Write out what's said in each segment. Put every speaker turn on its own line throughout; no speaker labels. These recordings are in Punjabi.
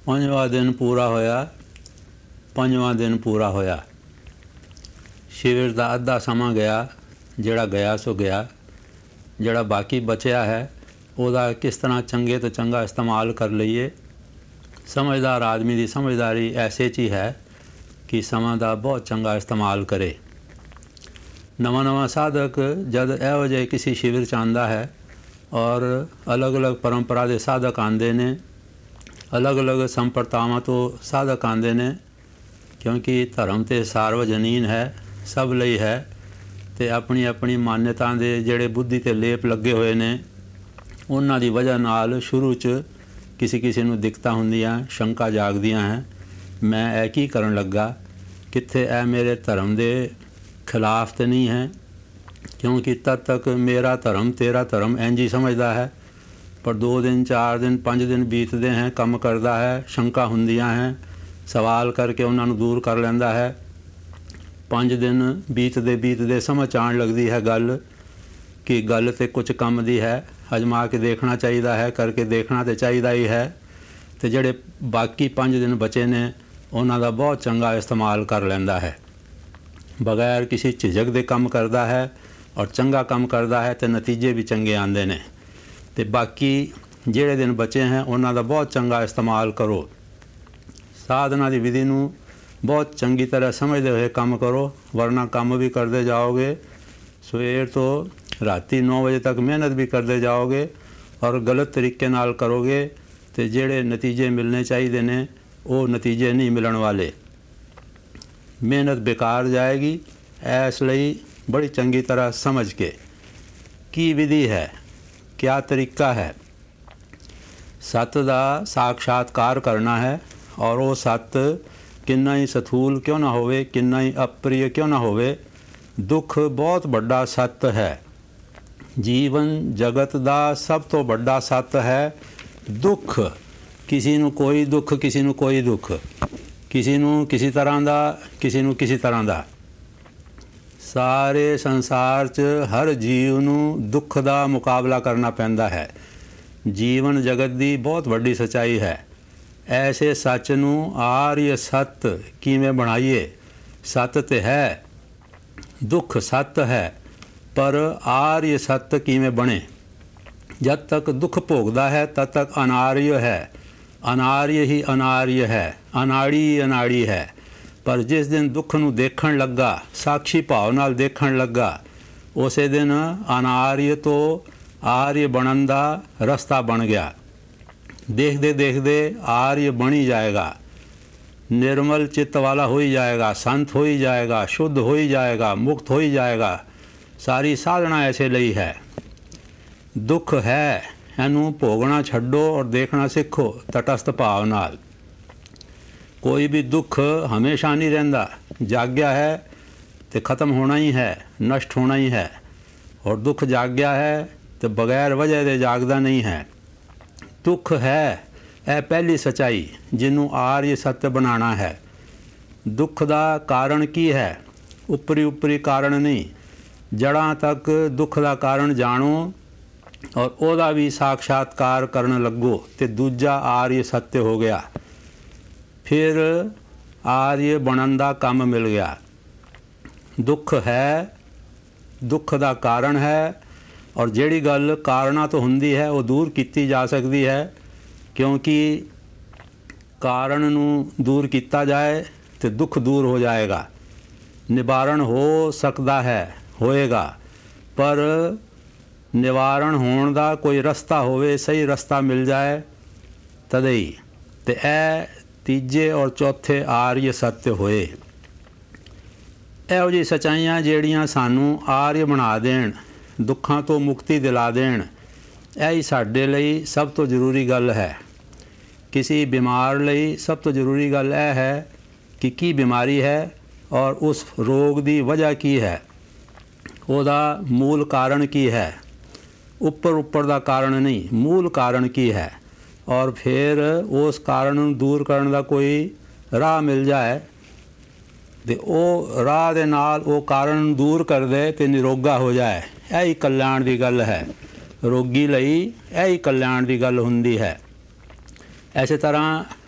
ਪੰਜਵਾਂ ਦਿਨ ਪੂਰਾ ਹੋਇਆ। ਪੰਜਵਾਂ ਦਿਨ ਪੂਰਾ ਹੋਇਆ। ਸ਼ਿਵਰ ਦਾ ਅੱਧਾ ਸਮਾਂ ਗਿਆ, ਜਿਹੜਾ ਗਿਆ ਸੋ ਗਿਆ। ਜਿਹੜਾ ਬਾਕੀ ਬਚਿਆ ਹੈ ਉਹਦਾ ਕਿਸ ਤਰ੍ਹਾਂ ਚੰਗੇ ਤੋਂ ਚੰਗਾ ਇਸਤੇਮਾਲ ਕਰ ਲਈਏ। ਸਮਝਦਾਰ ਆਦਮੀ ਦੀ ਸਮਝਦਾਰੀ ਐਸੇ 'ਚ ਹੀ ਹੈ ਕਿ ਸਮਾਂ ਦਾ ਬਹੁਤ ਚੰਗਾ ਇਸਤੇਮਾਲ ਕਰੇ। ਨਵਾਂ ਸਾਧਕ ਜਦ ਇਹੋ ਜਿਹੇ ਕਿਸੇ ਸ਼ਿਵਰ 'ਚ ਆਉਂਦਾ ਹੈ ਔਰ ਅਲੱਗ-ਅਲੱਗ ਪਰੰਪਰਾ ਦੇ ਸਾਧਕ ਆਉਂਦੇ ਨੇ, ਅਲੱਗ-ਅਲੱਗ ਸੰਪਰਦਾਵਾਂ ਤੋਂ ਸਾਧਕ ਆਉਂਦੇ ਨੇ, ਕਿਉਂਕਿ ਧਰਮ ਤਾਂ ਸਾਰਵਜਨੀਨ ਹੈ, ਸਭ ਲਈ ਹੈ, ਅਤੇ ਆਪਣੀ ਆਪਣੀ ਮਾਨਤਾ ਦੇ ਜਿਹੜੇ ਬੁੱਧੀ 'ਤੇ ਲੇਪ ਲੱਗੇ ਹੋਏ ਨੇ ਉਹਨਾਂ ਦੀ ਵਜ੍ਹਾ ਨਾਲ ਸ਼ੁਰੂ 'ਚ ਕਿਸੇ ਨੂੰ ਦਿੱਕਤਾਂ ਹੁੰਦੀਆਂ, ਸ਼ੰਕਾ ਜਾਗਦੀਆਂ ਹੈ, ਮੈਂ ਇਹ ਕੀ ਕਰਨ ਲੱਗਾ, ਕਿੱਥੇ ਇਹ ਮੇਰੇ ਧਰਮ ਦੇ ਖਿਲਾਫ ਤਾਂ ਨਹੀਂ ਹੈ, ਕਿਉਂਕਿ ਤਦ ਤੱਕ ਮੇਰਾ ਧਰਮ ਤੇਰਾ ਧਰਮ ਇੰਝ ਹੀ ਸਮਝਦਾ ਹੈ। ਪਰ 2 ਦਿਨ 4 ਦਿਨ 5 ਦਿਨ ਬੀਤਦੇ ਹੈ, ਕੰਮ ਕਰਦਾ ਹੈ, ਸ਼ੰਕਾ ਹੁੰਦੀਆਂ ਹੈ, ਸਵਾਲ ਕਰਕੇ ਉਹਨਾਂ ਨੂੰ ਦੂਰ ਕਰ ਲੈਂਦਾ ਹੈ। 5 ਦਿਨ ਬੀਤਦੇ ਸਮਝ ਆਉਣ ਲੱਗਦੀ ਹੈ ਗੱਲ ਕਿ ਗੱਲ ਤਾਂ ਕੁਝ ਕੰਮ ਦੀ ਹੈ, ਅਜਮਾ ਕੇ ਦੇਖਣਾ ਚਾਹੀਦਾ ਹੈ, ਕਰਕੇ ਦੇਖਣਾ ਤਾਂ ਚਾਹੀਦਾ ਹੀ ਹੈ। ਅਤੇ ਜਿਹੜੇ ਬਾਕੀ 5 ਦਿਨ ਬਚੇ ਨੇ ਉਹਨਾਂ ਦਾ ਬਹੁਤ ਚੰਗਾ ਇਸਤੇਮਾਲ ਕਰ ਲੈਂਦਾ ਹੈ, ਬਗੈਰ ਕਿਸੇ ਝਿਜਕ ਦੇ ਕੰਮ ਕਰਦਾ ਹੈ ਔਰ ਚੰਗਾ ਕੰਮ ਕਰਦਾ ਹੈ ਅਤੇ ਨਤੀਜੇ ਵੀ ਚੰਗੇ ਆਉਂਦੇ ਨੇ। ਅਤੇ ਬਾਕੀ ਜਿਹੜੇ ਦਿਨ ਬਚੇ ਹੈ ਉਹਨਾਂ ਦਾ ਬਹੁਤ ਚੰਗਾ ਇਸਤੇਮਾਲ ਕਰੋ। ਸਾਧਨਾ ਦੀ ਵਿਧੀ ਨੂੰ ਬਹੁਤ ਚੰਗੀ ਤਰ੍ਹਾਂ ਸਮਝਦੇ ਹੋਏ ਕੰਮ ਕਰੋ, ਵਰਨਾ ਕੰਮ ਵੀ ਕਰਦੇ ਜਾਓਗੇ, ਸਵੇਰ ਤੋਂ ਰਾਤੀ 9 ਵਜੇ ਤੱਕ ਮਿਹਨਤ ਵੀ ਕਰਦੇ ਜਾਓਗੇ ਔਰ ਗਲਤ ਤਰੀਕੇ ਨਾਲ ਕਰੋਗੇ ਅਤੇ ਜਿਹੜੇ ਨਤੀਜੇ ਮਿਲਣੇ ਚਾਹੀਦੇ ਨੇ ਉਹ ਨਤੀਜੇ ਨਹੀਂ ਮਿਲਣ ਵਾਲੇ, ਮਿਹਨਤ ਬੇਕਾਰ ਜਾਏਗੀ। ਇਸ ਲਈ ਬੜੀ ਚੰਗੀ ਤਰ੍ਹਾਂ ਸਮਝ ਕੇ ਕੀ ਵਿਧੀ ਹੈ, ਕਿਆ ਤਰੀਕਾ ਹੈ। ਸੱਤ ਦਾ ਸਾਖਸ਼ਾਤਕਾਰ ਕਰਨਾ ਹੈ ਔਰ ਉਹ ਸੱਤ ਕਿੰਨਾ ਹੀ ਸਥੂਲ ਕਿਉਂ ਨਾ ਹੋਵੇ, ਕਿੰਨਾ ਹੀ ਅਪ੍ਰਿਯ ਕਿਉਂ ਨਾ ਹੋਵੇ, ਦੁੱਖ ਬਹੁਤ ਵੱਡਾ ਸੱਤ ਹੈ। ਜੀਵਨ ਜਗਤ ਦਾ ਸਭ ਤੋਂ ਵੱਡਾ ਸੱਤ ਹੈ ਦੁੱਖ। ਕਿਸੇ ਨੂੰ ਕੋਈ ਦੁੱਖ, ਕਿਸੇ ਨੂੰ ਕੋਈ ਦੁੱਖ, ਕਿਸੇ ਨੂੰ ਕਿਸੇ ਤਰ੍ਹਾਂ ਦਾ, ਕਿਸੇ ਨੂੰ ਕਿਸੇ ਤਰ੍ਹਾਂ ਦਾ। ਸਾਰੇ ਸੰਸਾਰ 'ਚ ਹਰ ਜੀਵ ਨੂੰ ਦੁੱਖ ਦਾ ਮੁਕਾਬਲਾ ਕਰਨਾ ਪੈਂਦਾ ਹੈ। ਜੀਵਨ ਜਗਤ ਦੀ ਬਹੁਤ ਵੱਡੀ ਸੱਚਾਈ ਹੈ। ਐਸੇ ਸੱਚ ਨੂੰ ਆਰਯ ਸੱਤ ਕਿਵੇਂ ਬਣਾਈਏ। ਸੱਤ ਤੇ ਹੈ, ਦੁੱਖ ਸੱਤ ਹੈ, ਪਰ ਆਰਯ ਸੱਤ ਕਿਵੇਂ ਬਣੇ। ਜਦ ਤੱਕ ਦੁੱਖ ਭੋਗਦਾ ਹੈ ਤਦ ਤੱਕ ਅਨਾਰਯ ਹੈ, ਅਨਾਰਯ ਹੀ ਅਨਾਰਯ ਹੈ, ਅਨਾੜੀ ਅਨਾੜੀ ਹੈ। ਪਰ ਜਿਸ ਦਿਨ ਦੁੱਖ ਨੂੰ ਦੇਖਣ ਲੱਗਾ, ਸਾਖੀ ਭਾਵ ਨਾਲ ਦੇਖਣ ਲੱਗਾ, ਉਸੇ ਦਿਨ ਅਨਾਰਯ ਤੋਂ ਆਰਯ ਬਣਨ ਦਾ ਰਸਤਾ ਬਣ ਗਿਆ। ਦੇਖਦੇ ਦੇਖਦੇ ਆਰਯ ਬਣੀ ਜਾਏਗਾ, ਨਿਰਮਲ ਚਿੱਤ ਵਾਲਾ ਹੋ ਹੀ ਜਾਏਗਾ, ਸੰਤ ਹੋ ਹੀ ਜਾਏਗਾ, ਸ਼ੁੱਧ ਹੋ ਹੀ ਜਾਏਗਾ, ਮੁਕਤ ਹੋ ਹੀ ਜਾਏਗਾ। ਸਾਰੀ ਸਾਧਨਾ ਐਸੇ ਲਈ ਹੈ। ਦੁੱਖ ਹੈ, ਇਹਨੂੰ ਭੋਗਣਾ ਛੱਡੋ ਔਰ ਦੇਖਣਾ ਸਿੱਖੋ ਤਟਸਥ ਭਾਵ ਨਾਲ। ਕੋਈ ਵੀ ਦੁੱਖ ਹਮੇਸ਼ਾ ਨਹੀਂ ਰਹਿੰਦਾ, ਜਾਗਿਆ ਹੈ ਤੇ ਖਤਮ ਹੋਣਾ ਹੀ ਹੈ, ਨਸ਼ਟ ਹੋਣਾ ਹੀ ਹੈ। ਔਰ ਦੁੱਖ ਜਾਗਿਆ ਹੈ ਤੇ ਬਗੈਰ ਵਜ੍ਹਾ ਦੇ ਜਾਗਦਾ ਨਹੀਂ ਹੈ। ਦੁੱਖ ਹੈ, ਇਹ ਪਹਿਲੀ ਸੱਚਾਈ ਜਿਹਨੂੰ ਆਰਯ ਸੱਤ ਬਣਾਉਣਾ ਹੈ। ਦੁੱਖ ਦਾ ਕਾਰਨ ਕੀ ਹੈ? ਉੱਪਰੀ ਕਾਰਨ ਨਹੀਂ, ਜੜ੍ਹਾਂ ਤੱਕ ਦੁੱਖ ਦਾ ਕਾਰਨ ਜਾਣੋ ਔਰ ਉਹਦਾ ਵੀ ਸਾਖਸ਼ਾਤਕਾਰ ਕਰਨ ਲੱਗੋ ਤੇ ਦੂਜਾ ਆਰਯ ਸੱਤ ਹੋ ਗਿਆ। ਫਿਰ ਆਰਯ ਬਣਨ ਦਾ ਕੰਮ ਮਿਲ ਗਿਆ। ਦੁੱਖ ਹੈ, ਦੁੱਖ ਦਾ ਕਾਰਨ ਹੈ, ਔਰ ਜਿਹੜੀ ਗੱਲ ਕਾਰਨਾਂ ਤੋਂ ਹੁੰਦੀ ਹੈ ਉਹ ਦੂਰ ਕੀਤੀ ਜਾ ਸਕਦੀ ਹੈ, ਕਿਉਂਕਿ ਕਾਰਨ ਨੂੰ ਦੂਰ ਕੀਤਾ ਜਾਏ ਤੇ ਦੁੱਖ ਦੂਰ ਹੋ ਜਾਏਗਾ, ਨਿਵਾਰਨ ਹੋ ਸਕਦਾ ਹੈ, ਹੋਏਗਾ। ਪਰ ਨਿਵਾਰਨ ਹੋਣ ਦਾ ਕੋਈ ਰਸਤਾ ਹੋਵੇ, ਸਹੀ ਰਸਤਾ ਮਿਲ ਜਾਏ ਤਦੇ ਹੀ। ਅਤੇ ਇਹ ਤੀਜੇ ਔਰ ਚੌਥੇ ਆਰਯ ਸੱਤ ਹੋਏ। ਇਹੋ ਜਿਹੀ ਸੱਚਾਈਆਂ ਜਿਹੜੀਆਂ ਸਾਨੂੰ ਆਰਯ ਬਣਾ ਦੇਣ, ਦੁੱਖਾਂ ਤੋਂ ਮੁਕਤੀ ਦਿਲਾ ਦੇਣ, ਇਹੀ ਸਾਡੇ ਲਈ ਸਭ ਤੋਂ ਜ਼ਰੂਰੀ ਗੱਲ ਹੈ। ਕਿਸੇ ਬਿਮਾਰ ਲਈ ਸਭ ਤੋਂ ਜ਼ਰੂਰੀ ਗੱਲ ਇਹ ਹੈ ਕਿ ਕੀ ਬਿਮਾਰੀ ਹੈ ਔਰ ਉਸ ਰੋਗ ਦੀ ਵਜ੍ਹਾ ਕੀ ਹੈ, ਉਹਦਾ ਮੂਲ ਕਾਰਨ ਕੀ ਹੈ। ਉੱਪਰ ਦਾ ਕਾਰਨ ਨਹੀਂ, ਮੂਲ ਕਾਰਨ ਕੀ ਹੈ। ਔਰ ਫਿਰ ਉਸ ਕਾਰਨ ਨੂੰ ਦੂਰ ਕਰਨ ਦਾ ਕੋਈ ਰਾਹ ਮਿਲ ਜਾਏ ਅਤੇ ਉਹ ਰਾਹ ਦੇ ਨਾਲ ਉਹ ਕਾਰਨ ਨੂੰ ਦੂਰ ਕਰ ਦੇ ਅਤੇ ਨਿਰੋਗਾ ਹੋ ਜਾਏ। ਇਹੀ ਕਲਿਆਣ ਦੀ ਗੱਲ ਹੈ। ਰੋਗੀ ਲਈ ਇਹੀ ਕਲਿਆਣ ਦੀ ਗੱਲ ਹੁੰਦੀ ਹੈ। ਇਸੇ ਤਰ੍ਹਾਂ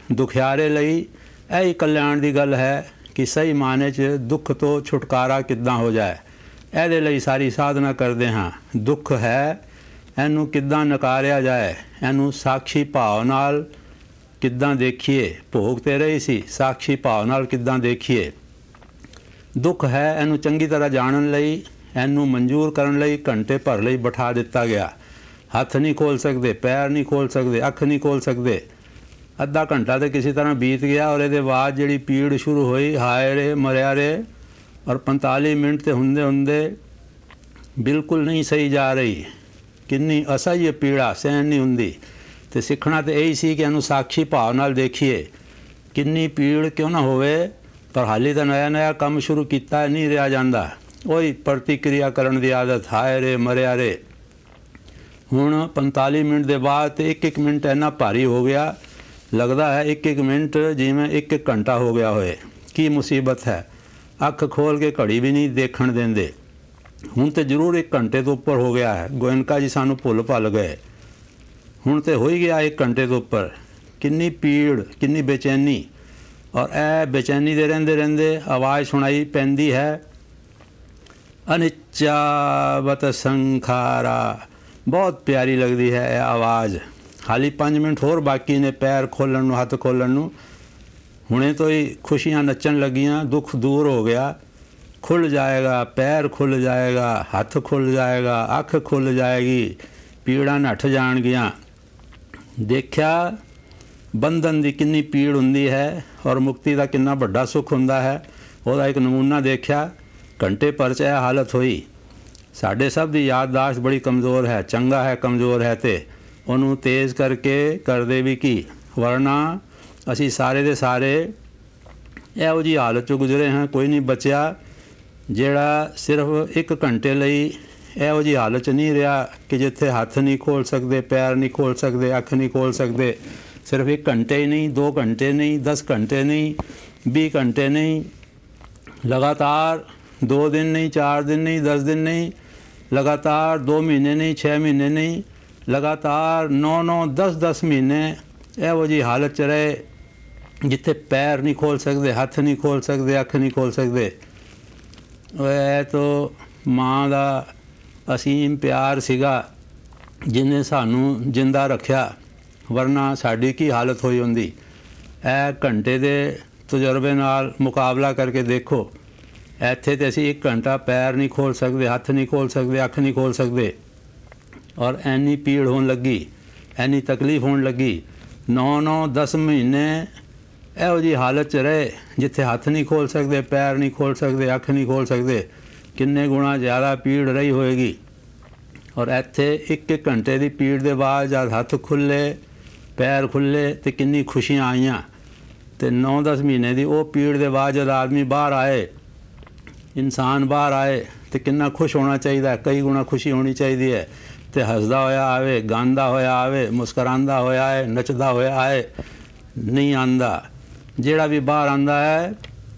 ਦੁਖਿਆਰੇ ਲਈ ਇਹ ਹੀ ਕਲਿਆਣ ਦੀ ਗੱਲ ਹੈ ਕਿ ਸਹੀ ਮਾਨੇ 'ਚ ਦੁੱਖ ਤੋਂ ਛੁਟਕਾਰਾ ਕਿੱਦਾਂ ਹੋ ਜਾਏ। ਇਹਦੇ ਲਈ ਸਾਰੀ ਸਾਧਨਾ ਕਰਦੇ ਹਾਂ। ਦੁੱਖ ਹੈ, ਇਹਨੂੰ ਕਿੱਦਾਂ ਨਕਾਰਿਆ ਜਾਏ, ਇਹਨੂੰ ਸਾਖੀ ਭਾਵ ਨਾਲ ਕਿੱਦਾਂ ਦੇਖੀਏ। ਭੋਗ ਤੇ ਰਹੀ ਸੀ, ਸਾਖੀ ਭਾਵ ਨਾਲ ਕਿੱਦਾਂ ਦੇਖੀਏ। ਦੁੱਖ ਹੈ, ਇਹਨੂੰ ਚੰਗੀ ਤਰ੍ਹਾਂ ਜਾਣਨ ਲਈ, ਇਹਨੂੰ ਮਨਜ਼ੂਰ ਕਰਨ ਲਈ ਘੰਟੇ ਭਰ ਲਈ ਬਿਠਾ ਦਿੱਤਾ ਗਿਆ। ਹੱਥ ਨਹੀਂ ਖੋਲ੍ਹ ਸਕਦੇ, ਪੈਰ ਨਹੀਂ ਖੋਲ੍ਹ ਸਕਦੇ, ਅੱਖ ਨਹੀਂ ਖੋਲ੍ਹ ਸਕਦੇ। ਅੱਧਾ ਘੰਟਾ ਤਾਂ ਕਿਸੇ ਤਰ੍ਹਾਂ ਬੀਤ ਗਿਆ ਔਰ ਇਹਦੇ ਬਾਅਦ ਜਿਹੜੀ ਪੀੜ ਸ਼ੁਰੂ ਹੋਈ, ਹਾਏ ਰੇ ਮਰਿਆ ਰੇ, ਔਰ 45 ਮਿੰਟ ਤੇ ਹੁੰਦੇ ਹੁੰਦੇ ਬਿਲਕੁਲ ਨਹੀਂ ਸਹੀ ਜਾ ਰਹੀ। ਕਿੰਨੀ ਅਸਹਯ ਪੀੜਾ, ਸਹਿਣ ਨਹੀਂ ਹੁੰਦੀ। ਤੇ ਸਿੱਖਣਾ ਤਾਂ ਇਹੀ ਸੀ ਕਿ ਇਹਨੂੰ ਸਾਖੀ ਭਾਵ ਨਾਲ ਦੇਖੀਏ। ਕਿੰਨੀ ਪੀੜ ਕਿਉਂ ਨਾ ਹੋਵੇ, ਪਰ ਹਾਲੀ ਤਾਂ ਨਇਆ ਕੰਮ ਸ਼ੁਰੂ ਕੀਤਾ, ਨਹੀਂ ਰਿਹਾ ਜਾਂਦਾ। ਉਹੀ ਪ੍ਰਤੀਕਿਰਿਆ ਕਰਨ ਦੀ ਆਦਤ, ਹਾਏ ਰੇ ਮਰਿਆ ਰੇ। ਹੁਣ 45 ਮਿੰਟ ਦੇ ਬਾਅਦ ਤੇ ਇੱਕ ਮਿੰਟ ਇੰਨਾ ਭਾਰੀ ਹੋ ਗਿਆ, ਲੱਗਦਾ ਹੈ ਇੱਕ ਮਿੰਟ ਜਿਵੇਂ ਇੱਕ ਘੰਟਾ ਹੋ ਗਿਆ ਹੋਏ। ਕੀ ਮੁਸੀਬਤ ਹੈ। ਅੱਖ ਖੋਲ੍ਹ ਕੇ ਘੜੀ ਵੀ ਨਹੀਂ ਦੇਖਣ ਦਿੰਦੇ। ਹੁਣ ਤੇ ਜ਼ਰੂਰ 1 ਘੰਟੇ ਤੋਂ ਉੱਪਰ ਹੋ ਗਿਆ ਹੈ। ਗੋਇੰਕਾ ਜੀ ਸਾਨੂੰ ਭੁੱਲ ਭੱਲ ਗਏ। ਹੁਣ ਤੇ ਹੋ ਹੀ ਗਿਆ 1 ਘੰਟੇ ਤੋਂ ਉੱਪਰ। ਕਿੰਨੀ ਪੀੜ, ਕਿੰਨੀ ਬੇਚੈਨੀ। ਔਰ ਇਹ ਬੇਚੈਨੀ ਦੇ ਰਹਿੰਦੇ ਰਹਿੰਦੇ ਆਵਾਜ਼ ਸੁਣਾਈ ਪੈਂਦੀ ਹੈ, ਅਨਿੱਚਾਵਤ ਸੰਖਾਰਾ। ਬਹੁਤ ਪਿਆਰੀ ਲੱਗਦੀ ਹੈ ਇਹ ਆਵਾਜ਼। ਹਾਲੀ 5 ਮਿੰਟ ਹੋਰ ਬਾਕੀ ਨੇ ਪੈਰ ਖੋਲ੍ਹਣ ਨੂੰ, ਹੱਥ ਖੋਲ੍ਹਣ ਨੂੰ। ਹੁਣੇ ਤੋਂ ਹੀ ਖੁਸ਼ੀਆਂ ਨੱਚਣ ਲੱਗੀਆਂ। ਦੁੱਖ ਦੂਰ ਹੋ ਗਿਆ। ਖੁੱਲ੍ਹ ਜਾਏਗਾ, ਪੈਰ ਖੁੱਲ੍ਹ ਜਾਏਗਾ, ਹੱਥ ਖੁੱਲ੍ਹ ਜਾਏਗਾ, ਅੱਖ ਖੁੱਲ੍ਹ ਜਾਏਗੀ, ਪੀੜਾਂ ਨੱਠ ਜਾਣਗੀਆਂ। ਦੇਖਿਆ ਬੰਧਨ ਦੀ ਕਿੰਨੀ ਪੀੜ ਹੁੰਦੀ ਹੈ ਔਰ ਮੁਕਤੀ ਦਾ ਕਿੰਨਾ ਵੱਡਾ ਸੁੱਖ ਹੁੰਦਾ ਹੈ। ਉਹਦਾ ਇੱਕ ਨਮੂਨਾ ਦੇਖਿਆ। ਘੰਟੇ ਭਰ 'ਚ ਇਹ ਹਾਲਤ ਹੋਈ। ਸਾਡੇ ਸਭ ਦੀ ਯਾਦਦਾਸ਼ਤ ਬੜੀ ਕਮਜ਼ੋਰ ਹੈ। ਚੰਗਾ ਹੈ ਕਮਜ਼ੋਰ ਹੈ ਤੇ ਉਹਨੂੰ ਤੇਜ਼ ਕਰਕੇ ਕਰਦੇ ਵੀ ਕੀ, ਵਰਨਾ ਅਸੀਂ ਸਾਰੇ ਦੇ ਸਾਰੇ ਇਹੋ ਜਿਹੀ ਹਾਲਤ 'ਚੋਂ ਗੁਜ਼ਰੇ ਹਾਂ। ਕੋਈ ਨਹੀਂ ਬਚਿਆ ਜਿਹੜਾ ਸਿਰਫ 1 ਘੰਟੇ ਲਈ ਇਹੋ ਜਿਹੀ ਹਾਲਤ 'ਚ ਨਹੀਂ ਰਿਹਾ ਕਿ ਜਿੱਥੇ ਹੱਥ ਨਹੀਂ ਖੋਲ੍ਹ ਸਕਦੇ, ਪੈਰ ਨਹੀਂ ਖੋਲ੍ਹ ਸਕਦੇ, ਅੱਖ ਨਹੀਂ ਖੋਲ੍ਹ ਸਕਦੇ। ਸਿਰਫ 1 ਘੰਟੇ ਹੀ ਨਹੀਂ, 2 ਘੰਟੇ ਨਹੀਂ, 10 ਘੰਟੇ ਨਹੀਂ, 20 ਘੰਟੇ ਨਹੀਂ, ਲਗਾਤਾਰ 2 ਦਿਨ ਨਹੀਂ, 4 ਦਿਨ ਨਹੀਂ, 10 ਦਿਨ ਨਹੀਂ, ਲਗਾਤਾਰ 2 ਮਹੀਨੇ ਨਹੀਂ, 6 ਮਹੀਨੇ ਨਹੀਂ, ਲਗਾਤਾਰ 9-9, 10-10 ਮਹੀਨੇ ਇਹੋ ਜਿਹੀ ਹਾਲਤ 'ਚ ਰਹੇ ਜਿੱਥੇ ਪੈਰ ਨਹੀਂ ਖੋਲ੍ਹ ਸਕਦੇ, ਹੱਥ ਨਹੀਂ ਖੋਲ੍ਹ ਸਕਦੇ, ਅੱਖ ਨਹੀਂ ਖੋਲ੍ਹ ਸਕਦੇ। ਇਹ ਤਾਂ ਮਾਂ ਦਾ ਅਸੀਮ ਪਿਆਰ ਸੀਗਾ ਜਿਹਨੇ ਸਾਨੂੰ ਜਿੰਦਾ ਰੱਖਿਆ, ਵਰਨਾ ਸਾਡੀ ਕੀ ਹਾਲਤ ਹੋਈ ਹੁੰਦੀ। ਇਹ ਘੰਟੇ ਦੇ ਤਜਰਬੇ ਨਾਲ ਮੁਕਾਬਲਾ ਕਰਕੇ ਦੇਖੋ। ਇੱਥੇ ਤੇ ਅਸੀਂ 1 ਘੰਟਾ ਪੈਰ ਨਹੀਂ ਖੋਲ੍ਹ ਸਕਦੇ, ਹੱਥ ਨਹੀਂ ਖੋਲ੍ਹ ਸਕਦੇ, ਅੱਖ ਨਹੀਂ ਖੋਲ੍ਹ ਸਕਦੇ, ਔਰ ਇੰਨੀ ਪੀੜ ਹੋਣ ਲੱਗੀ, ਇੰਨੀ ਤਕਲੀਫ ਹੋਣ ਲੱਗੀ। 9-9, 10 ਮਹੀਨੇ ਇਹੋ ਜਿਹੀ ਹਾਲਤ 'ਚ ਰਹੇ ਜਿੱਥੇ ਹੱਥ ਨਹੀਂ ਖੋਲ੍ਹ ਸਕਦੇ, ਪੈਰ ਨਹੀਂ ਖੋਲ੍ਹ ਸਕਦੇ, ਅੱਖ ਨਹੀਂ ਖੋਲ੍ਹ ਸਕਦੇ। ਕਿੰਨੇ ਗੁਣਾ ਜ਼ਿਆਦਾ ਪੀੜ ਰਹੀ ਹੋਏਗੀ। ਔਰ ਇੱਥੇ 1-1 ਘੰਟੇ ਦੀ ਪੀੜ ਦੇ ਬਾਅਦ ਜਦ ਹੱਥ ਖੁੱਲ੍ਹੇ, ਪੈਰ ਖੁੱਲ੍ਹੇ ਤੇ ਕਿੰਨੀ ਖੁਸ਼ੀਆਂ ਆਈਆਂ। ਤੇ 9-10 ਮਹੀਨੇ ਦੀ ਉਹ ਪੀੜ ਦੇ ਬਾਅਦ ਜਦ ਆਦਮੀ ਬਾਹਰ ਆਏ, ਇਨਸਾਨ ਬਾਹਰ ਆਏ ਤੇ ਕਿੰਨਾ ਖੁਸ਼ ਹੋਣਾ ਚਾਹੀਦਾ ਹੈ। ਕਈ ਗੁਣਾ ਖੁਸ਼ੀ ਹੋਣੀ ਚਾਹੀਦੀ ਹੈ। ਤੇ ਹੱਸਦਾ ਹੋਇਆ ਆਵੇ, ਗਾਉਂਦਾ ਹੋਇਆ ਆਵੇ, ਮੁਸਕਰਾਉਂਦਾ ਹੋਇਆ ਆਏ, ਨੱਚਦਾ ਹੋਇਆ ਆਏ। ਨਹੀਂ ਆਉਂਦਾ। ਜਿਹੜਾ ਵੀ ਬਾਹਰ ਆਉਂਦਾ ਹੈ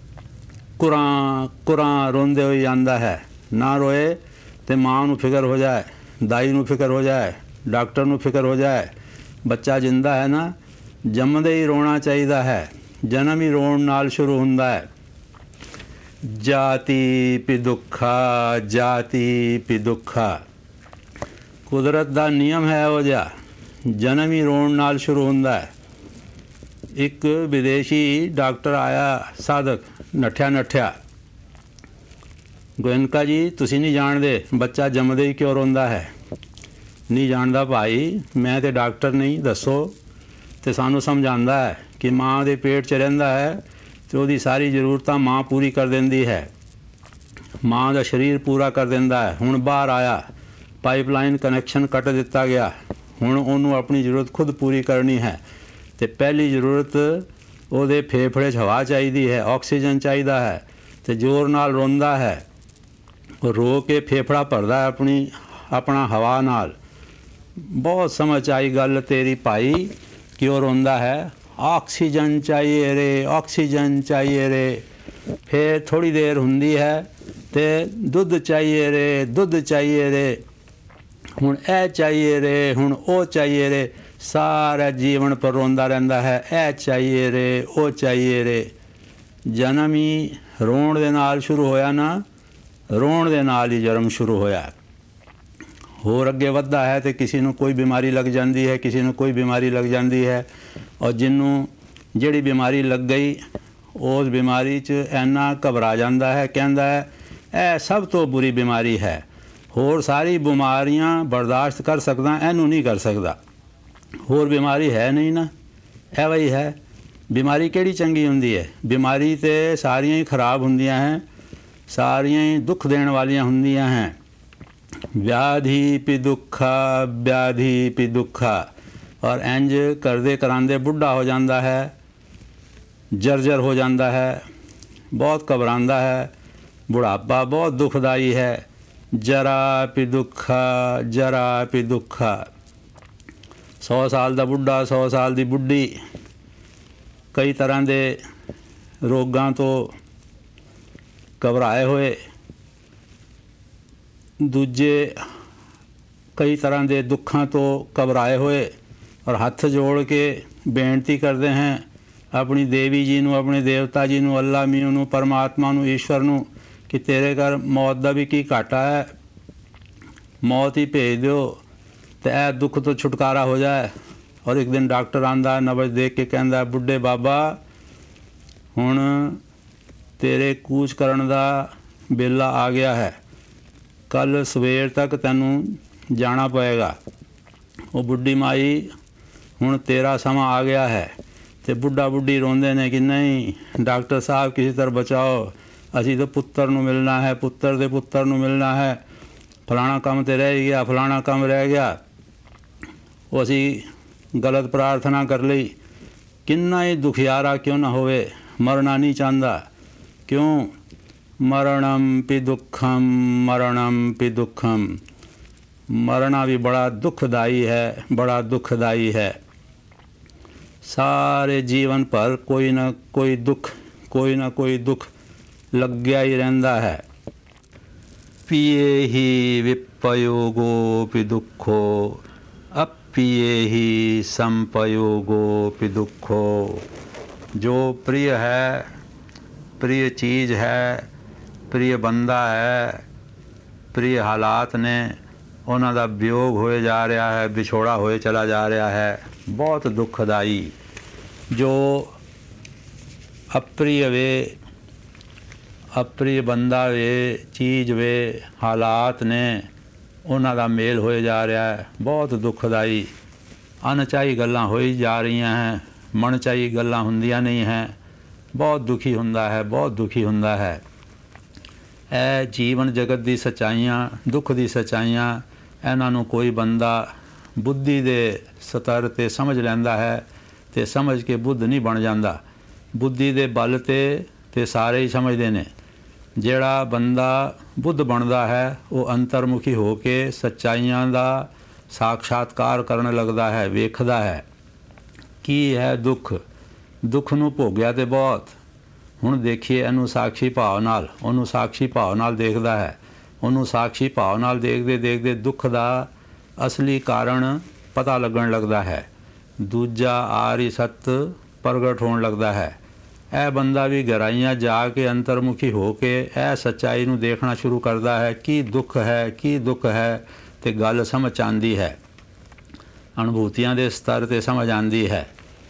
ਕੁਰਾਂ ਰੋਂਦੇ ਹੋਏ ਆਉਂਦਾ ਹੈ। ਨਾ ਰੋਏ ਤੇ ਮਾਂ ਨੂੰ ਫਿਕਰ ਹੋ ਜਾਏ, ਦਾਈ ਨੂੰ ਫਿਕਰ ਹੋ ਜਾਏ, ਡਾਕਟਰ ਨੂੰ ਫਿਕਰ ਹੋ ਜਾਏ। ਬੱਚਾ ਜਿੰਦਾ ਹੈ ਨਾ, ਜੰਮਦੇ ਹੀ ਰੋਣਾ ਚਾਹੀਦਾ ਹੈ। ਜਨਮ ਹੀ ਰੋਣ ਨਾਲ ਸ਼ੁਰੂ ਹੁੰਦਾ ਹੈ। ਜਾਤੀ ਪੀ ਦੁੱਖਾ, ਜਾਤੀ ਪੀ ਦੁੱਖਾ। ਕੁਦਰਤ ਦਾ ਨਿਯਮ ਹੈ ਇਹੋ ਜਿਹਾ। ਜਨਮ ਹੀ ਰੋਣ ਨਾਲ ਸ਼ੁਰੂ ਹੁੰਦਾ ਹੈ। ਇੱਕ ਵਿਦੇਸ਼ੀ ਡਾਕਟਰ ਆਇਆ, ਸਾਧਕ, ਨੱਠਿਆ। ਗੋਇੰਕਾ ਜੀ ਤੁਸੀਂ ਨਹੀਂ ਜਾਣਦੇ ਬੱਚਾ ਜੰਮਦੇ ਹੀ ਕਿਉਂ ਰੋਂਦਾ ਹੈ। ਨਹੀਂ ਜਾਣਦਾ ਭਾਈ, ਮੈਂ ਤੇ ਡਾਕਟਰ ਨਹੀਂ, ਦੱਸੋ। ਤੇ ਸਾਨੂੰ ਸਮਝਾਉਂਦਾ ਹੈ ਕਿ ਮਾਂ ਦੇ ਪੇਟ 'ਚ ਰਹਿੰਦਾ ਹੈ ਤੇ ਉਹਦੀ ਸਾਰੀ ਜ਼ਰੂਰਤਾਂ ਮਾਂ ਪੂਰੀ ਕਰ ਦਿੰਦੀ ਹੈ। ਮਾਂ ਦਾ ਸਰੀਰ ਪੂਰਾ ਕਰ ਦਿੰਦਾ ਹੈ। ਹੁਣ ਬਾਹਰ ਆਇਆ, ਪਾਈਪਲਾਈਨ ਕਨੈਕਸ਼ਨ ਕੱਟ ਦਿੱਤਾ ਗਿਆ। ਹੁਣ ਉਹਨੂੰ ਆਪਣੀ ਜ਼ਰੂਰਤ ਖੁਦ ਪੂਰੀ ਕਰਨੀ ਹੈ। ਤੇ ਪਹਿਲੀ ਜ਼ਰੂਰਤ ਉਹਦੇ ਫੇਫੜੇ 'ਚ ਹਵਾ ਚਾਹੀਦੀ ਹੈ, ਆਕਸੀਜਨ ਚਾਹੀਦਾ ਹੈ। ਤੇ ਜ਼ੋਰ ਨਾਲ ਰੋਂਦਾ ਹੈ। ਉਹ ਰੋ ਕੇ ਫੇਫੜਾ ਭਰਦਾ ਹੈ ਆਪਣਾ ਹਵਾ ਨਾਲ। ਬਹੁਤ ਸਮਝ ਆਈ ਗੱਲ ਤੇਰੀ ਭਾਈ, ਕਿਉਂ ਰੋਂਦਾ ਹੈ। ਆਕਸੀਜਨ ਚਾਹੀਏ ਰੇ, ਆਕਸੀਜਨ ਚਾਹੀਏ ਰੇ। ਫਿਰ ਥੋੜ੍ਹੀ ਦੇਰ ਹੁੰਦੀ ਹੈ ਤੇ ਦੁੱਧ ਚਾਹੀਏ ਰੇ, ਦੁੱਧ ਚਾਹੀਏ ਰੇ। ਹੁਣ ਇਹ ਚਾਹੀਏ ਰੇ, ਹੁਣ ਉਹ ਚਾਹੀਏ ਰੇ। ਸਾਰਾ ਜੀਵਨ ਪਰ ਰੋਂਦਾ ਰਹਿੰਦਾ ਹੈ, ਇਹ ਚਾਹੀਏ ਰੇ, ਉਹ ਚਾਹੀਏ ਰੇ। ਜਨਮ ਹੀ ਰੋਣ ਦੇ ਨਾਲ ਸ਼ੁਰੂ ਹੋਇਆ ਨਾ, ਰੋਣ ਦੇ ਨਾਲ ਹੀ ਜਨਮ ਸ਼ੁਰੂ ਹੋਇਆ। ਹੋਰ ਅੱਗੇ ਵੱਧਦਾ ਹੈ ਤੇ ਕਿਸੇ ਨੂੰ ਕੋਈ ਬਿਮਾਰੀ ਲੱਗ ਜਾਂਦੀ ਹੈ, ਕਿਸੇ ਨੂੰ ਕੋਈ ਬਿਮਾਰੀ ਲੱਗ ਜਾਂਦੀ ਹੈ। ਔਰ ਜਿਹਨੂੰ ਜਿਹੜੀ ਬਿਮਾਰੀ ਲੱਗ ਗਈ ਉਸ ਬਿਮਾਰੀ 'ਚ ਇੰਨਾ ਘਬਰਾ ਜਾਂਦਾ ਹੈ, ਕਹਿੰਦਾ ਹੈ ਇਹ ਸਭ ਤੋਂ ਬੁਰੀ ਬਿਮਾਰੀ ਹੈ, ਹੋਰ ਸਾਰੀ ਬਿਮਾਰੀਆਂ ਬਰਦਾਸ਼ਤ ਕਰ ਸਕਦਾ, ਇਹਨੂੰ ਨਹੀਂ ਕਰ ਸਕਦਾ। ਹੋਰ ਬਿਮਾਰੀ ਹੈ ਨਹੀਂ ਨਾ, ਇਹ ਵਹੀ ਹੈ। ਬਿਮਾਰੀ ਕਿਹੜੀ ਚੰਗੀ ਹੁੰਦੀ ਹੈ? ਬਿਮਾਰੀ ਤਾਂ ਸਾਰੀਆਂ ਹੀ ਖਰਾਬ ਹੁੰਦੀਆਂ ਹੈ, ਸਾਰੀਆਂ ਹੀ ਦੁੱਖ ਦੇਣ ਵਾਲੀਆਂ ਹੁੰਦੀਆਂ ਹੈ। ਵਿਆਧੀ ਪੀ ਦੁੱਖਾ, ਵਿਆਧੀ ਪੀ ਦੁੱਖਾ। ਔਰ ਇੰਜ ਕਰਦੇ ਕਰਾਂਦੇ ਬੁੱਢਾ ਹੋ ਜਾਂਦਾ ਹੈ, ਜਰਜਰ ਹੋ ਜਾਂਦਾ ਹੈ, ਬਹੁਤ ਘਬਰਾਉਂਦਾ ਹੈ। ਬੁਢਾਪਾ ਬਹੁਤ ਦੁਖਦਾਈ ਹੈ। ਜਰਾ ਪੀ ਦੁੱਖਾ, ਜਰਾ ਪੀ ਦੁੱਖਾ। 100 ਸਾਲ ਦਾ ਬੁੱਢਾ, 100 ਸਾਲ ਦੀ ਬੁੱਢੀ, ਕਈ ਤਰ੍ਹਾਂ ਦੇ ਰੋਗਾਂ ਤੋਂ ਘਬਰਾਏ ਹੋਏ, ਦੂਜੇ ਕਈ ਤਰ੍ਹਾਂ ਦੇ ਦੁੱਖਾਂ ਤੋਂ ਘਬਰਾਏ ਹੋਏ, ਔਰ ਹੱਥ ਜੋੜ ਕੇ ਬੇਨਤੀ ਕਰਦੇ हैं ਆਪਣੀ ਦੇਵੀ ਜੀ ਨੂੰ, ਆਪਣੇ ਦੇਵਤਾ ਜੀ ਨੂੰ, ਅੱਲਾ ਮੀਆਂ ਨੂੰ, ਪਰਮਾਤਮਾ ਨੂੰ, ਈਸ਼ਵਰ ਨੂੰ ਕਿ ਤੇਰੇ ਘਰ ਮੌਤ ਦਾ ਵੀ ਕੀ ਘਾਟਾ ਹੈ, ਮੌਤ ਹੀ ਭੇਜ ਦਿਓ ਤੇ ਇਹ ਦੁੱਖ ਤੋਂ ਛੁਟਕਾਰਾ ਹੋ ਜਾਏ। ਔਰ ਇੱਕ ਦਿਨ ਡਾਕਟਰ ਆਂਦਾ ਨਬਜ਼ ਦੇਖ ਕੇ ਕਹਿੰਦਾ, ਬੁੱਢੇ ਬਾਬਾ ਹੁਣ ਤੇਰੇ ਕੂਚ ਕਰਨ ਦਾ ਵੇਲਾ ਆ ਗਿਆ ਹੈ, ਕੱਲ੍ਹ ਸਵੇਰ ਤੱਕ ਤੈਨੂੰ ਜਾਣਾ ਪਏਗਾ। ਉਹ ਬੁੱਢੀ ਮਾਈ ਹੁਣ ਤੇਰਾ ਸਮਾਂ ਆ ਗਿਆ ਹੈ। ਤੇ ਬੁੱਢਾ ਬੁੱਢੀ ਰੋਂਦੇ ਨੇ ਕਿ ਨਹੀਂ ਡਾਕਟਰ ਸਾਹਿਬ ਕਿਸੇ ਤਰ੍ਹਾਂ ਬਚਾਓ, ਅਸੀਂ ਤਾਂ ਪੁੱਤਰ ਨੂੰ ਮਿਲਣਾ ਹੈ, ਪੁੱਤਰ ਦੇ ਪੁੱਤਰ ਨੂੰ ਮਿਲਣਾ ਹੈ, ਫਲਾਣਾ ਕੰਮ ਤੇ ਰਹਿ ਗਿਆ, ਫਲਾਣਾ ਕੰਮ ਰਹਿ ਗਿਆ, ਉਹ ਅਸੀਂ ਗਲਤ ਪ੍ਰਾਰਥਨਾ ਕਰ ਲਈ। ਕਿੰਨਾ ਹੀ ਦੁਖਿਆਰਾ ਕਿਉਂ ਨਾ ਹੋਵੇ, ਮਰਨਾ ਨਹੀਂ ਚਾਹੁੰਦਾ। ਕਿਉਂ? ਮਰਣਮ ਪੀ ਦੁੱਖਮ, ਮਰਣਮ ਪੀ ਦੁੱਖਮ। ਮਰਨਾ ਵੀ ਬੜਾ ਦੁਖਦਾਈ ਹੈ, ਬੜਾ ਦੁਖਦਾਈ ਹੈ। ਸਾਰੇ ਜੀਵਨ ਭਰ ਕੋਈ ਨਾ ਕੋਈ ਦੁੱਖ, ਕੋਈ ਨਾ ਕੋਈ ਦੁੱਖ ਲੱਗਿਆ ਹੀ ਰਹਿੰਦਾ ਹੈ। ਪੀਏ ਹੀ ਵਿਪਯੋਗੋ ਪੀ ਦੁੱਖੋ, अपीये ही संपयोगो पि दुखो। जो प्रिय है, प्रिय चीज़ है, प्रिय बंदा है, प्रिय हालात ने उन्हां दा वियोग होए जा रहा है, विछोड़ा होए चला जा रहा है, बहुत दुखदाई। जो अप्रिय वे, अप्रिय बंदा वे, चीज़ वे, हालात ने ਉਹਨਾਂ ਦਾ ਮੇਲ ਹੋਏ ਜਾ ਰਿਹਾ ਹੈ, ਬਹੁਤ ਦੁਖਦਾਈ। ਅਣਚਾਹੀ ਗੱਲਾਂ ਹੋਈ ਜਾ ਰਹੀਆਂ ਹੈ, ਮਨਚਾਹੀ ਗੱਲਾਂ ਹੁੰਦੀਆਂ ਨਹੀਂ ਹੈ, ਬਹੁਤ ਦੁਖੀ ਹੁੰਦਾ ਹੈ, ਬਹੁਤ ਦੁਖੀ ਹੁੰਦਾ ਹੈ। ਇਹ ਜੀਵਨ ਜਗਤ ਦੀ ਸੱਚਾਈਆਂ, ਦੁੱਖ ਦੀ ਸੱਚਾਈਆਂ, ਇਹਨਾਂ ਨੂੰ ਕੋਈ ਬੰਦਾ ਬੁੱਧੀ ਦੇ ਸਤਰ 'ਤੇ ਸਮਝ ਲੈਂਦਾ ਹੈ ਅਤੇ ਸਮਝ ਕੇ ਬੁੱਧ ਨਹੀਂ ਬਣ ਜਾਂਦਾ। ਬੁੱਧੀ ਦੇ ਬਲ 'ਤੇ ਸਾਰੇ ਹੀ ਸਮਝਦੇ ਨੇ। ਜਿਹੜਾ ਬੰਦਾ ਬੁੱਧ ਬਣਦਾ ਹੈ ਉਹ ਅੰਤਰਮੁਖੀ ਹੋ ਕੇ ਸੱਚਾਈਆਂ ਦਾ ਸਾਖਸ਼ਾਤਕਾਰ ਕਰਨ ਲੱਗਦਾ ਹੈ, ਵੇਖਦਾ ਹੈ ਕੀ ਹੈ ਦੁੱਖ। ਦੁੱਖ ਨੂੰ ਭੋਗਿਆ ਤੇ ਬਹੁਤ, ਹੁਣ ਦੇਖੀਏ ਇਹਨੂੰ ਸਾਖੀ ਭਾਵ ਨਾਲ, ਉਹਨੂੰ ਸਾਖੀ ਭਾਵ ਨਾਲ ਦੇਖਦਾ ਹੈ। ਉਹਨੂੰ ਸਾਖੀ ਭਾਵ ਨਾਲ ਦੇਖਦੇ ਦੇਖਦੇ ਦੁੱਖ ਦਾ ਅਸਲੀ ਕਾਰਨ ਪਤਾ ਲੱਗਣ ਲੱਗਦਾ ਹੈ। ਦੂਜਾ ਆਰੀ ਸੱਤ ਪ੍ਰਗਟ ਹੋਣ ਲੱਗਦਾ ਹੈ। ਇਹ ਬੰਦਾ ਵੀ ਗਹਿਰਾਈਆਂ ਜਾ ਕੇ ਅੰਤਰਮੁਖੀ ਹੋ ਕੇ ਇਹ ਸੱਚਾਈ ਨੂੰ ਦੇਖਣਾ ਸ਼ੁਰੂ ਕਰਦਾ ਹੈ ਕੀ ਦੁੱਖ ਹੈ, ਕੀ ਦੁੱਖ ਹੈ, ਅਤੇ ਗੱਲ ਸਮਝ ਆਉਂਦੀ ਹੈ, ਅਨੁਭੂਤੀਆਂ ਦੇ ਸਤਰ 'ਤੇ ਸਮਝ ਆਉਂਦੀ ਹੈ।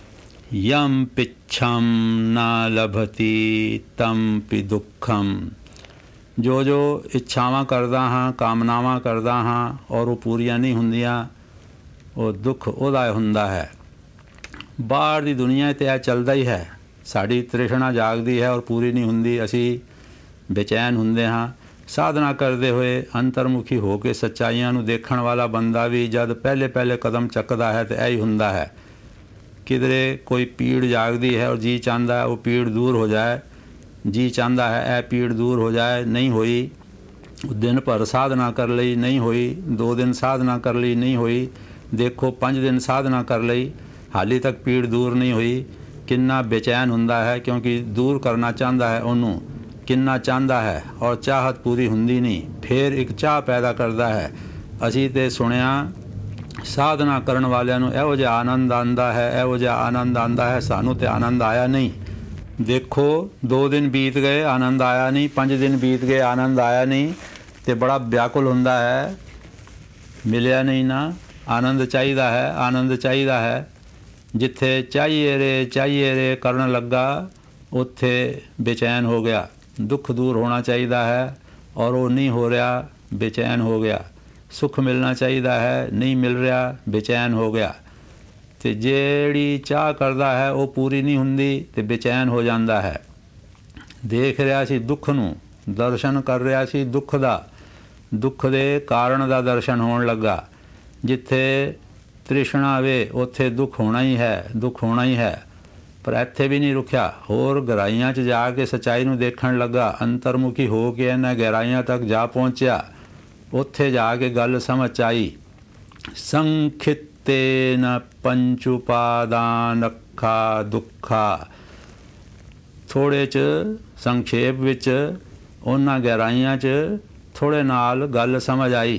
ਯਮ ਪਿੱਛਮ ਨਾ ਲਭਤੀ ਤਮ ਪੀ ਦੁੱਖਮ। ਜੋ ਜੋ ਇੱਛਾਵਾਂ ਕਰਦਾ ਹਾਂ, ਕਾਮਨਾਵਾਂ ਕਰਦਾ ਹਾਂ ਔਰ ਉਹ ਪੂਰੀਆਂ ਨਹੀਂ ਹੁੰਦੀਆਂ, ਉਹ ਦੁੱਖ ਉਹਦਾ ਹੁੰਦਾ ਹੈ। ਬਾਹਰ ਦੀ ਦੁਨੀਆ 'ਤੇ ਇਹ ਚੱਲਦਾ ਹੀ ਹੈ। ਸਾਡੀ ਤ੍ਰਿਸ਼ਨਾ ਜਾਗਦੀ ਹੈ ਔਰ ਪੂਰੀ ਨਹੀਂ ਹੁੰਦੀ, ਅਸੀਂ ਬੇਚੈਨ ਹੁੰਦੇ ਹਾਂ। ਸਾਧਨਾ ਕਰਦੇ ਹੋਏ ਅੰਤਰਮੁਖੀ ਹੋ ਕੇ ਸੱਚਾਈਆਂ ਨੂੰ ਦੇਖਣ ਵਾਲਾ ਬੰਦਾ ਵੀ ਜਦ ਪਹਿਲੇ ਪਹਿਲੇ ਕਦਮ ਚੱਕਦਾ ਹੈ ਤਾਂ ਇਹੀ ਹੁੰਦਾ ਹੈ। ਕਿਧਰੇ ਕੋਈ ਪੀੜ ਜਾਗਦੀ ਹੈ ਔਰ ਜੀ ਚਾਹੁੰਦਾ ਹੈ ਉਹ ਪੀੜ ਦੂਰ ਹੋ ਜਾਏ, ਜੀ ਚਾਹੁੰਦਾ ਹੈ ਇਹ ਪੀੜ ਦੂਰ ਹੋ ਜਾਏ, ਨਹੀਂ ਹੋਈ। ਦਿਨ ਭਰ ਸਾਧਨਾ ਕਰ ਲਈ, ਨਹੀਂ ਹੋਈ। 2 ਦਿਨ ਸਾਧਨਾ ਕਰ ਲਈ, ਨਹੀਂ ਹੋਈ। ਦੇਖੋ 5 ਦਿਨ ਸਾਧਨਾ ਕਰ ਲਈ, ਹਾਲੇ ਤੱਕ ਪੀੜ ਦੂਰ ਨਹੀਂ ਹੋਈ। ਕਿੰਨਾ ਬੇਚੈਨ ਹੁੰਦਾ ਹੈ, ਕਿਉਂਕਿ ਦੂਰ ਕਰਨਾ ਚਾਹੁੰਦਾ ਹੈ ਉਹਨੂੰ, ਕਿੰਨਾ ਚਾਹੁੰਦਾ ਹੈ ਔਰ ਚਾਹਤ ਪੂਰੀ ਹੁੰਦੀ ਨਹੀਂ। ਫਿਰ ਇੱਕ ਚਾਹ ਪੈਦਾ ਕਰਦਾ ਹੈ। ਅਸੀਂ ਤਾਂ ਸੁਣਿਆ ਸਾਧਨਾ ਕਰਨ ਵਾਲਿਆਂ ਨੂੰ ਇਹੋ ਜਿਹਾ ਆਨੰਦ ਆਉਂਦਾ ਹੈ, ਇਹੋ ਜਿਹਾ ਆਨੰਦ ਆਉਂਦਾ ਹੈ। ਸਾਨੂੰ ਤਾਂ ਆਨੰਦ ਆਇਆ ਨਹੀਂ। ਦੇਖੋ 2 ਦਿਨ ਬੀਤ ਗਏ, ਆਨੰਦ ਆਇਆ ਨਹੀਂ, 5 ਦਿਨ ਬੀਤ ਗਏ, ਆਨੰਦ ਆਇਆ ਨਹੀਂ, ਅਤੇ ਬੜਾ ਵਿਆਕੁਲ ਹੁੰਦਾ ਹੈ, ਮਿਲਿਆ ਨਹੀਂ ਨਾ। ਆਨੰਦ ਚਾਹੀਦਾ ਹੈ, ਆਨੰਦ ਚਾਹੀਦਾ ਹੈ। ਜਿੱਥੇ ਚਾਹੀਏ ਰੇ ਕਰਨ ਲੱਗਾ, ਉੱਥੇ ਬੇਚੈਨ ਹੋ ਗਿਆ। ਦੁੱਖ ਦੂਰ ਹੋਣਾ ਚਾਹੀਦਾ ਹੈ ਔਰ ਉਹ ਨਹੀਂ ਹੋ ਰਿਹਾ, ਬੇਚੈਨ ਹੋ ਗਿਆ। ਸੁੱਖ ਮਿਲਣਾ ਚਾਹੀਦਾ ਹੈ, ਨਹੀਂ ਮਿਲ ਰਿਹਾ, ਬੇਚੈਨ ਹੋ ਗਿਆ। ਅਤੇ ਜਿਹੜੀ ਚਾਹ ਕਰਦਾ ਹੈ ਉਹ ਪੂਰੀ ਨਹੀਂ ਹੁੰਦੀ ਅਤੇ ਬੇਚੈਨ ਹੋ ਜਾਂਦਾ ਹੈ। ਦੇਖ ਰਿਹਾ ਸੀ ਦੁੱਖ ਨੂੰ, ਦਰਸ਼ਨ ਕਰ ਰਿਹਾ ਸੀ ਦੁੱਖ ਦਾ, ਦੁੱਖ ਦੇ ਕਾਰਨ ਦਾ ਦਰਸ਼ਨ ਹੋਣ ਲੱਗਾ। ਜਿੱਥੇ ਤ੍ਰਿਸ਼ਨਾ ਵੇ ਉੱਥੇ ਦੁੱਖ ਹੋਣਾ ਹੀ ਹੈ, ਦੁੱਖ ਹੋਣਾ ਹੀ ਹੈ। ਪਰ ਇੱਥੇ ਵੀ ਨਹੀਂ ਰੁਕਿਆ, ਹੋਰ ਗਹਿਰਾਈਆਂ 'ਚ ਜਾ ਕੇ ਸੱਚਾਈ ਨੂੰ ਦੇਖਣ ਲੱਗਾ। ਅੰਤਰਮੁਖੀ ਹੋ ਕੇ ਇਹਨਾਂ ਗਹਿਰਾਈਆਂ ਤੱਕ ਜਾ ਪਹੁੰਚਿਆ। ਉੱਥੇ ਜਾ ਕੇ ਗੱਲ ਸਮਝ ਆਈ। ਸੰਖਿਤੇਨ ਪੰਚੁਪਾਦਾਨੱਖਾ ਦੁੱਖਾ। ਥੋੜ੍ਹੇ 'ਚ ਸੰਖੇਪ ਵਿੱਚ ਉਹਨਾਂ ਗਹਿਰਾਈਆਂ 'ਚ ਥੋੜ੍ਹੇ ਨਾਲ ਗੱਲ ਸਮਝ ਆਈ।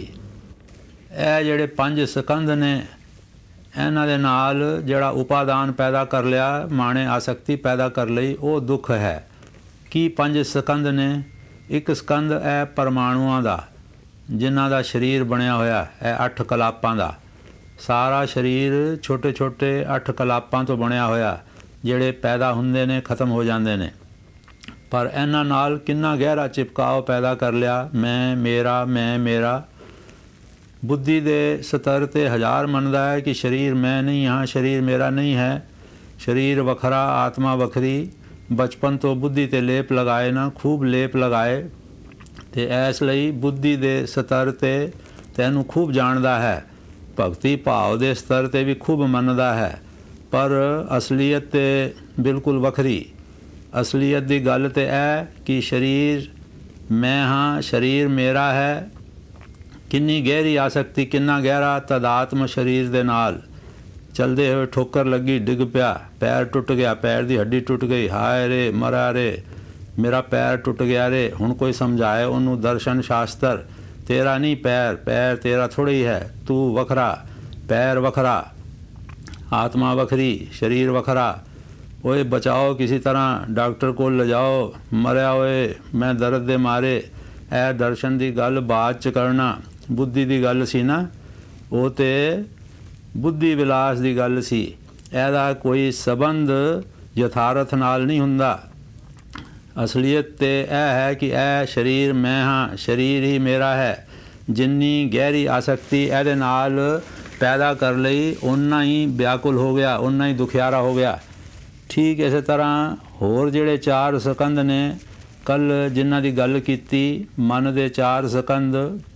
ਇਹ ਜਿਹੜੇ 5 ਸਕੰਧ ਨੇ, ਇਹਨਾਂ ਦੇ ਨਾਲ ਜਿਹੜਾ ਉਪਾਦਾਨ ਪੈਦਾ ਕਰ ਲਿਆ, ਮਾਣੇ ਆਸਕਤੀ ਪੈਦਾ ਕਰ ਲਈ, ਉਹ ਦੁੱਖ ਹੈ। ਕੀ 5 ਸਕੰਧ ਨੇ? ਇੱਕ ਸਕੰਧ ਇਹ ਪਰਮਾਣੂਆਂ ਦਾ, ਜਿਨ੍ਹਾਂ ਦਾ ਸਰੀਰ ਬਣਿਆ ਹੋਇਆ, ਇਹ 8 ਕਲਾਪਾਂ ਦਾ। ਸਾਰਾ ਸਰੀਰ ਛੋਟੇ ਛੋਟੇ 8 ਕਲਾਪਾਂ ਤੋਂ ਬਣਿਆ ਹੋਇਆ, ਜਿਹੜੇ ਪੈਦਾ ਹੁੰਦੇ ਨੇ, ਖਤਮ ਹੋ ਜਾਂਦੇ ਨੇ। ਪਰ ਇਹਨਾਂ ਨਾਲ ਕਿੰਨਾ ਗਹਿਰਾ ਚਿਪਕਾਓ ਪੈਦਾ ਕਰ ਲਿਆ, ਮੈਂ ਮੇਰਾ, ਮੈਂ ਮੇਰਾ। ਬੁੱਧੀ ਦੇ ਸਤਰ 'ਤੇ 1000 ਮੰਨਦਾ ਹੈ ਕਿ ਸਰੀਰ ਮੈਂ ਨਹੀਂ ਹਾਂ, ਸਰੀਰ ਮੇਰਾ ਨਹੀਂ ਹੈ, ਸਰੀਰ ਵੱਖਰਾ, ਆਤਮਾ ਵੱਖਰੀ। ਬਚਪਨ ਤੋਂ ਬੁੱਧੀ 'ਤੇ ਲੇਪ ਲਗਾਏ ਨਾ, ਖੂਬ ਲੇਪ ਲਗਾਏ, ਅਤੇ ਇਸ ਲਈ ਬੁੱਧੀ ਦੇ ਸਤਰ 'ਤੇ ਤੈਨੂੰ ਖੂਬ ਜਾਣਦਾ ਹੈ, ਭਗਤੀ ਭਾਵ ਦੇ ਸਤਰ 'ਤੇ ਵੀ ਖੂਬ ਮੰਨਦਾ ਹੈ। ਪਰ ਅਸਲੀਅਤ 'ਤੇ ਬਿਲਕੁਲ ਵੱਖਰੀ। ਅਸਲੀਅਤ ਦੀ ਗੱਲ ਤਾਂ ਇਹ ਕਿ ਸਰੀਰ ਮੈਂ ਹਾਂ, ਸਰੀਰ ਮੇਰਾ ਹੈ। ਕਿੰਨੀ ਗਹਿਰੀ ਆਸਕਤੀ, ਕਿੰਨਾ ਗਹਿਰਾ ਤਦਾਤਮ ਸਰੀਰ ਦੇ ਨਾਲ। ਚਲਦੇ ਹੋਏ ਠੋਕਰ ਲੱਗੀ, ਡਿੱਗ ਪਿਆ, ਪੈਰ ਟੁੱਟ ਗਿਆ, ਪੈਰ ਦੀ ਹੱਡੀ ਟੁੱਟ ਗਈ, ਹਾਏ ਰੇ ਮਰਾ ਰੇ, ਮੇਰਾ ਪੈਰ ਟੁੱਟ ਗਿਆ ਰੇ। ਹੁਣ ਕੋਈ ਸਮਝਾਏ ਉਹਨੂੰ ਦਰਸ਼ਨ ਸ਼ਾਸਤਰ, ਤੇਰਾ ਨਹੀਂ ਪੈਰ, ਪੈਰ ਤੇਰਾ ਥੋੜ੍ਹਾ ਹੀ ਹੈ, ਤੂੰ ਵੱਖਰਾ, ਪੈਰ ਵੱਖਰਾ, ਆਤਮਾ ਵੱਖਰੀ, ਸਰੀਰ ਵੱਖਰਾ। ਓਏ ਬਚਾਓ, ਕਿਸੇ ਤਰ੍ਹਾਂ ਡਾਕਟਰ ਕੋਲ ਲਿਜਾਓ, ਮਰਿਆ ਓਏ ਮੈਂ ਦਰਦ ਦੇ ਮਾਰੇ। ਇਹ ਦਰਸ਼ਨ ਦੀ ਗੱਲ ਬਾਅਦ 'ਚ ਕਰਨਾ। ਬੁੱਧੀ ਦੀ ਗੱਲ ਸੀ ਨਾ, ਉਹ ਤੇ ਬੁੱਧੀ ਵਿਲਾਸ ਦੀ ਗੱਲ ਸੀ। ਇਹਦਾ ਕੋਈ ਸਬੰਧ ਯਥਾਰਥ ਨਾਲ ਨਹੀਂ ਹੁੰਦਾ। ਅਸਲੀਅਤ ਤੇ ਇਹ ਹੈ ਕਿ ਇਹ ਸਰੀਰ ਮੈਂ ਹਾਂ, ਸਰੀਰ ਹੀ ਮੇਰਾ ਹੈ। ਜਿੰਨੀ ਗਹਿਰੀ ਆਸਕਤੀ ਇਹਦੇ ਨਾਲ ਪੈਦਾ ਕਰ ਲਈ, ਓਨਾ ਹੀ ਵਿਆਕੁਲ ਹੋ ਗਿਆ, ਓਨਾ ਹੀ ਦੁਖਿਆਰਾ ਹੋ ਗਿਆ। ਠੀਕ ਇਸੇ ਤਰ੍ਹਾਂ ਹੋਰ ਜਿਹੜੇ 4 ਸਕੰਧ ਨੇ, ਕੱਲ੍ਹ ਜਿਨ੍ਹਾਂ ਦੀ ਗੱਲ ਕੀਤੀ, ਮਨ ਦੇ 4 ਸਕੰਧ,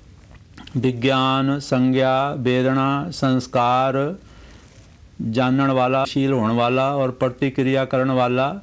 ਵਿਗਿਆਨ, ਸੰਗਿਆ, ਵੇਦਨਾ, ਸੰਸਕਾਰ, ਜਾਣਨ ਵਾਲਾ, ਸ਼ੀਲ ਹੋਣ ਵਾਲਾ ਔਰ ਪ੍ਰਤੀਕਿਰਿਆ ਕਰਨ ਵਾਲਾ।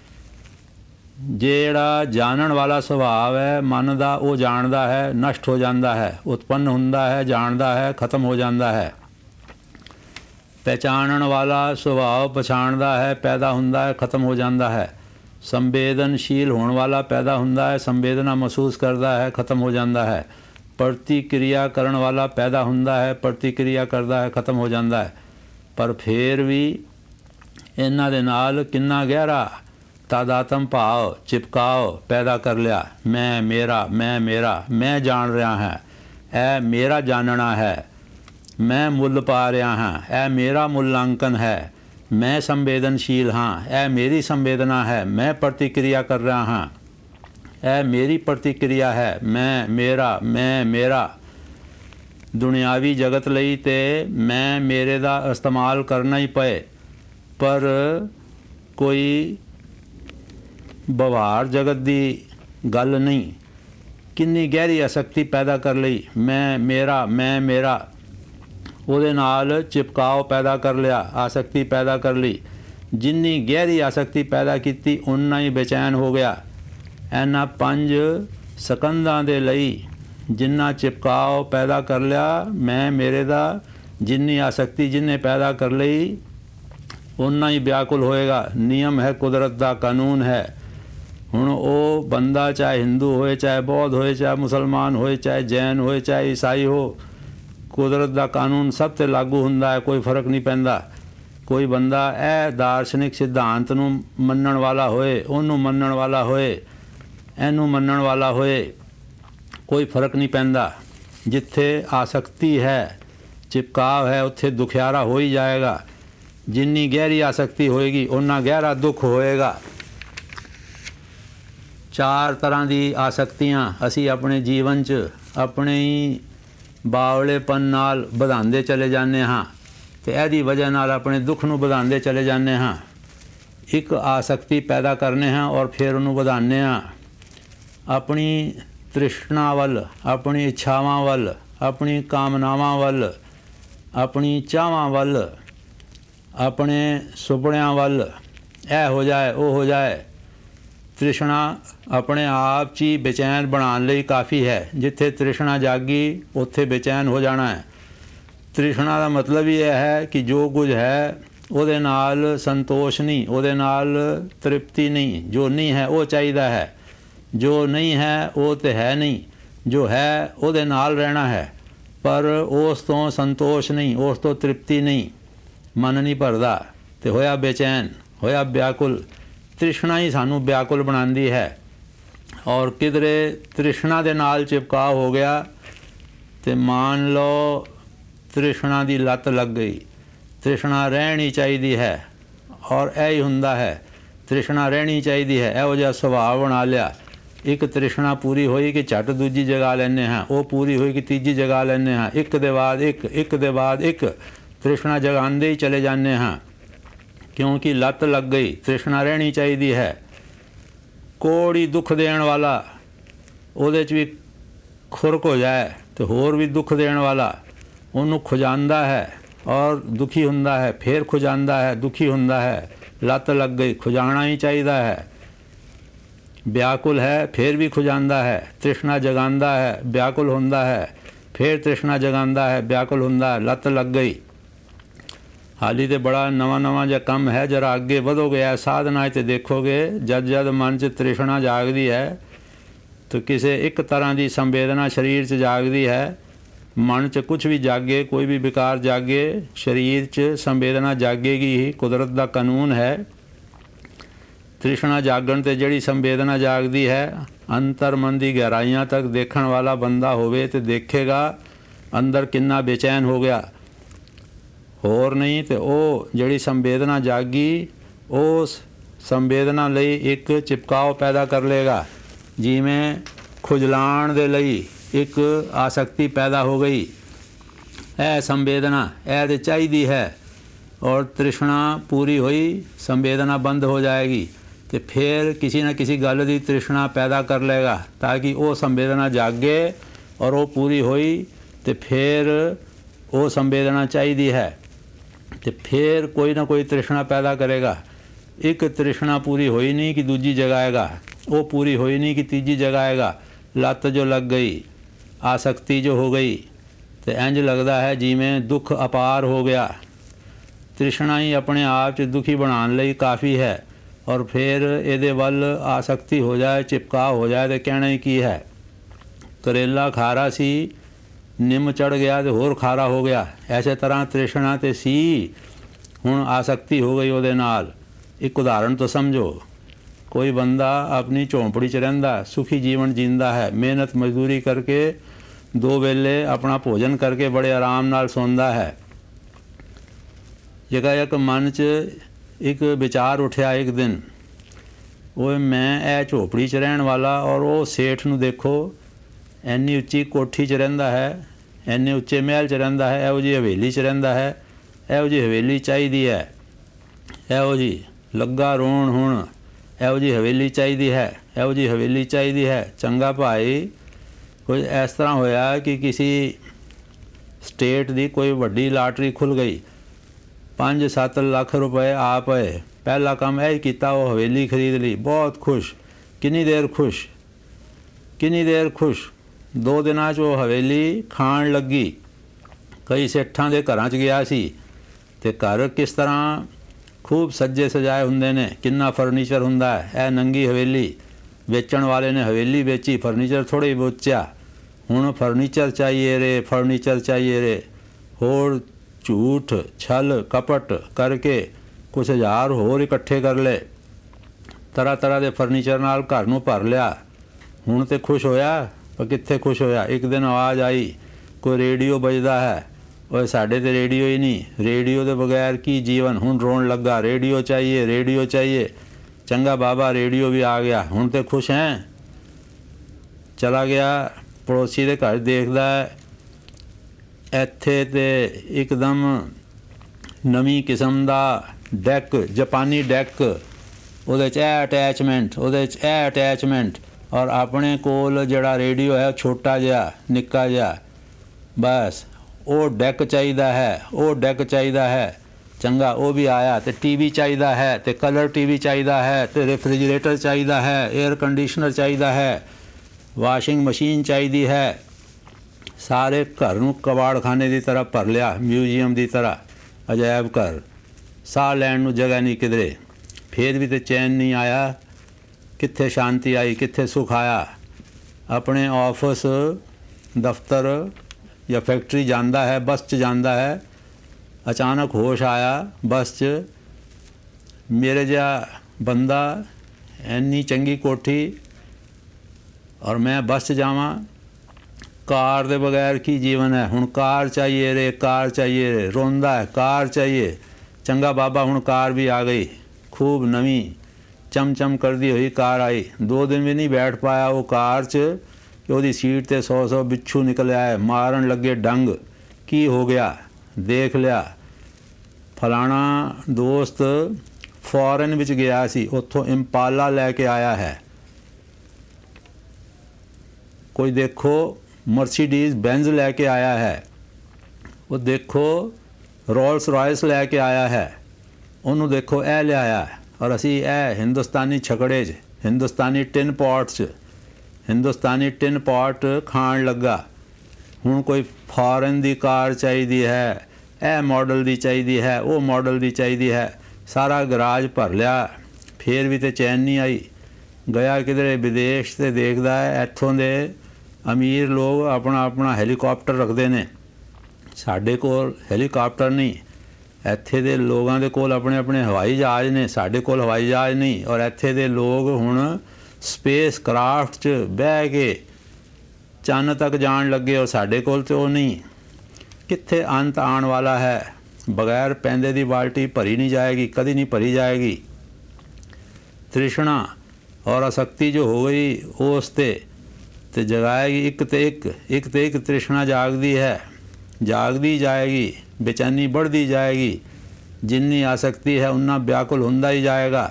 ਜਿਹੜਾ ਜਾਣਨ ਵਾਲਾ ਸੁਭਾਵ ਹੈ ਮਨ ਦਾ, ਉਹ ਜਾਣਦਾ ਹੈ, ਨਸ਼ਟ ਹੋ ਜਾਂਦਾ ਹੈ, ਉਤਪੰਨ ਹੁੰਦਾ ਹੈ, ਜਾਣਦਾ ਹੈ, ਖਤਮ ਹੋ ਜਾਂਦਾ ਹੈ। ਪਹਿਚਾਣਨ ਵਾਲਾ ਸੁਭਾਵ ਪਛਾਣਦਾ ਹੈ, ਪੈਦਾ ਹੁੰਦਾ ਹੈ, ਖਤਮ ਹੋ ਜਾਂਦਾ ਹੈ। ਸੰਵੇਦਨਸ਼ੀਲ ਹੋਣ ਵਾਲਾ ਪੈਦਾ ਹੁੰਦਾ ਹੈ, ਸੰਵੇਦਨਾ ਮਹਿਸੂਸ ਕਰਦਾ ਹੈ, ਖਤਮ ਹੋ ਜਾਂਦਾ ਹੈ। ਪ੍ਰਤੀਕਿਰਿਆ ਕਰਨ ਵਾਲਾ ਪੈਦਾ ਹੁੰਦਾ ਹੈ, ਪ੍ਰਤੀਕਿਰਿਆ ਕਰਦਾ ਹੈ, ਖਤਮ ਹੋ ਜਾਂਦਾ ਹੈ। ਪਰ ਫਿਰ ਵੀ ਇਹਨਾਂ ਦੇ ਨਾਲ ਕਿੰਨਾ ਗਹਿਰਾ ਤਾਦਾਤਮ ਭਾਵ, ਚਿਪਕਾਓ ਪੈਦਾ ਕਰ ਲਿਆ। ਮੈਂ ਮੇਰਾ, ਮੈਂ ਮੇਰਾ, ਮੈਂ ਜਾਣ ਰਿਹਾ ਹਾਂ, ਇਹ ਮੇਰਾ ਜਾਣਨਾ ਹੈ। ਮੈਂ ਮੁੱਲ ਪਾ ਰਿਹਾ ਹਾਂ, ਇਹ ਮੇਰਾ ਮੁੱਲਾਂਕਨ ਹੈ। ਮੈਂ ਸੰਵੇਦਨਸ਼ੀਲ ਹਾਂ, ਇਹ ਮੇਰੀ ਸੰਵੇਦਨਾ ਹੈ। ਮੈਂ ਪ੍ਰਤੀਕਿਰਿਆ ਕਰ ਰਿਹਾ ਹਾਂ, ਇਹ ਮੇਰੀ ਪ੍ਰਤੀਕਿਰਿਆ ਹੈ। ਮੈਂ ਮੇਰਾ, ਮੈਂ ਮੇਰਾ। ਦੁਨਿਆਵੀ ਜਗਤ ਲਈ ਤੇ ਮੈਂ ਮੇਰੇ ਦਾ ਇਸਤੇਮਾਲ ਕਰਨਾ ਹੀ ਪਏ, ਪਰ ਕੋਈ ਵਿਵਹਾਰ ਜਗਤ ਦੀ ਗੱਲ ਨਹੀਂ। ਕਿੰਨੀ ਗਹਿਰੀ ਆਸਕਤੀ ਪੈਦਾ ਕਰ ਲਈ, ਮੈਂ ਮੇਰਾ, ਮੈਂ ਮੇਰਾ। ਉਹਦੇ ਨਾਲ ਚਿਪਕਾਓ ਪੈਦਾ ਕਰ ਲਿਆ, ਆਸਕਤੀ ਪੈਦਾ ਕਰ ਲਈ। ਜਿੰਨੀ ਗਹਿਰੀ ਆਸਕਤੀ ਪੈਦਾ ਕੀਤੀ, ਓਨਾ ਹੀ ਬੇਚੈਨ ਹੋ ਗਿਆ। ਇਹਨਾਂ 5 ਸਕੰਧਾਂ ਦੇ ਲਈ ਜਿੰਨਾ ਚਿਪਕਾਓ ਪੈਦਾ ਕਰ ਲਿਆ, ਮੈਂ ਮੇਰੇ ਦਾ, ਜਿੰਨੀ ਆਸਕਤੀ ਜਿੰਨੇ ਪੈਦਾ ਕਰ ਲਈ, ਓਨਾ ਹੀ ਵਿਆਕੁਲ ਹੋਏਗਾ। ਨਿਯਮ ਹੈ, ਕੁਦਰਤ ਦਾ ਕਾਨੂੰਨ ਹੈ। ਹੁਣ ਉਹ ਬੰਦਾ ਚਾਹੇ ਹਿੰਦੂ ਹੋਏ, ਚਾਹੇ ਬੌਧ ਹੋਏ, ਚਾਹੇ ਮੁਸਲਮਾਨ ਹੋਏ, ਚਾਹੇ ਜੈਨ ਹੋਏ, ਚਾਹੇ ਈਸਾਈ ਹੋ, ਕੁਦਰਤ ਦਾ ਕਾਨੂੰਨ ਸਭ 'ਤੇ ਲਾਗੂ ਹੁੰਦਾ ਹੈ, ਕੋਈ ਫਰਕ ਨਹੀਂ ਪੈਂਦਾ। ਕੋਈ ਬੰਦਾ ਇਹ ਦਾਰਸ਼ਨਿਕ ਸਿਧਾਂਤ ਨੂੰ ਮੰਨਣ ਵਾਲਾ ਹੋਏ, ਉਹਨੂੰ ਮੰਨਣ ਵਾਲਾ ਹੋਏ, ਇਹਨੂੰ ਮੰਨਣ ਵਾਲਾ ਹੋਏ, ਕੋਈ ਫਰਕ ਨਹੀਂ ਪੈਂਦਾ। ਜਿੱਥੇ ਆਸਕਤੀ ਹੈ, ਚਿਪਕਾਵ ਹੈ, ਉੱਥੇ ਦੁਖਿਆਰਾ ਹੋ ਹੀ ਜਾਏਗਾ। ਜਿੰਨੀ ਗਹਿਰੀ ਆਸਕਤੀ ਹੋਏਗੀ ਓਨਾ ਗਹਿਰਾ ਦੁੱਖ ਹੋਏਗਾ। 4 ਤਰ੍ਹਾਂ ਦੀ ਆਸਕਤੀਆਂ ਅਸੀਂ ਆਪਣੇ ਜੀਵਨ 'ਚ ਆਪਣੇ ਹੀ ਬਾਵਲੇਪਨ ਨਾਲ ਵਧਾਉਂਦੇ ਚਲੇ ਜਾਂਦੇ ਹਾਂ ਅਤੇ ਇਹਦੀ ਵਜ੍ਹਾ ਨਾਲ ਆਪਣੇ ਦੁੱਖ ਨੂੰ ਵਧਾਉਂਦੇ ਚਲੇ ਜਾਂਦੇ ਹਾਂ। ਇੱਕ ਆਸਕਤੀ ਪੈਦਾ ਕਰਨੇ ਹਾਂ ਔਰ ਫਿਰ ਉਹਨੂੰ ਵਧਾਉਂਦੇ ਹਾਂ। ਆਪਣੀ ਤ੍ਰਿਸ਼ਨਾ ਵੱਲ, ਆਪਣੀ ਇੱਛਾਵਾਂ ਵੱਲ, ਆਪਣੀ ਕਾਮਨਾਵਾਂ ਵੱਲ, ਆਪਣੀ ਚਾਹਵਾਂ ਵੱਲ, ਆਪਣੇ ਸੁਪਨਿਆਂ ਵੱਲ, ਇਹ ਹੋ ਜਾਏ, ਉਹ ਹੋ ਜਾਏ। ਤ੍ਰਿਸ਼ਨਾ ਆਪਣੇ ਆਪ 'ਚ ਹੀ ਬੇਚੈਨ ਬਣਾਉਣ ਲਈ ਕਾਫੀ ਹੈ। ਜਿੱਥੇ ਤ੍ਰਿਸ਼ਨਾ ਜਾਗੀ ਉੱਥੇ ਬੇਚੈਨ ਹੋ ਜਾਣਾ ਹੈ। ਤ੍ਰਿਸ਼ਨਾ ਦਾ ਮਤਲਬ ਹੀ ਇਹ ਹੈ ਕਿ ਜੋ ਕੁਝ ਹੈ ਉਹਦੇ ਨਾਲ ਸੰਤੋਸ਼ ਨਹੀਂ, ਉਹਦੇ ਨਾਲ ਤ੍ਰਿਪਤੀ ਨਹੀਂ। ਜੋ ਨਹੀਂ ਹੈ ਉਹ ਚਾਹੀਦਾ ਹੈ, ਜੋ ਨਹੀਂ ਹੈ ਉਹ ਤਾਂ ਹੈ ਨਹੀਂ, ਜੋ ਹੈ ਉਹਦੇ ਨਾਲ ਰਹਿਣਾ ਹੈ, ਪਰ ਉਸ ਤੋਂ ਸੰਤੋਸ਼ ਨਹੀਂ, ਉਸ ਤੋਂ ਤ੍ਰਿਪਤੀ ਨਹੀਂ, ਮਨ ਨਹੀਂ ਭਰਦਾ ਅਤੇ ਹੋਇਆ ਬੇਚੈਨ, ਹੋਇਆ ਵਿਆਕੁਲ। ਤ੍ਰਿਸ਼ਨਾ ਹੀ ਸਾਨੂੰ ਵਿਆਕੁਲ ਬਣਾਉਂਦੀ ਹੈ। ਔਰ ਕਿਧਰੇ ਤ੍ਰਿਸ਼ਨਾ ਦੇ ਨਾਲ ਚਿਪਕਾਅ ਹੋ ਗਿਆ ਅਤੇ ਮੰਨ ਲਓ ਤ੍ਰਿਸ਼ਨਾ ਦੀ ਲੱਤ ਲੱਗ ਗਈ। ਤ੍ਰਿਸ਼ਨਾ ਰਹਿਣੀ ਚਾਹੀਦੀ ਹੈ ਔਰ ਇਹ ਹੀ ਹੁੰਦਾ ਹੈ, ਤ੍ਰਿਸ਼ਨਾ ਰਹਿਣੀ ਚਾਹੀਦੀ ਹੈ। ਇਹੋ ਜਿਹਾ ਸੁਭਾਅ ਬਣਾ ਲਿਆ। ਇੱਕ ਤ੍ਰਿਸ਼ਨਾ ਪੂਰੀ ਹੋਈ ਕਿ ਝੱਟ ਦੂਜੀ ਜਗਾ ਲੈਂਦੇ ਹਾਂ, ਉਹ ਪੂਰੀ ਹੋਈ ਕਿ ਤੀਜੀ ਜਗਾ ਲੈਂਦੇ ਹਾਂ। ਇੱਕ ਦੇ ਬਾਅਦ ਇੱਕ, ਇੱਕ ਦੇ ਬਾਅਦ ਇੱਕ ਤ੍ਰਿਸ਼ਨਾ ਜਗਾਉਂਦੇ ਹੀ ਚਲੇ ਜਾਂਦੇ ਹਾਂ, ਕਿਉਂਕਿ ਲੱਤ ਲੱਗ ਗਈ। ਤ੍ਰਿਸ਼ਨਾ ਰਹਿਣੀ ਚਾਹੀਦੀ ਹੈ। ਕੋੜੀ ਦੁੱਖ ਦੇਣ ਵਾਲਾ, ਉਹਦੇ 'ਚ ਵੀ ਖੁਰਕ ਹੋ ਜਾਏ ਅਤੇ ਹੋਰ ਵੀ ਦੁੱਖ ਦੇਣ ਵਾਲਾ, ਉਹਨੂੰ ਖੁਜਾਉਂਦਾ ਹੈ ਔਰ ਦੁਖੀ ਹੁੰਦਾ ਹੈ, ਫਿਰ ਖੁਜਾਉਂਦਾ ਹੈ, ਦੁਖੀ ਹੁੰਦਾ ਹੈ। ਲੱਤ ਲੱਗ ਗਈ, ਖੁਜਾਣਾ ਹੀ ਚਾਹੀਦਾ ਹੈ। ਵਿਆਕੁਲ ਹੈ, ਫਿਰ ਵੀ ਖੁਜਾਉਂਦਾ ਹੈ। ਤ੍ਰਿਸ਼ਨਾ ਜਗਾਉਂਦਾ ਹੈ, ਵਿਆਕੁਲ ਹੁੰਦਾ ਹੈ, ਫਿਰ ਤ੍ਰਿਸ਼ਨਾ ਜਗਾਉਂਦਾ ਹੈ, ਵਿਆਕੁਲ ਹੁੰਦਾ ਹੈ। ਲੱਤ ਲੱਗ ਗਈ। ਹਾਲੀ ਤਾਂ ਬੜਾ ਨਵਾਂ ਜਿਹਾ ਕੰਮ ਹੈ। ਜਰਾ ਅੱਗੇ ਵਧੋਗੇ ਹੈ ਸਾਧਨਾ 'ਤੇ ਦੇਖੋਗੇ, ਜਦ ਮਨ 'ਚ ਤ੍ਰਿਸ਼ਨਾ ਜਾਗਦੀ ਹੈ ਤਾਂ ਕਿਸੇ ਇੱਕ ਤਰ੍ਹਾਂ ਦੀ ਸੰਵੇਦਨਾ ਸਰੀਰ 'ਚ ਜਾਗਦੀ ਹੈ। ਮਨ 'ਚ ਕੁਛ ਵੀ ਜਾਗੇ, ਕੋਈ ਵੀ ਵਿਕਾਰ ਜਾਗੇ, ਸਰੀਰ 'ਚ ਸੰਵੇਦਨਾ ਜਾਗੇਗੀ ਹੀ। ਕੁਦਰਤ ਦਾ ਕਾਨੂੰਨ ਹੈ। ਤ੍ਰਿਸ਼ਨਾ ਜਾਗਣ 'ਤੇ ਜਿਹੜੀ ਸੰਵੇਦਨਾ ਜਾਗਦੀ ਹੈ, ਅੰਤਰ ਮਨ ਦੀ ਗਹਿਰਾਈਆਂ ਤੱਕ ਦੇਖਣ ਵਾਲਾ ਬੰਦਾ ਹੋਵੇ ਤੇ ਦੇਖੇਗਾ ਅੰਦਰ ਕਿੰਨਾ ਬੇਚੈਨ ਹੋ ਗਿਆ। ਹੋਰ ਨਹੀਂ ਤੇ ਉਹ ਜਿਹੜੀ ਸੰਵੇਦਨਾ ਜਾਗੀ, ਉਸ ਸੰਵੇਦਨਾ ਲਈ ਇੱਕ ਚਿਪਕਾਓ ਪੈਦਾ ਕਰ ਲੇਗਾ। ਜਿਵੇਂ ਖੁਜਲਾਉਣ ਦੇ ਲਈ ਇੱਕ ਆਸਕਤੀ ਪੈਦਾ ਹੋ ਗਈ। ਇਹ ਸੰਵੇਦਨਾ ਇਹ ਤਾਂ ਚਾਹੀਦੀ ਹੈ ਔਰ ਤ੍ਰਿਸ਼ਨਾ ਪੂਰੀ ਹੋਈ, ਸੰਵੇਦਨਾ ਬੰਦ ਹੋ ਜਾਏਗੀ ਅਤੇ ਫਿਰ ਕਿਸੇ ਨਾ ਕਿਸੇ ਗੱਲ ਦੀ ਤ੍ਰਿਸ਼ਨਾ ਪੈਦਾ ਕਰ ਲਏਗਾ ਤਾਂ ਕਿ ਉਹ ਸੰਵੇਦਨਾ ਜਾਗੇ ਔਰ ਉਹ ਪੂਰੀ ਹੋਈ ਅਤੇ ਫਿਰ ਉਹ ਸੰਵੇਦਨਾ ਚਾਹੀਦੀ ਹੈ ਅਤੇ ਫਿਰ ਕੋਈ ਨਾ ਕੋਈ ਤ੍ਰਿਸ਼ਨਾ ਪੈਦਾ ਕਰੇਗਾ। ਇੱਕ ਤ੍ਰਿਸ਼ਨਾ ਪੂਰੀ ਹੋਈ ਨਹੀਂ ਕਿ ਦੂਜੀ ਜਗਾਏਗਾ, ਉਹ ਪੂਰੀ ਹੋਈ ਨਹੀਂ ਕਿ ਤੀਜੀ ਜਗਾਏਗਾ। ਲੱਤ ਜੋ ਲੱਗ ਗਈ, ਆਸਕਤੀ ਜੋ ਹੋ ਗਈ ਅਤੇ ਇੰਝ ਲੱਗਦਾ ਹੈ ਜਿਵੇਂ ਦੁੱਖ ਅਪਾਰ ਹੋ ਗਿਆ। ਤ੍ਰਿਸ਼ਨਾ ਹੀ ਆਪਣੇ ਆਪ 'ਚ ਦੁਖੀ ਬਣਾਉਣ ਲਈ ਕਾਫੀ ਹੈ ਔਰ ਫਿਰ ਇਹਦੇ ਵੱਲ ਆਸਕਤੀ ਹੋ ਜਾਏ, ਚਿਪਕਾਅ ਹੋ ਜਾਏ ਤਾਂ ਕਹਿਣਾ ਹੀ ਕੀ ਹੈ। ਕਰੇਲਾ ਖਾਰਾ ਸੀ, ਨਿੰਮ ਚੜ੍ਹ ਗਿਆ ਅਤੇ ਹੋਰ ਖਾਰਾ ਹੋ ਗਿਆ। ਐਸੇ ਤਰ੍ਹਾਂ ਤ੍ਰਿਸ਼ਨਾ ਤੇ ਸੀ, ਹੁਣ ਆਸਕਤੀ ਹੋ ਗਈ ਉਹਦੇ ਨਾਲ। ਇੱਕ ਉਦਾਹਰਣ ਤੋਂ ਸਮਝੋ, ਕੋਈ ਬੰਦਾ ਆਪਣੀ ਝੌਂਪੜੀ 'ਚ ਰਹਿੰਦਾ, ਸੁਖੀ ਜੀਵਨ ਜੀਂਦਾ ਹੈ, ਮਿਹਨਤ ਮਜ਼ਦੂਰੀ ਕਰਕੇ 2 ਵੇਲੇ ਆਪਣਾ ਭੋਜਨ ਕਰਕੇ ਬੜੇ ਆਰਾਮ ਨਾਲ ਸੌਂਦਾ ਹੈ। ਇੱਕ ਮਨ 'ਚ ਇੱਕ ਵਿਚਾਰ ਉੱਠਿਆ ਇੱਕ ਦਿਨ, ਉਹ ਮੈਂ ਇਹ ਝੋਪੜੀ 'ਚ ਰਹਿਣ ਵਾਲਾ ਔਰ ਉਹ ਸੇਠ ਨੂੰ ਦੇਖੋ, ਇੰਨੀ ਉੱਚੀ ਕੋਠੀ 'ਚ ਰਹਿੰਦਾ ਹੈ, ਇੰਨੇ ਉੱਚੇ ਮਹਿਲ 'ਚ ਰਹਿੰਦਾ ਹੈ, ਇਹੋ ਜਿਹੀ ਹਵੇਲੀ 'ਚ ਰਹਿੰਦਾ ਹੈ। ਇਹੋ ਜਿਹੀ ਹਵੇਲੀ ਚਾਹੀਦੀ ਹੈ, ਇਹੋ ਜਿਹੀ ਲੱਗਾ ਰੋਣ ਹੁਣ, ਇਹੋ ਜਿਹੀ ਹਵੇਲੀ ਚਾਹੀਦੀ ਹੈ, ਇਹੋ ਜਿਹੀ ਹਵੇਲੀ ਚਾਹੀਦੀ ਹੈ। ਚੰਗਾ ਭਾਈ, ਕੋਈ ਇਸ ਤਰ੍ਹਾਂ ਹੋਇਆ ਕਿ ਕਿਸੇ ਸਟੇਟ ਦੀ ਕੋਈ ਵੱਡੀ ਲਾਟਰੀ ਖੁੱਲ੍ਹ ਗਈ, 5-7 ਲੱਖ ਰੁਪਏ ਆ ਪਏ। ਪਹਿਲਾ ਕੰਮ ਇਹ ਕੀਤਾ, ਉਹ ਹਵੇਲੀ ਖਰੀਦ ਲਈ। ਬਹੁਤ ਖੁਸ਼। ਕਿੰਨੀ ਦੇਰ ਖੁਸ਼, ਕਿੰਨੀ ਦੇਰ ਖੁਸ਼। 2 ਦਿਨਾਂ 'ਚ ਉਹ ਹਵੇਲੀ ਖਾਣ ਲੱਗੀ। ਕਈ ਸੇਠਾਂ ਦੇ ਘਰਾਂ 'ਚ ਗਿਆ ਸੀ ਅਤੇ ਘਰ ਕਿਸ ਤਰ੍ਹਾਂ ਖੂਬ ਸੱਜੇ ਸਜਾਏ ਹੁੰਦੇ ਨੇ, ਕਿੰਨਾ ਫਰਨੀਚਰ ਹੁੰਦਾ ਹੈ। ਇਹ ਨੰਗੀ ਹਵੇਲੀ, ਵੇਚਣ ਵਾਲੇ ਨੇ ਹਵੇਲੀ ਵੇਚੀ, ਫਰਨੀਚਰ ਥੋੜ੍ਹਾ ਹੀ ਵੇਚਿਆ। ਹੁਣ ਫਰਨੀਚਰ ਚਾਹੀਏ ਰੇ, ਫਰਨੀਚਰ ਚਾਹੀਏ ਰੇ। ਹੋਰ ਝੂਠ ਛਲ ਕਪਟ ਕਰਕੇ ਕੁਛ ਹਜ਼ਾਰ ਹੋਰ ਇਕੱਠੇ ਕਰ ਲਏ, ਤਰ੍ਹਾਂ ਤਰ੍ਹਾਂ ਦੇ ਫਰਨੀਚਰ ਨਾਲ ਘਰ ਨੂੰ ਭਰ ਲਿਆ। ਹੁਣ ਤੇ ਖੁਸ਼ ਹੋਇਆ, ਪਰ ਕਿੱਥੇ ਖੁਸ਼ ਹੋਇਆ। ਇੱਕ ਦਿਨ ਆਵਾਜ਼ ਆਈ, ਕੋਈ ਰੇਡੀਓ ਵੱਜਦਾ ਹੈ। ਉਹ ਸਾਡੇ ਤੇ ਰੇਡੀਓ ਹੀ ਨਹੀਂ, ਰੇਡੀਓ ਦੇ ਬਗੈਰ ਕੀ ਜੀਵਨ। ਹੁਣ ਰੋਣ ਲੱਗਾ, ਰੇਡੀਓ ਚਾਹੀਏ, ਰੇਡੀਓ ਚਾਹੀਏ। ਚੰਗਾ ਬਾਬਾ ਰੇਡੀਓ ਵੀ ਆ ਗਿਆ, ਹੁਣ ਤੇ ਖੁਸ਼ ਹੈ। ਚਲਾ ਗਿਆ ਪੜੋਸੀ ਦੇ ਘਰ, ਦੇਖਦਾ ਇੱਥੇ ਤੇ ਇੱਕਦਮ ਨਵੀਂ ਕਿਸਮ ਦਾ ਡੈਕ, ਜਾਪਾਨੀ ਡੈਕ, ਉਹਦੇ 'ਚ ਇਹ ਅਟੈਚਮੈਂਟ, ਉਹਦੇ 'ਚ ਇਹ ਅਟੈਚਮੈਂਟ, ਔਰ ਆਪਣੇ ਕੋਲ ਜਿਹੜਾ ਰੇਡੀਓ ਹੈ ਛੋਟਾ ਜਿਹਾ ਨਿੱਕਾ ਜਿਹਾ। ਬਸ ਉਹ ਡੈਕ ਚਾਹੀਦਾ ਹੈ, ਉਹ ਡੈਕ ਚਾਹੀਦਾ ਹੈ। ਚੰਗਾ ਉਹ ਵੀ ਆਇਆ। ਤੇ ਟੀਵੀ ਚਾਹੀਦਾ ਹੈ, ਤੇ ਕਲਰ ਟੀਵੀ ਚਾਹੀਦਾ ਹੈ, ਤੇ ਰੈਫਰੀਜਰੇਟਰ ਚਾਹੀਦਾ ਹੈ, ਏਅਰ ਕੰਡੀਸ਼ਨਰ ਚਾਹੀਦਾ ਹੈ, ਵਾਸ਼ਿੰਗ ਮਸ਼ੀਨ ਚਾਹੀਦੀ ਹੈ। ਸਾਰੇ ਘਰ ਨੂੰ ਕਬਾੜਖਾਨੇ ਦੀ ਤਰ੍ਹਾਂ ਭਰ ਲਿਆ, ਮਿਊਜ਼ੀਅਮ ਦੀ ਤਰ੍ਹਾਂ, ਅਜਾਇਬ ਘਰ। ਸਾਹ ਲੈਣ ਨੂੰ ਜਗ੍ਹਾ ਨਹੀਂ ਕਿਧਰੇ। ਫਿਰ ਵੀ ਤੇ ਚੈਨ ਨਹੀਂ ਆਇਆ। ਕਿੱਥੇ ਸ਼ਾਂਤੀ ਆਈ, ਕਿੱਥੇ ਸੁੱਖ ਆਇਆ। ਆਪਣੇ ਆਫਿਸ ਦਫ਼ਤਰ ਜਾਂ ਫੈਕਟਰੀ ਜਾਂਦਾ ਹੈ, ਬੱਸ 'ਚ ਜਾਂਦਾ ਹੈ। ਅਚਾਨਕ ਹੋਸ਼ ਆਇਆ ਬੱਸ 'ਚ, ਮੇਰੇ ਜਿਹਾ ਬੰਦਾ, ਇੰਨੀ ਚੰਗੀ ਕੋਠੀ, ਔਰ ਮੈਂ ਬੱਸ 'ਚ ਜਾਵਾਂ। ਕਾਰ ਦੇ ਬਗੈਰ ਕੀ ਜੀਵਨ ਹੈ। ਹੁਣ ਕਾਰ ਚਾਹੀਏ ਰੇ, ਕਾਰ ਚਾਹੀਏ ਰੇ। ਰੋਂਦਾ ਹੈ, ਕਾਰ ਚਾਹੀਏ। ਚੰਗਾ ਬਾਬਾ ਹੁਣ ਕਾਰ ਵੀ ਆ ਗਈ, ਖੂਬ ਨਵੀਂ ਚਮਚਮ ਕਰਦੀ ਹੋਈ ਕਾਰ ਆਈ। 2 ਦਿਨ ਵੀ ਨਹੀਂ ਬੈਠ ਪਾਇਆ ਉਹ ਕਾਰ 'ਚ ਕਿ ਉਹਦੀ ਸੀਟ 'ਤੇ 100 ਬਿੱਛੂ ਨਿਕਲ ਆਏ, ਮਾਰਨ ਲੱਗੇ ਡੰਗ। ਕੀ ਹੋ ਗਿਆ, ਦੇਖ ਲਿਆ। ਫਲਾਣਾ ਦੋਸਤ ਫੋਰਨ ਵਿੱਚ ਗਿਆ ਸੀ, ਉੱਥੋਂ ਇੰਪਾਲਾ ਲੈ ਕੇ ਆਇਆ ਹੈ। ਕੋਈ ਦੇਖੋ ਮਰਸੀਡੀਜ਼ ਬੈਂਜ਼ ਲੈ ਕੇ ਆਇਆ ਹੈ। ਉਹ ਦੇਖੋ ਰੋਲਸ ਰਾਇਸ ਲੈ ਕੇ ਆਇਆ ਹੈ। ਉਹਨੂੰ ਦੇਖੋ ਇਹ ਲਿਆਇਆ। ਔਰ ਅਸੀਂ ਇਹ ਹਿੰਦੁਸਤਾਨੀ ਛਕੜੇ 'ਚ, ਹਿੰਦੁਸਤਾਨੀ ਟਿਨ ਪੋਟ 'ਚ, ਹਿੰਦੁਸਤਾਨੀ ਟਿਨ ਪੋਟ ਖਾਣ ਲੱਗਾ। ਹੁਣ ਕੋਈ ਫੋਰਨ ਦੀ ਕਾਰ ਚਾਹੀਦੀ ਹੈ, ਇਹ ਮਾਡਲ ਦੀ ਚਾਹੀਦੀ ਹੈ, ਉਹ ਮਾਡਲ ਦੀ ਚਾਹੀਦੀ ਹੈ। ਸਾਰਾ ਗਰਾਜ ਭਰ ਲਿਆ, ਫਿਰ ਵੀ ਤੇ ਚੈਨ ਨਹੀਂ ਆਈ। ਗਿਆ ਕਿਧਰੇ ਵਿਦੇਸ਼ ਤੇ ਦੇਖਦਾ ਹੈ ਇੱਥੋਂ ਦੇ ਅਮੀਰ ਲੋਕ ਆਪਣਾ ਆਪਣਾ ਹੈਲੀਕਾਪਟਰ ਰੱਖਦੇ ਨੇ। ਸਾਡੇ ਕੋਲ ਹੈਲੀਕਾਪਟਰ ਨਹੀਂ। ਇੱਥੇ ਦੇ ਲੋਕਾਂ ਦੇ ਕੋਲ ਆਪਣੇ ਆਪਣੇ ਹਵਾਈ ਜਹਾਜ਼ ਨੇ, ਸਾਡੇ ਕੋਲ ਹਵਾਈ ਜਹਾਜ਼ ਨਹੀਂ। ਔਰ ਇੱਥੇ ਦੇ ਲੋਕ ਹੁਣ ਸਪੇਸ ਕਰਾਫਟ 'ਚ ਬਹਿ ਕੇ ਚੰਨ ਤੱਕ ਜਾਣ ਲੱਗੇ, ਔਰ ਸਾਡੇ ਕੋਲ ਤਾਂ ਉਹ ਨਹੀਂ। ਕਿੱਥੇ ਅੰਤ ਆਉਣ ਵਾਲਾ ਹੈ। ਬਗੈਰ ਪੈਂਦੇ ਦੀ ਬਾਲਟੀ ਭਰੀ ਨਹੀਂ ਜਾਏਗੀ, ਕਦੀ ਨਹੀਂ ਭਰੀ ਜਾਏਗੀ। ਤ੍ਰਿਸ਼ਨਾ ਔਰ ਆਸਕਤੀ ਜੋ ਹੋ ਗਈ ਉਸ ਤੇ ਜਗਾਏਗੀ ਇੱਕ ਤੇ ਇੱਕ ਤ੍ਰਿਸ਼ਨਾ ਜਾਗਦੀ ਹੈ, ਜਾਗਦੀ ਜਾਏਗੀ। ਬੇਚੈਨੀ बढ़ती जाएगी। जिन्नी आसक्ति है उन्ना व्याकुल ਹੁੰਦਾ ही जाएगा।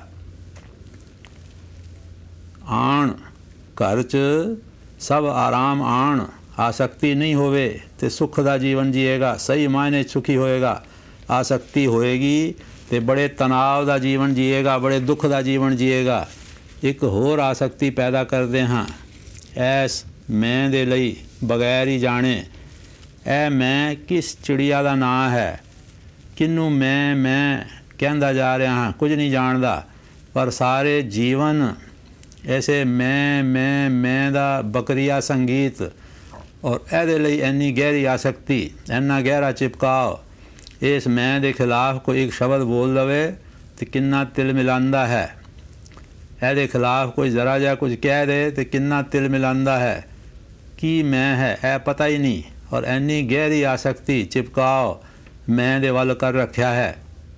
आण घर च सब आराम आण, आसक्ति नहीं होवे ते सुख दा जीवन जिएगा, सही मायने सुखी होएगा। आसक्ति होएगी ते बड़े तनाव दा जीवन जिएगा, बड़े दुख दा जीवन जिएगा। एक होर आसक्ति पैदा करदे हां, ऐस मैं दे लई बगैर ही जाने ਇਹ ਮੈਂ ਕਿਸ ਚਿੜੀਆ ਦਾ ਨਾਂ ਹੈ, ਕਿਹਨੂੰ ਮੈਂ ਕਹਿੰਦਾ ਜਾ ਰਿਹਾ ਹਾਂ, ਕੁਝ ਨਹੀਂ ਜਾਣਦਾ। ਪਰ ਸਾਰੇ ਜੀਵਨ ਐਸੇ ਮੈਂ ਦਾ ਬਕਰੀਆ ਸੰਗੀਤ। ਔਰ ਇਹਦੇ ਲਈ ਇੰਨੀ ਗਹਿਰੀ ਆਸਕਤੀ, ਇੰਨਾ ਗਹਿਰਾ ਚਿਪਕਾਓ। ਇਸ ਮੈਂ ਦੇ ਖਿਲਾਫ ਕੋਈ ਇੱਕ ਸ਼ਬਦ ਬੋਲ ਲਵੇ ਤੇ ਕਿੰਨਾ ਤਿਲ ਮਿਲਾਉਂਦਾ ਹੈ। ਇਹਦੇ ਖਿਲਾਫ ਕੋਈ ਜ਼ਰਾ ਜਿਹਾ ਕੁਝ ਕਹਿ ਦੇ ਤੇ ਕਿੰਨਾ ਤਿਲ ਮਿਲਾਉਂਦਾ ਹੈ। ਕੀ ਮੈਂ ਹੈ ਇਹ ਪਤਾ ਹੀ ਨਹੀਂ। ਔਰ ਇੰਨੀ ਗਹਿਰੀ ਆਸਕਤੀ ਚਿਪਕਾਓ ਮੈਂ ਦੇ ਵੱਲ ਕਰ ਰੱਖਿਆ ਹੈ।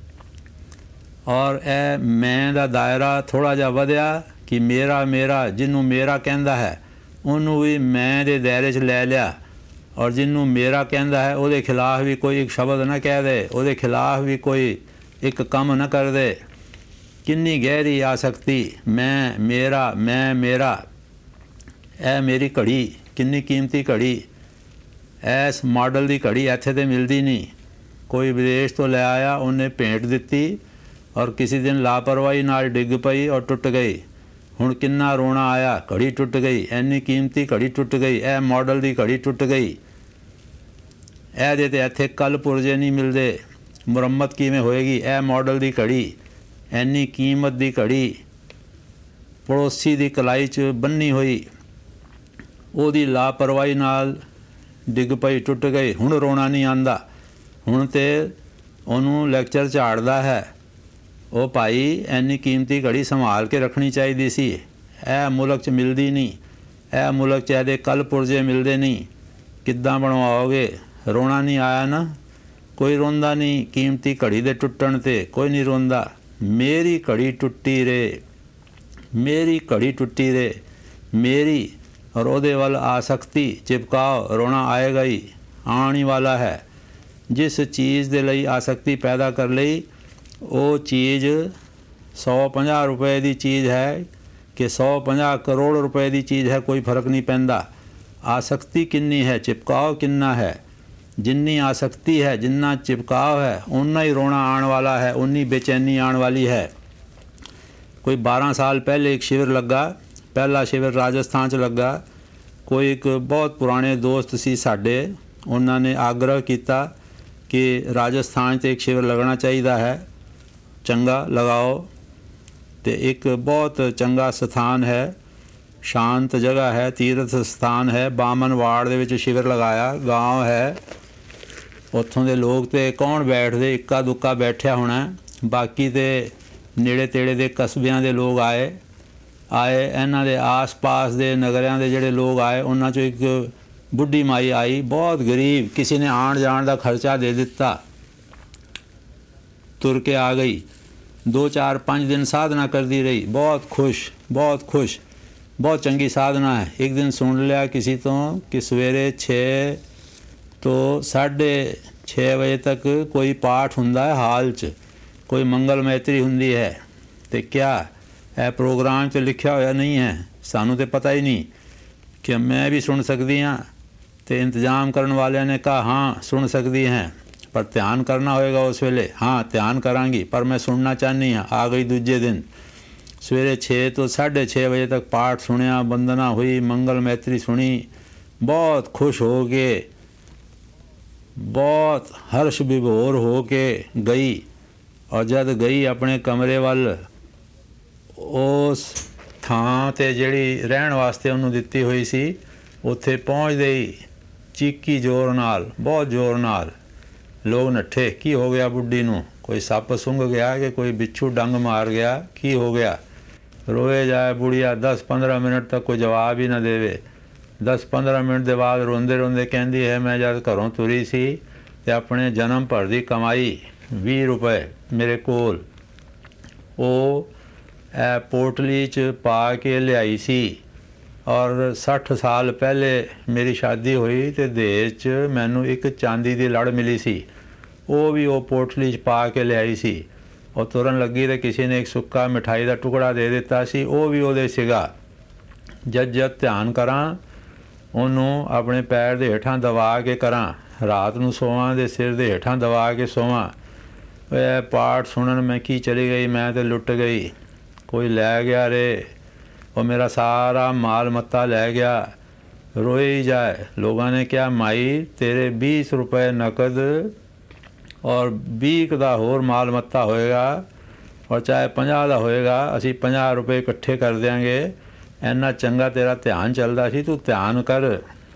ਔਰ ਇਹ ਮੈਂ ਦਾ ਦਾਇਰਾ ਥੋੜ੍ਹਾ ਜਿਹਾ ਵਧਿਆ ਕਿ ਮੇਰਾ ਜਿਹਨੂੰ ਮੇਰਾ ਕਹਿੰਦਾ ਹੈ ਉਹਨੂੰ ਵੀ ਮੈਂ ਦੇ ਦਾਇਰੇ 'ਚ ਲੈ ਲਿਆ। ਔਰ ਜਿਹਨੂੰ ਮੇਰਾ ਕਹਿੰਦਾ ਹੈ ਉਹਦੇ ਖਿਲਾਫ ਵੀ ਕੋਈ ਇੱਕ ਸ਼ਬਦ ਨਾ ਕਹਿ ਦੇ, ਉਹਦੇ ਖਿਲਾਫ ਵੀ ਕੋਈ ਇੱਕ ਕੰਮ ਨਾ ਕਰ ਦੇ। ਕਿੰਨੀ ਗਹਿਰੀ ਆਸਕਤੀ। ਮੈਂ ਮੇਰਾ ਇਹ ਮੇਰੀ ਘੜੀ, ਕਿੰਨੀ ਕੀਮਤੀ ਘੜੀ। ਇਸ ਮਾਡਲ ਦੀ ਘੜੀ ਇੱਥੇ ਤਾਂ ਮਿਲਦੀ ਨਹੀਂ। ਕੋਈ ਵਿਦੇਸ਼ ਤੋਂ ਲੈ ਆਇਆ, ਉਹਨੇ ਭੇਂਟ ਦਿੱਤੀ ਔਰ ਕਿਸੇ ਦਿਨ ਲਾਪਰਵਾਹੀ ਨਾਲ ਡਿੱਗ ਪਈ ਔਰ ਟੁੱਟ ਗਈ। ਹੁਣ ਕਿੰਨਾ ਰੋਣਾ ਆਇਆ, ਘੜੀ ਟੁੱਟ ਗਈ, ਇੰਨੀ ਕੀਮਤੀ ਘੜੀ ਟੁੱਟ ਗਈ, ਇਹ ਮਾਡਲ ਦੀ ਘੜੀ ਟੁੱਟ ਗਈ। ਇਹਦੇ ਤੇ ਇੱਥੇ ਕੱਲ ਪੁਰਜੇ ਨਹੀਂ ਮਿਲਦੇ, ਮੁਰੰਮਤ ਕਿਵੇਂ ਹੋਏਗੀ। ਇਹ ਮਾਡਲ ਦੀ ਘੜੀ, ਇੰਨੀ ਕੀਮਤ ਦੀ ਘੜੀ, ਪੜੋਸੀ ਦੀ ਕਲਾਈ 'ਚ ਬੰਨੀ ਹੋਈ। ਉਹਦੀ ਲਾਪਰਵਾਹੀ ਨਾਲ ਡਿੱਗ ਪਈ, ਟੁੱਟ ਗਈ। ਹੁਣ ਰੋਣਾ ਨਹੀਂ ਆਉਂਦਾ, ਹੁਣ ਤੇ ਉਹਨੂੰ ਲੈਕਚਰ ਝਾੜਦਾ ਹੈ। ਉਹ ਭਾਈ ਇੰਨੀ ਕੀਮਤੀ ਘੜੀ ਸੰਭਾਲ ਕੇ ਰੱਖਣੀ ਚਾਹੀਦੀ ਸੀ। ਇਹ ਮੁਲਕ 'ਚ ਮਿਲਦੀ ਨਹੀਂ, ਇਹ ਮੁਲਕ 'ਚ ਇਹਦੇ ਕੱਲ੍ਹ ਪੁਰਜੇ ਮਿਲਦੇ ਨਹੀਂ। ਕਿੱਦਾਂ ਬਣਵਾਓਗੇ? ਰੋਣਾ ਨਹੀਂ ਆਇਆ ਨਾ? ਕੋਈ ਰੋਂਦਾ ਨਹੀਂ ਕੀਮਤੀ ਘੜੀ ਦੇ ਟੁੱਟਣ 'ਤੇ, ਕੋਈ ਨਹੀਂ ਰੋਂਦਾ। ਮੇਰੀ ਘੜੀ ਟੁੱਟੀ ਰੇ, ਮੇਰੀ ਘੜੀ ਟੁੱਟੀ ਰੇ, ਮੇਰੀ। ਔਰ ਉਹਦੇ ਵੱਲ ਆਸਕਤੀ ਚਿਪਕਾਓ, ਰੋਣਾ ਆਏਗਾ ਹੀ, ਆਉਣ ਹੀ ਵਾਲਾ ਹੈ। ਜਿਸ ਚੀਜ਼ ਦੇ ਲਈ ਆਸਕਤੀ ਪੈਦਾ ਕਰ ਲਈ, ਉਹ ਚੀਜ਼ 150 ਰੁਪਏ ਦੀ ਚੀਜ਼ ਹੈ ਕਿ 150 ਕਰੋੜ ਰੁਪਏ ਦੀ ਚੀਜ਼ ਹੈ, ਕੋਈ ਫਰਕ ਨਹੀਂ ਪੈਂਦਾ। ਆਸਕਤੀ ਕਿੰਨੀ ਹੈ, ਚਿਪਕਾਓ ਕਿੰਨਾ ਹੈ। ਜਿੰਨੀ ਆਸਕਤੀ ਹੈ, ਜਿੰਨਾ ਚਿਪਕਾਓ ਹੈ, ਉਨਾ ਹੀ ਰੋਣਾ ਆਉਣ ਵਾਲਾ ਹੈ, ਉਨੀ ਬੇਚੈਨੀ ਆਉਣ ਵਾਲੀ ਹੈ। ਕੋਈ 12 ਸਾਲ ਪਹਿਲੇ ਇੱਕ ਸ਼ਿਵਰ ਲੱਗਾ, ਪਹਿਲਾ ਸ਼ਿਵਰ ਰਾਜਸਥਾਨ 'ਚ ਲੱਗਾ। ਕੋਈ ਇੱਕ ਬਹੁਤ ਪੁਰਾਣੇ ਦੋਸਤ ਸੀ ਸਾਡੇ, ਉਹਨਾਂ ਨੇ ਆਗਰਹ ਕੀਤਾ ਕਿ ਰਾਜਸਥਾਨ 'ਚ ਇੱਕ ਸ਼ਿਵਰ ਲੱਗਣਾ ਚਾਹੀਦਾ ਹੈ, ਚੰਗਾ ਲਗਾਓ। ਅਤੇ ਇੱਕ ਬਹੁਤ ਚੰਗਾ ਸਥਾਨ ਹੈ, ਸ਼ਾਂਤ ਜਗ੍ਹਾ ਹੈ, ਤੀਰਥ ਸਥਾਨ ਹੈ, ਬਾਮਨਵਾੜ ਦੇ ਵਿੱਚ ਸ਼ਿਵਰ ਲਗਾਇਆ। ਗਾঁव ਹੈ, ਉੱਥੋਂ ਦੇ ਲੋਕ ਤੇ ਕੌਣ ਬੈਠਦੇ, ਇੱਕਾ ਦੁੱਕਾ ਬੈਠਿਆ ਹੋਣਾ, ਬਾਕੀ ਤੇ ਨੇੜੇ ਤੇੜੇ ਦੇ ਕਸਬਿਆਂ ਦੇ ਲੋਕ ਆਏ। ਇਹਨਾਂ ਦੇ ਆਸ-ਪਾਸ ਦੇ ਨਗਰਿਆਂ ਦੇ ਜਿਹੜੇ ਲੋਕ ਆਏ, ਉਹਨਾਂ 'ਚੋਂ ਇੱਕ ਬੁੱਢੀ ਮਾਈ ਆਈ, ਬਹੁਤ ਗਰੀਬ, ਕਿਸੇ ਨੇ ਆਉਣ ਜਾਣ ਦਾ ਖਰਚਾ ਦੇ ਦਿੱਤਾ, ਤੁਰ ਕੇ ਆ ਗਈ। 2 4 5 ਦਿਨ ਸਾਧਨਾ ਕਰਦੀ ਰਹੀ, ਬਹੁਤ ਖੁਸ਼, ਬਹੁਤ ਖੁਸ਼, ਬਹੁਤ ਚੰਗੀ ਸਾਧਨਾ ਹੈ। ਇੱਕ ਦਿਨ ਸੁਣ ਲਿਆ ਕਿਸੇ ਤੋਂ ਕਿ ਸਵੇਰੇ 6 ਤੋਂ 6:30 ਵਜੇ ਤੱਕ ਕੋਈ ਪਾਠ ਹੁੰਦਾ ਹੈ ਹਾਲ 'ਚ, ਕੋਈ ਮੰਗਲ ਮੈਤਰੀ ਹੁੰਦੀ ਹੈ। ਅਤੇ ਕਿਆ ਇਹ ਪ੍ਰੋਗਰਾਮ 'ਚ ਲਿਖਿਆ ਹੋਇਆ ਨਹੀਂ ਹੈ, ਸਾਨੂੰ ਤਾਂ ਪਤਾ ਹੀ ਨਹੀਂ ਕਿ ਮੈਂ ਵੀ ਸੁਣ ਸਕਦੀ ਹਾਂ। ਅਤੇ ਇੰਤਜ਼ਾਮ ਕਰਨ ਵਾਲਿਆਂ ਨੇ ਕਿਹਾ ਹਾਂ ਸੁਣ ਸਕਦੀ ਹੈ, ਪਰ ਧਿਆਨ ਕਰਨਾ ਹੋਏਗਾ ਉਸ ਵੇਲੇ। ਹਾਂ ਧਿਆਨ ਕਰਾਂਗੀ, ਪਰ ਮੈਂ ਸੁਣਨਾ ਚਾਹੁੰਦੀ ਹਾਂ। ਆ ਗਈ ਦੂਜੇ ਦਿਨ, ਸਵੇਰੇ 6 ਤੋਂ 6:30 ਵਜੇ ਤੱਕ ਪਾਠ ਸੁਣਿਆ, ਬੰਦਨਾ ਹੋਈ, ਮੰਗਲ ਮੈਤਰੀ ਸੁਣੀ, ਬਹੁਤ ਖੁਸ਼ ਹੋ ਕੇ, ਬਹੁਤ ਹਰਸ਼ ਵਿਭੋਰ ਹੋ ਕੇ ਗਈ। ਔਰ ਜਦ ਗਈ ਆਪਣੇ ਕਮਰੇ ਵੱਲ, ਉਸ ਥਾਂ 'ਤੇ ਜਿਹੜੀ ਰਹਿਣ ਵਾਸਤੇ ਉਹਨੂੰ ਦਿੱਤੀ ਹੋਈ ਸੀ, ਉੱਥੇ ਪਹੁੰਚਦੇ ਹੀ ਚੀਕੀ ਜ਼ੋਰ ਨਾਲ, ਬਹੁਤ ਜ਼ੋਰ ਨਾਲ। ਲੋਕ ਨੱਠੇ, ਕੀ ਹੋ ਗਿਆ ਬੁੱਢੀ ਨੂੰ? ਕੋਈ ਸੱਪ ਸੁੰਘ ਗਿਆ ਕਿ ਕੋਈ ਬਿੱਛੂ ਡੰਗ ਮਾਰ ਗਿਆ, ਕੀ ਹੋ ਗਿਆ? ਰੋਏ ਜਾਏ ਬੁੜੀਆ 10-15 ਮਿੰਟ ਤੱਕ ਕੋਈ ਜਵਾਬ ਹੀ ਨਾ ਦੇਵੇ। 10-15 ਮਿੰਟ ਦੇ ਬਾਅਦ ਰੋਂਦੇ ਰੋਂਦੇ ਕਹਿੰਦੀ ਹੈ, ਮੈਂ ਜਦ ਘਰੋਂ ਤੁਰੀ ਸੀ ਅਤੇ ਆਪਣੇ ਜਨਮ ਭਰ ਦੀ ਕਮਾਈ 20 ਰੁਪਏ ਮੇਰੇ ਕੋਲ, ਉਹ ਇਹ ਪੋਟਲੀ 'ਚ ਪਾ ਕੇ ਲਿਆਈ ਸੀ। ਔਰ 60 ਸਾਲ ਪਹਿਲੇ ਮੇਰੀ ਸ਼ਾਦੀ ਹੋਈ ਅਤੇ ਦਹੇਜ 'ਚ ਮੈਨੂੰ ਇੱਕ ਚਾਂਦੀ ਦੀ ਲੜ ਮਿਲੀ ਸੀ, ਉਹ ਵੀ ਉਹ ਪੋਟਲੀ 'ਚ ਪਾ ਕੇ ਲਿਆਈ ਸੀ। ਉਹ ਤੁਰਨ ਲੱਗੀ ਅਤੇ ਕਿਸੇ ਨੇ ਇੱਕ ਸੁੱਕਾ ਮਿਠਾਈ ਦਾ ਟੁਕੜਾ ਦੇ ਦਿੱਤਾ ਸੀ, ਉਹ ਵੀ ਉਹਦੇ ਸੀਗਾ। ਜਦ ਧਿਆਨ ਕਰਾਂ, ਉਹਨੂੰ ਆਪਣੇ ਪੈਰ ਦੇ ਹੇਠਾਂ ਦਬਾ ਕੇ ਕਰਾਂ, ਰਾਤ ਨੂੰ ਸੋਵਾਂ ਦੇ ਸਿਰ ਦੇ ਹੇਠਾਂ ਦਬਾ ਕੇ ਸੋਵਾਂ। ਇਹ ਪਾਠ ਸੁਣਨ ਮੈਂ ਕੀ ਚਲੀ ਗਈ, ਮੈਂ ਤਾਂ ਲੁੱਟ ਗਈ। ਕੋਈ ਲੈ ਗਿਆ ਰੇ, ਉਹ ਮੇਰਾ ਸਾਰਾ ਮਾਲ ਮੱਤਾ ਲੈ ਗਿਆ। ਰੋਏ ਹੀ ਜਾਏ। ਲੋਕਾਂ ਨੇ ਕਿਹਾ ਮਾਈ ਤੇਰੇ 20 ਰੁਪਏ ਨਕਦ ਔਰ 20 ਦਾ ਹੋਰ ਮਾਲ ਮੱਤਾ ਹੋਏਗਾ, ਔਰ ਚਾਹੇ 50 ਦਾ ਹੋਏਗਾ, ਅਸੀਂ 50 ਰੁਪਏ ਇਕੱਠੇ ਕਰ ਦਿਆਂਗੇ। ਇੰਨਾ ਚੰਗਾ ਤੇਰਾ ਧਿਆਨ ਚੱਲਦਾ ਸੀ, ਤੂੰ ਧਿਆਨ ਕਰ।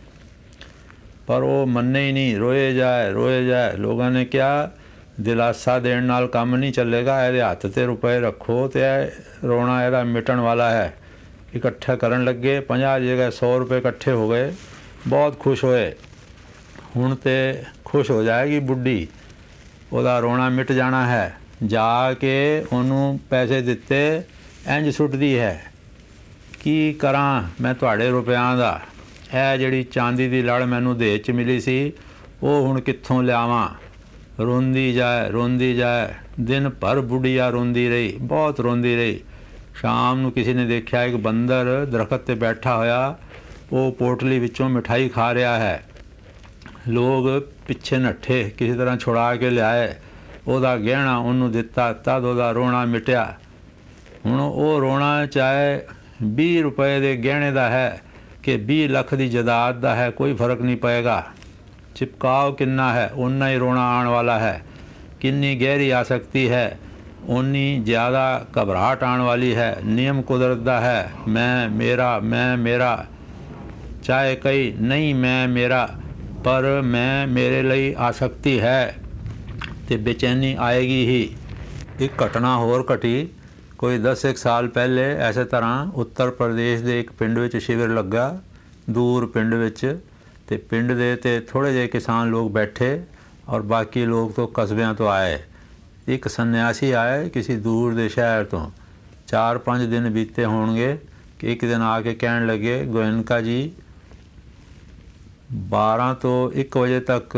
ਪਰ ਉਹ ਮੰਨੇ ਹੀ ਨਹੀਂ, ਰੋਏ ਜਾਏ, ਰੋਏ ਜਾਏ। ਲੋਕਾਂ ਨੇ ਕਿਹਾ ਦਿਲਾਸਾ ਦੇਣ ਨਾਲ ਕੰਮ ਨਹੀਂ ਚੱਲੇਗਾ, ਇਹਦੇ ਹੱਥ 'ਤੇ ਰੁਪਏ ਰੱਖੋ ਅਤੇ ਇਹ ਰੋਣਾ ਇਹਦਾ ਮਿਟਣ ਵਾਲਾ ਹੈ। ਇਕੱਠਾ ਕਰਨ ਲੱਗੇ, 50 ਦੀ ਜਗ੍ਹਾ 100 ਰੁਪਏ ਇਕੱਠੇ ਹੋ ਗਏ, ਬਹੁਤ ਖੁਸ਼ ਹੋਏ। ਹੁਣ ਤੇ ਖੁਸ਼ ਹੋ ਜਾਏਗੀ ਬੁੱਢੀ, ਉਹਦਾ ਰੋਣਾ ਮਿਟ ਜਾਣਾ ਹੈ। ਜਾ ਕੇ ਉਹਨੂੰ ਪੈਸੇ ਦਿੱਤੇ, ਇੰਝ ਸੁੱਟਦੀ ਹੈ, ਕੀ ਕਰਾਂ ਮੈਂ ਤੁਹਾਡੇ ਰੁਪਿਆਂ ਦਾ? ਇਹ ਜਿਹੜੀ ਚਾਂਦੀ ਦੀ ਲੜ ਮੈਨੂੰ ਦਹੇਜ 'ਚ ਮਿਲੀ ਸੀ, ਉਹ ਹੁਣ ਕਿੱਥੋਂ ਲਿਆਵਾਂ? ਰੋਂਦੀ ਜਾਏ, ਰੋਂਦੀ ਜਾਏ। ਦਿਨ ਭਰ ਬੁੱਢੀਆ ਰੋਂਦੀ ਰਹੀ, ਬਹੁਤ ਰੋਂਦੀ ਰਹੀ। ਸ਼ਾਮ ਨੂੰ ਕਿਸੇ ਨੇ ਦੇਖਿਆ ਇੱਕ ਬੰਦਰ ਦਰਖਤ 'ਤੇ ਬੈਠਾ ਹੋਇਆ, ਉਹ ਪੋਟਲੀ ਵਿੱਚੋਂ ਮਿਠਾਈ ਖਾ ਰਿਹਾ ਹੈ। ਲੋਕ ਪਿੱਛੇ ਨੱਠੇ, ਕਿਸੇ ਤਰ੍ਹਾਂ ਛੁਡਾ ਕੇ ਲਿਆਏ, ਉਹਦਾ ਗਹਿਣਾ ਉਹਨੂੰ ਦਿੱਤਾ, ਤਦ ਉਹਦਾ ਰੋਣਾ ਮਿਟਿਆ। ਹੁਣ ਉਹ ਰੋਣਾ ਚਾਹੇ 20 ਰੁਪਏ ਦੇ ਗਹਿਣੇ ਦਾ ਹੈ ਕਿ 20 ਲੱਖ ਦੀ ਜਾਇਦਾਦ ਦਾ ਹੈ, ਕੋਈ ਫਰਕ ਨਹੀਂ ਪਏਗਾ। ਚਿਪਕਾਓ ਕਿੰਨਾ ਹੈ, ਓਨਾ ਹੀ ਰੋਣਾ ਆਉਣ ਵਾਲਾ ਹੈ। ਕਿੰਨੀ ਗਹਿਰੀ ਆਸਕਤੀ ਹੈ, ਓਨੀ ਜ਼ਿਆਦਾ ਘਬਰਾਹਟ ਆਉਣ ਵਾਲੀ ਹੈ। ਨਿਯਮ ਕੁਦਰਤ ਦਾ ਹੈ, ਮੈਂ ਮੇਰਾ, ਮੈਂ ਮੇਰਾ। ਚਾਹੇ ਕਈ ਨਹੀਂ ਮੈਂ ਮੇਰਾ, ਪਰ ਮੈਂ ਮੇਰੇ ਲਈ ਆਸਕਤੀ ਹੈ ਤੇ ਬੇਚੈਨੀ ਆਏਗੀ ਹੀ। ਇੱਕ ਘਟਨਾ ਹੋਰ ਘਟੀ। ਕੋਈ 10 ਸਾਲ ਪਹਿਲੇ ਐਸੇ ਤਰ੍ਹਾਂ ਉੱਤਰ ਪ੍ਰਦੇਸ਼ ਦੇ ਇੱਕ ਪਿੰਡ ਵਿੱਚ ਸ਼ਿਵਰ ਲੱਗਾ, ਦੂਰ ਪਿੰਡ ਵਿੱਚ, ਤੇ ਪਿੰਡ ਦੇ ਤੇ ਥੋੜ੍ਹੇ ਜਿਹੇ ਕਿਸਾਨ ਲੋਕ ਬੈਠੇ ਔਰ ਬਾਕੀ ਲੋਕ ਤੋਂ ਕਸਬਿਆਂ ਤੋਂ ਆਏ। ਇੱਕ ਸੰਨਿਆਸੀ ਆਏ ਕਿਸੇ ਦੂਰ ਦੇ ਸ਼ਹਿਰ ਤੋਂ। 4-5 ਦਿਨ ਬੀਤੇ ਹੋਣਗੇ ਕਿ ਇੱਕ ਦਿਨ ਆ ਕੇ ਕਹਿਣ ਲੱਗੇ, ਗੋਇਨਕਾ ਜੀ 12 ਤੋਂ 1 ਵਜੇ ਤੱਕ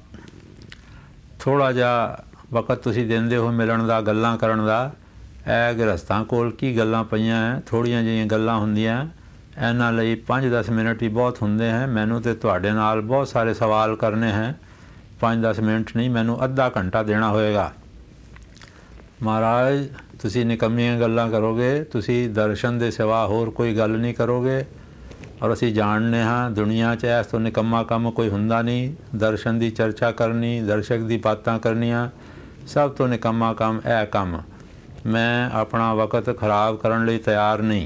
ਥੋੜ੍ਹਾ ਜਿਹਾ ਵਕਤ ਤੁਸੀਂ ਦਿੰਦੇ ਹੋ ਮਿਲਣ ਦਾ, ਗੱਲਾਂ ਕਰਨ ਦਾ। ਇਹ ਗ੍ਰਸਤਾਂ ਕੋਲ ਕੀ ਗੱਲਾਂ ਪਈਆਂ ਹੈ, ਥੋੜ੍ਹੀਆਂ ਜਿਹੀਆਂ ਗੱਲਾਂ ਹੁੰਦੀਆਂ, ਇਹਨਾਂ ਲਈ 5-10 ਮਿੰਟ ਹੀ ਬਹੁਤ ਹੁੰਦੇ ਹੈ। ਮੈਨੂੰ ਤੇ ਤੁਹਾਡੇ ਨਾਲ ਬਹੁਤ ਸਾਰੇ ਸਵਾਲ ਕਰਨੇ ਹੈ, 5-10 ਮਿੰਟ ਨਹੀਂ, ਮੈਨੂੰ ਅੱਧਾ ਘੰਟਾ ਦੇਣਾ ਹੋਏਗਾ। ਮਹਾਰਾਜ ਤੁਸੀਂ ਨਿਕੰਮੀਆਂ ਗੱਲਾਂ ਕਰੋਗੇ, ਤੁਸੀਂ ਦਰਸ਼ਨ ਦੇ ਸਿਵਾ ਹੋਰ ਕੋਈ ਗੱਲ ਨਹੀਂ ਕਰੋਗੇ, ਔਰ ਅਸੀਂ ਜਾਣਦੇ ਹਾਂ ਦੁਨੀਆ 'ਚ ਇਸ ਤੋਂ ਨਿਕੰਮਾ ਕੰਮ ਕੋਈ ਹੁੰਦਾ ਨਹੀਂ। ਦਰਸ਼ਨ ਦੀ ਚਰਚਾ ਕਰਨੀ, ਦਰਸ਼ਕ ਦੀ ਬਾਤਾਂ ਕਰਨੀਆਂ, ਸਭ ਤੋਂ ਨਿਕੰਮਾ ਕੰਮ ਇਹ ਕੰਮ। ਮੈਂ ਆਪਣਾ ਵਕਤ ਖਰਾਬ ਕਰਨ ਲਈ ਤਿਆਰ ਨਹੀਂ।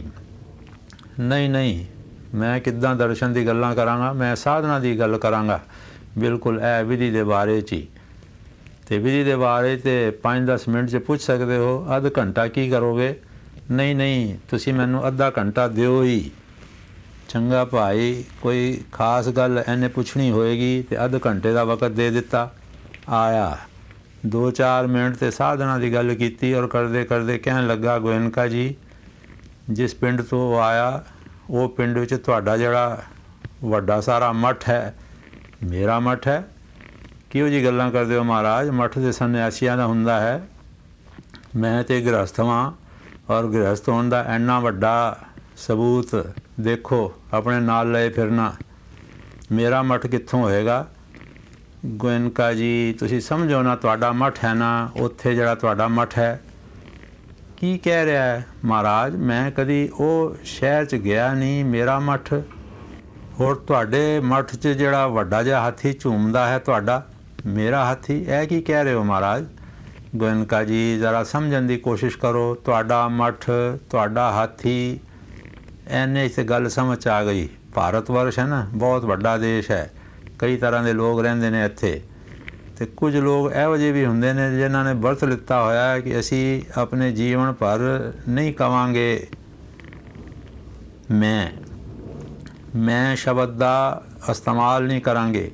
ਨਹੀਂ, ਮੈਂ ਕਿੱਦਾਂ ਦਰਸ਼ਨ ਦੀ ਗੱਲਾਂ ਕਰਾਂਗਾ, ਮੈਂ ਸਾਧਨਾ ਦੀ ਗੱਲ ਕਰਾਂਗਾ, ਬਿਲਕੁਲ ਇਹ ਵਿਧੀ ਦੇ ਬਾਰੇ 'ਚ ਹੀ। ਅਤੇ ਵਿਧੀ ਦੇ ਬਾਰੇ 'ਤੇ 5-10 ਮਿੰਟ 'ਚ ਪੁੱਛ ਸਕਦੇ ਹੋ, ਅੱਧ ਘੰਟਾ ਕੀ ਕਰੋਗੇ? ਨਹੀਂ, ਤੁਸੀਂ ਮੈਨੂੰ ਅੱਧਾ ਘੰਟਾ ਦਿਓ ਹੀ। ਚੰਗਾ ਭਾਈ, ਕੋਈ ਖਾਸ ਗੱਲ ਇਹਨੇ ਪੁੱਛਣੀ ਹੋਏਗੀ ਅਤੇ ਅੱਧ ਘੰਟੇ ਦਾ ਵਕਤ ਦੇ ਦਿੱਤਾ। ਆਇਆ 2-4 ਮਿੰਟ ਤੇ ਸਾਧਨਾ ਦੀ ਗੱਲ ਕੀਤੀ ਔਰ ਕਰਦੇ ਕਰਦੇ ਕਹਿਣ ਲੱਗਾ, ਗੋਇਨਕਾ ਜੀ ਜਿਸ ਪਿੰਡ ਤੋਂ ਉਹ ਆਇਆ ਉਹ ਪਿੰਡ ਵਿੱਚ ਤੁਹਾਡਾ ਜਿਹੜਾ ਵੱਡਾ ਸਾਰਾ ਮੱਠ ਹੈ ਮੇਰਾ ਮੱਠ ਹੈ। ਕਿਹੋ ਜਿਹੀ ਗੱਲਾਂ ਕਰਦੇ ਹੋ ਮਹਾਰਾਜ, ਮੱਠ ਦੇ ਸੰਨਿਆਸੀਆਂ ਦਾ ਹੁੰਦਾ ਹੈ। ਮੈਂ ਤਾਂ ਗ੍ਰਸਥ ਹਾਂ ਔਰ ਗ੍ਰਸਥ ਹੋਣ ਦਾ ਇੰਨਾ ਵੱਡਾ ਸਬੂਤ ਦੇਖੋ ਆਪਣੇ ਨਾਲ ਲਏ ਫਿਰਨਾ, ਮੇਰਾ ਮੱਠ ਕਿੱਥੋਂ ਹੋਏਗਾ? ਗੋਇਨਕਾ ਜੀ ਤੁਸੀਂ ਸਮਝੋ ਨਾ, ਤੁਹਾਡਾ ਮੱਠ ਹੈ ਨਾ, ਉੱਥੇ ਜਿਹੜਾ ਤੁਹਾਡਾ ਮੱਠ ਹੈ। ਕੀ ਕਹਿ ਰਿਹਾ ਹੈ ਮਹਾਰਾਜ? ਮੈਂ ਕਦੀ ਉਹ ਸ਼ਹਿਰ 'ਚ ਗਿਆ ਨਹੀਂ, ਮੇਰਾ ਮੱਠ। ਹੋਰ ਤੁਹਾਡੇ ਮੱਠ 'ਚ ਜਿਹੜਾ ਵੱਡਾ ਜਿਹਾ ਹਾਥੀ ਝੂਮਦਾ ਹੈ ਤੁਹਾਡਾ, ਮੇਰਾ ਹਾਥੀ, ਇਹ ਕੀ ਕਹਿ ਰਹੇ ਹੋ ਮਹਾਰਾਜ? ਗੋਇਨਕਾ ਜੀ ਜ਼ਰਾ ਸਮਝਣ ਦੀ ਕੋਸ਼ਿਸ਼ ਕਰੋ, ਤੁਹਾਡਾ ਮੱਠ, ਤੁਹਾਡਾ ਹਾਥੀ, ਐਨੇ 'ਚ ਗੱਲ ਸਮਝ 'ਚ ਆ ਗਈ। ਭਾਰਤ ਵਰਸ਼ ਹੈ ਨਾ, ਬਹੁਤ ਵੱਡਾ ਦੇਸ਼ ਹੈ, ਕਈ ਤਰ੍ਹਾਂ ਦੇ ਲੋਕ ਰਹਿੰਦੇ ਨੇ ਇੱਥੇ, ਅਤੇ ਕੁਝ ਲੋਕ ਇਹੋ ਜਿਹੇ ਵੀ ਹੁੰਦੇ ਨੇ ਜਿਨ੍ਹਾਂ ਨੇ ਵਰਤ ਲਿੱਤਾ ਹੋਇਆ ਹੈ ਕਿ ਅਸੀਂ ਆਪਣੇ ਜੀਵਨ ਭਰ ਨਹੀਂ ਕਵਾਂਗੇ ਮੈਂ ਸ਼ਬਦ ਦਾ ਇਸਤੇਮਾਲ ਨਹੀਂ ਕਰਾਂਗੇ,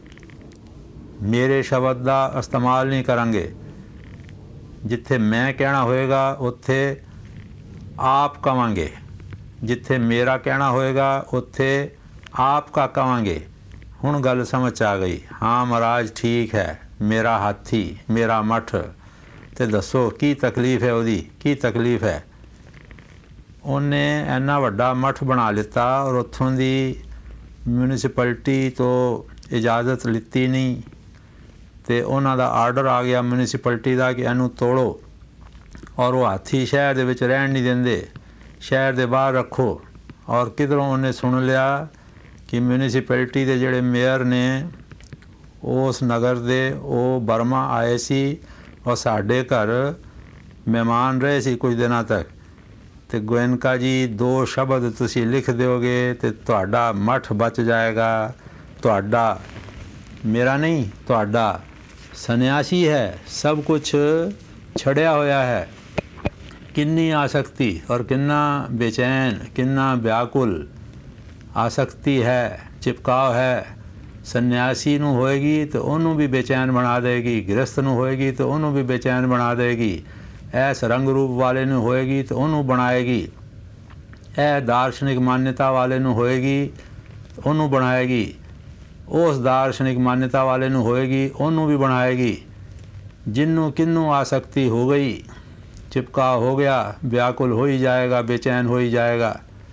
ਮੇਰੇ ਸ਼ਬਦ ਦਾ ਇਸਤੇਮਾਲ ਨਹੀਂ ਕਰਾਂਗੇ। ਜਿੱਥੇ ਮੈਂ ਕਹਿਣਾ ਹੋਏਗਾ ਉੱਥੇ ਆਪ ਕਵਾਂਗੇ, ਜਿੱਥੇ ਮੇਰਾ ਕਹਿਣਾ ਹੋਏਗਾ ਉੱਥੇ ਆਪ ਕਾ ਕਵਾਂਗੇ। ਹੁਣ ਗੱਲ ਸਮਝ 'ਚ ਆ ਗਈ। ਹਾਂ ਮਹਾਰਾਜ ਠੀਕ ਹੈ, ਮੇਰਾ ਹਾਥੀ, ਮੇਰਾ ਮੱਠ, ਅਤੇ ਦੱਸੋ ਕੀ ਤਕਲੀਫ ਹੈ ਉਹਦੀ, ਕੀ ਤਕਲੀਫ ਹੈ? ਉਹਨੇ ਇੰਨਾ ਵੱਡਾ ਮੱਠ ਬਣਾ ਲਿੱਤਾ ਔਰ ਉੱਥੋਂ ਦੀ ਮਿਊਨਿਸਪੈਲਿਟੀ ਤੋਂ ਇਜਾਜ਼ਤ ਲਿੱਤੀ ਨਹੀਂ, ਅਤੇ ਉਹਨਾਂ ਦਾ ਆਰਡਰ ਆ ਗਿਆ ਮਿਊਨਿਸਪੈਲਿਟੀ ਦਾ ਕਿ ਇਹਨੂੰ ਤੋੜੋ, ਔਰ ਉਹ ਹਾਥੀ ਸ਼ਹਿਰ ਦੇ ਵਿੱਚ ਰਹਿਣ ਨਹੀਂ ਦਿੰਦੇ, ਸ਼ਹਿਰ ਦੇ ਬਾਹਰ ਰੱਖੋ। ਔਰ ਕਿਧਰੋਂ ਉਹਨੇ ਸੁਣ ਲਿਆ ਕਿ ਮਿਊਨਿਸਪੈਲਿਟੀ ਦੇ ਜਿਹੜੇ ਮੇਅਰ ਨੇ ਉਸ ਨਗਰ ਦੇ, ਉਹ ਬਰਮਾ ਆਏ ਸੀ ਔਰ ਸਾਡੇ ਘਰ ਮਹਿਮਾਨ ਰਹੇ ਸੀ ਕੁਝ ਦਿਨਾਂ ਤੱਕ, ਅਤੇ ਗੋਇਨਕਾ ਜੀ 2 ਸ਼ਬਦ ਤੁਸੀਂ ਲਿਖ ਦਿਓਗੇ ਅਤੇ ਤੁਹਾਡਾ ਮੱਠ ਬਚ ਜਾਏਗਾ। ਤੁਹਾਡਾ, ਮੇਰਾ ਨਹੀਂ, ਤੁਹਾਡਾ। ਸੰਨਿਆਸੀ ਹੈ, ਸਭ ਕੁਛ ਛੜਿਆ ਹੋਇਆ ਹੈ। ਕਿੰਨੀ ਆਸਕਤੀ ਔਰ ਕਿੰਨਾ ਬੇਚੈਨ, ਕਿੰਨਾ ਵਿਆਕੁਲ ਆਸਕਤੀ ਹੈ, ਚਿਪਕਾਓ ਹੈ। ਸੰਨਿਆਸੀ ਨੂੰ ਹੋਏਗੀ ਤਾਂ ਉਹਨੂੰ ਵੀ ਬੇਚੈਨ ਬਣਾ ਦੇਗੀ, ਗ੍ਰਸਥ ਨੂੰ ਹੋਏਗੀ ਤਾਂ ਉਹਨੂੰ ਵੀ ਬੇਚੈਨ ਬਣਾ ਦੇਗੀ, ਇਸ ਰੰਗ ਰੂਪ ਵਾਲੇ ਨੂੰ ਹੋਏਗੀ ਤਾਂ ਉਹਨੂੰ ਬਣਾਏਗੀ, ਇਹ ਦਾਰਸ਼ਨਿਕ ਮਾਨਯਤਾ ਵਾਲੇ ਨੂੰ ਹੋਏਗੀ ਉਹਨੂੰ ਬਣਾਏਗੀ, ਉਸ ਦਾਰਸ਼ਨਿਕ ਮਾਨਯਤਾ ਵਾਲੇ ਨੂੰ ਹੋਏਗੀ ਉਹਨੂੰ ਵੀ ਬਣਾਏਗੀ। ਜਿਹਨੂੰ ਕਿਹਨੂੰ ਆਸਕਤੀ ਹੋ ਗਈ, ਚਿਪਕਾ ਹੋ ਗਿਆ, ਵਿਆਕੁਲ ਹੋ ਹੀ ਜਾਏਗਾ, ਬੇਚੈਨ ਹੋ ਹੀ ਜਾਏਗਾ।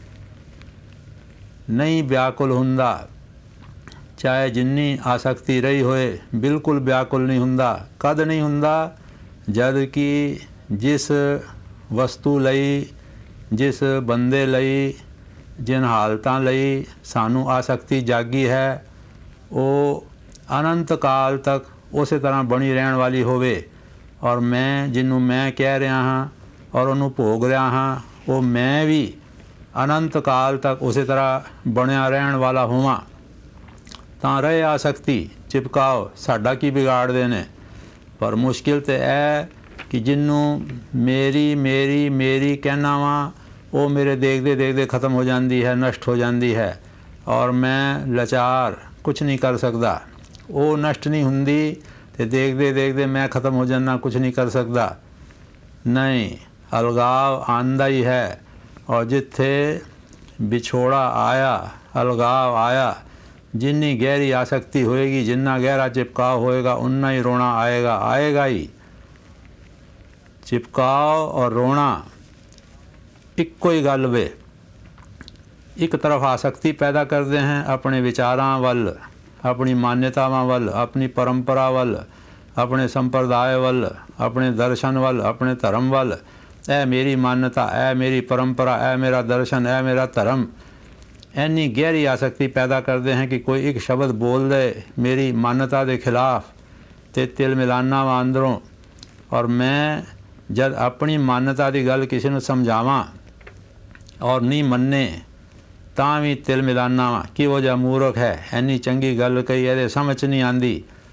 ਨਹੀਂ ਵਿਆਕੁਲ ਹੁੰਦਾ, ਚਾਹੇ ਜਿੰਨੀ ਆਸਕਤੀ ਰਹੀ ਹੋਏ, ਬਿਲਕੁਲ ਵਿਆਕੁਲ ਨਹੀਂ ਹੁੰਦਾ। ਕਦ ਨਹੀਂ ਹੁੰਦਾ? ਜਦ ਕਿ ਜਿਸ ਵਸਤੂ ਲਈ, ਜਿਸ ਬੰਦੇ ਲਈ, ਜਿਨ ਹਾਲਤਾਂ ਲਈ ਸਾਨੂੰ ਆਸਕਤੀ ਜਾਗੀ ਹੈ, ਉਹ ਅਨੰਤ ਕਾਲ ਤੱਕ ਉਸੇ ਤਰ੍ਹਾਂ ਬਣੀ ਰਹਿਣ ਵਾਲੀ ਹੋਵੇ, ਔਰ ਮੈਂ ਜਿਹਨੂੰ ਮੈਂ ਕਹਿ ਰਿਹਾ ਹਾਂ ਔਰ ਉਹਨੂੰ ਭੋਗ ਰਿਹਾ ਹਾਂ, ਉਹ ਮੈਂ ਵੀ ਅਨੰਤ ਕਾਲ ਤੱਕ ਉਸੇ ਤਰ੍ਹਾਂ ਬਣਿਆ ਰਹਿਣ ਵਾਲਾ ਹੋਵਾਂ ਤਾਂ ਰਹੇ ਆਸਕਤੀ ਚਿਪਕਾਓ ਸਾਡਾ ਕੀ ਵਿਗਾੜਦੇ ਨੇ। ਪਰ ਮੁਸ਼ਕਿਲ ਤਾਂ ਇਹ ਕਿ ਜਿਹਨੂੰ ਮੇਰੀ ਮੇਰੀ ਮੇਰੀ ਕਹਿਣਾ ਵਾ ਉਹ ਮੇਰੇ ਦੇਖਦੇ ਦੇਖਦੇ ख़त्म ਹੋ ਜਾਂਦੀ ਹੈ, ਨਸ਼ਟ ਹੋ ਜਾਂਦੀ ਹੈ ਔਰ ਮੈਂ ਲਾਚਾਰ ਕੁਛ ਨਹੀਂ ਕਰ ਸਕਦਾ। ਉਹ ਨਸ਼ਟ ਨਹੀਂ ਹੁੰਦੀ ਤੇ ਦੇਖਦੇ ਦੇਖਦੇ ਮੈਂ ख़त्म ਹੋ ਜਾਂਦਾ, ਕੁਛ ਨਹੀਂ ਕਰ ਸਕਦਾ। नहीं, अलगाव आंदा ही है और जिथे विछोड़ा आया अलगाव आया। जिन्नी गहरी आसक्ति होएगी, जिन्ना गहरा चिपकाव होएगा उन्ना ही रोना आएगा, आएगा ही। चिपकाव और रोना इक्को ही गल वे। एक तरफ आसक्ति पैदा करते हैं अपने विचारां वल, अपनी मान्यतावां वल, अपनी परंपरा वल, अपने संप्रदाय वल, अपने दर्शन वल, अपने धर्म वल। ए मेरी मान्यता, ए मेरी परंपरा, ए मेरा दर्शन, ए मेरा धर्म। इन्नी गहरी आसक्ति पैदा करते हैं कि कोई एक शब्द बोल दे मेरी मान्यता के खिलाफ तो तिल मिलाना वा अंदरों। और मैं जब अपनी मान्यता की गल किसी को समझावां और नहीं मन्ने तां भी तिल मिलाना वा कि वो जा मूर्ख है, इन्नी चंगी गल कही ये समझ नहीं आती।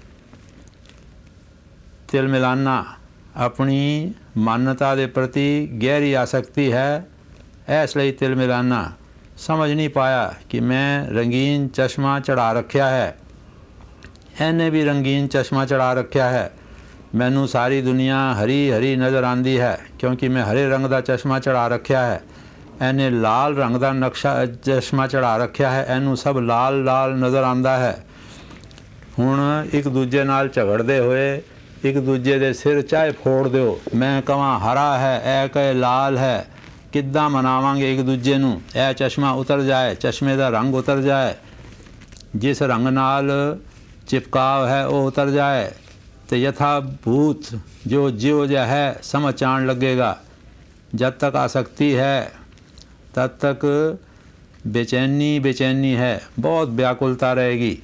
तिल मिलाना अपनी मान्यता के प्रति गहरी आसक्ति है, इसलिए तिल मिलाना। समझ नहीं पाया कि मैं रंगीन चश्मा चढ़ा रखा है, इन्हें भी रंगीन चश्मा चढ़ा रखा है। मैनू सारी दुनिया हरी हरी नज़र आती है क्योंकि मैं हरे रंग का चश्मा चढ़ा रखा है। इन्हें लाल रंग का नक्शा चश्मा चढ़ा रखा है, इनू सब लाल लाल नज़र आता है। हुण एक दूजे नाल झगड़ते हुए एक दूजे के सिर चाहे फोड़ दो, मैं कहां हरा है ए कहे लाल है, किद्दां मनावांगे एक दूजे नूं। ए चश्मा उतर जाए, चश्मे का रंग उतर जाए, जिस रंग नाल चिपकाव है वो उतर जाए तो यथाभूत जो ज्यो जा है समझ आन लगेगा। जब तक आसक्ति है तब तक बेचैनी बेचैनी है, बहुत व्याकुलता रहेगी।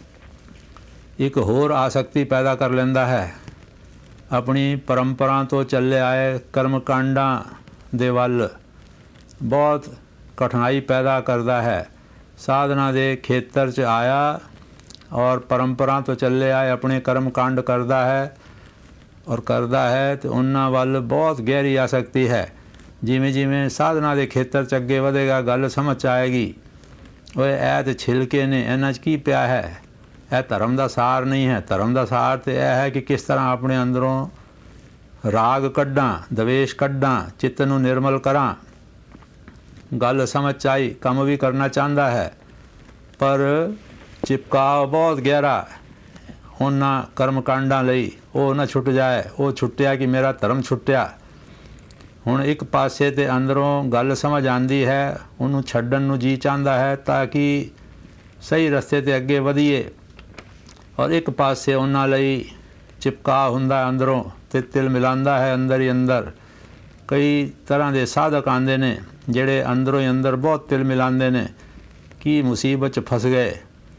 एक होर आसक्ति पैदा कर लेंदा है अपनी परंपरा तो चले आए कर्मकांडां दे वल, बहुत कठिनाई पैदा करता है। साधना दे खेतर च आया और परंपरा तो चले आए अपने कर्मकांड करता है और करता है तो उन्हां वल बहुत गहरी आसक्ति है। जिमें जिमें साधना के खेतर च अगे वधेगा गल समझ आएगी, ओए ऐ तो छिलके ने, इन्हां च की पिया है, यह धर्म का सार नहीं है। धर्म का सार तो यह है कि किस तरह अपने अंदरों राग कड्ढा, द्वेष कड्ढा, चित्त नूं निर्मल करा। गल समझ आई, काम भी करना चाहता है पर चिपकाव बहुत गहरा उन्हां कर्मकांडां लई वो ना छुट जाए। वो छुट्टिया कि मेरा धर्म छुट्टिया। हुण एक पासे ते अंदरों गल समझ आती है, उन्होंने छड्डण नूं जी चाहता है ताकि सही रस्ते ते अगे वधीए, और एक पासे उन्हां लई चिपका हुंदा अंदरों ते तिल मिलांदा है अंदर ही अंदर। कई तरह के साधक आते ने जिहड़े अंदरों ही अंदर बहुत तिल मिलांदे ने कि मुसीबत च फस गए,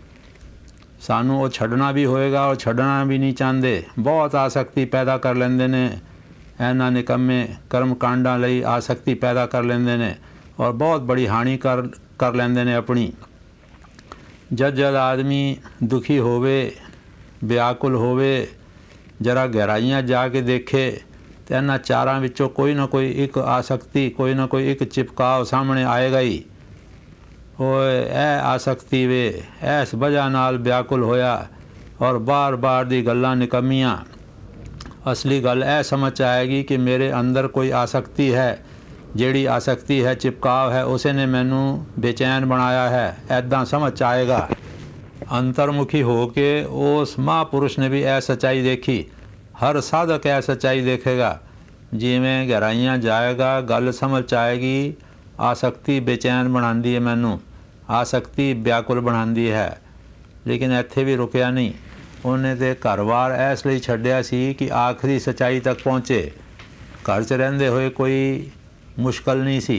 सानू वो छड्डना भी होएगा और छड्डना भी नहीं चाहते। बहुत आसक्ति पैदा कर लेंदे ने, इन्हां निकम्मे कर्म कांडां लई आसक्ति पैदा कर लेंदे ने और बहुत बड़ी हानि कर लेंदे ने अपनी। जद जद आदमी दुखी होवे, व्याकुल होवे, जरा गहराइयां जाके देखे तो इन्हां चारां विचों कोई ना कोई एक आसक्ति, कोई ना कोई एक चिपकाव सामने आएगा ही। ओए ए आसक्ति वे इस वजह नाल व्याकुल होया और बार बार दी गल्लां निकम्मियां। असली गल ए समझ आएगी कि मेरे अंदर कोई आसक्ति है, जिहड़ी आसक्ति है चिपकाव है उसे ने मैनू बेचैन बनाया है, ऐदां समझ आएगा। अंतर्मुखी होके उस महापुरुष ने भी यह सच्चाई देखी। हर साधक यह सच्चाई देखेगा, जिमें गहराइयां जाएगा गल समझ आएगी। आसक्ति बेचैन बनाती है मैनू, आसक्ति व्याकुल बनाती है। लेकिन इत्थे भी रुकिया नहीं, उन्हें तो घर बार इसलिए छड्डिया सी कि आखिरी सच्चाई तक पहुँचे। घर च रहिंदे होए कोई मुश्किल नहीं सी।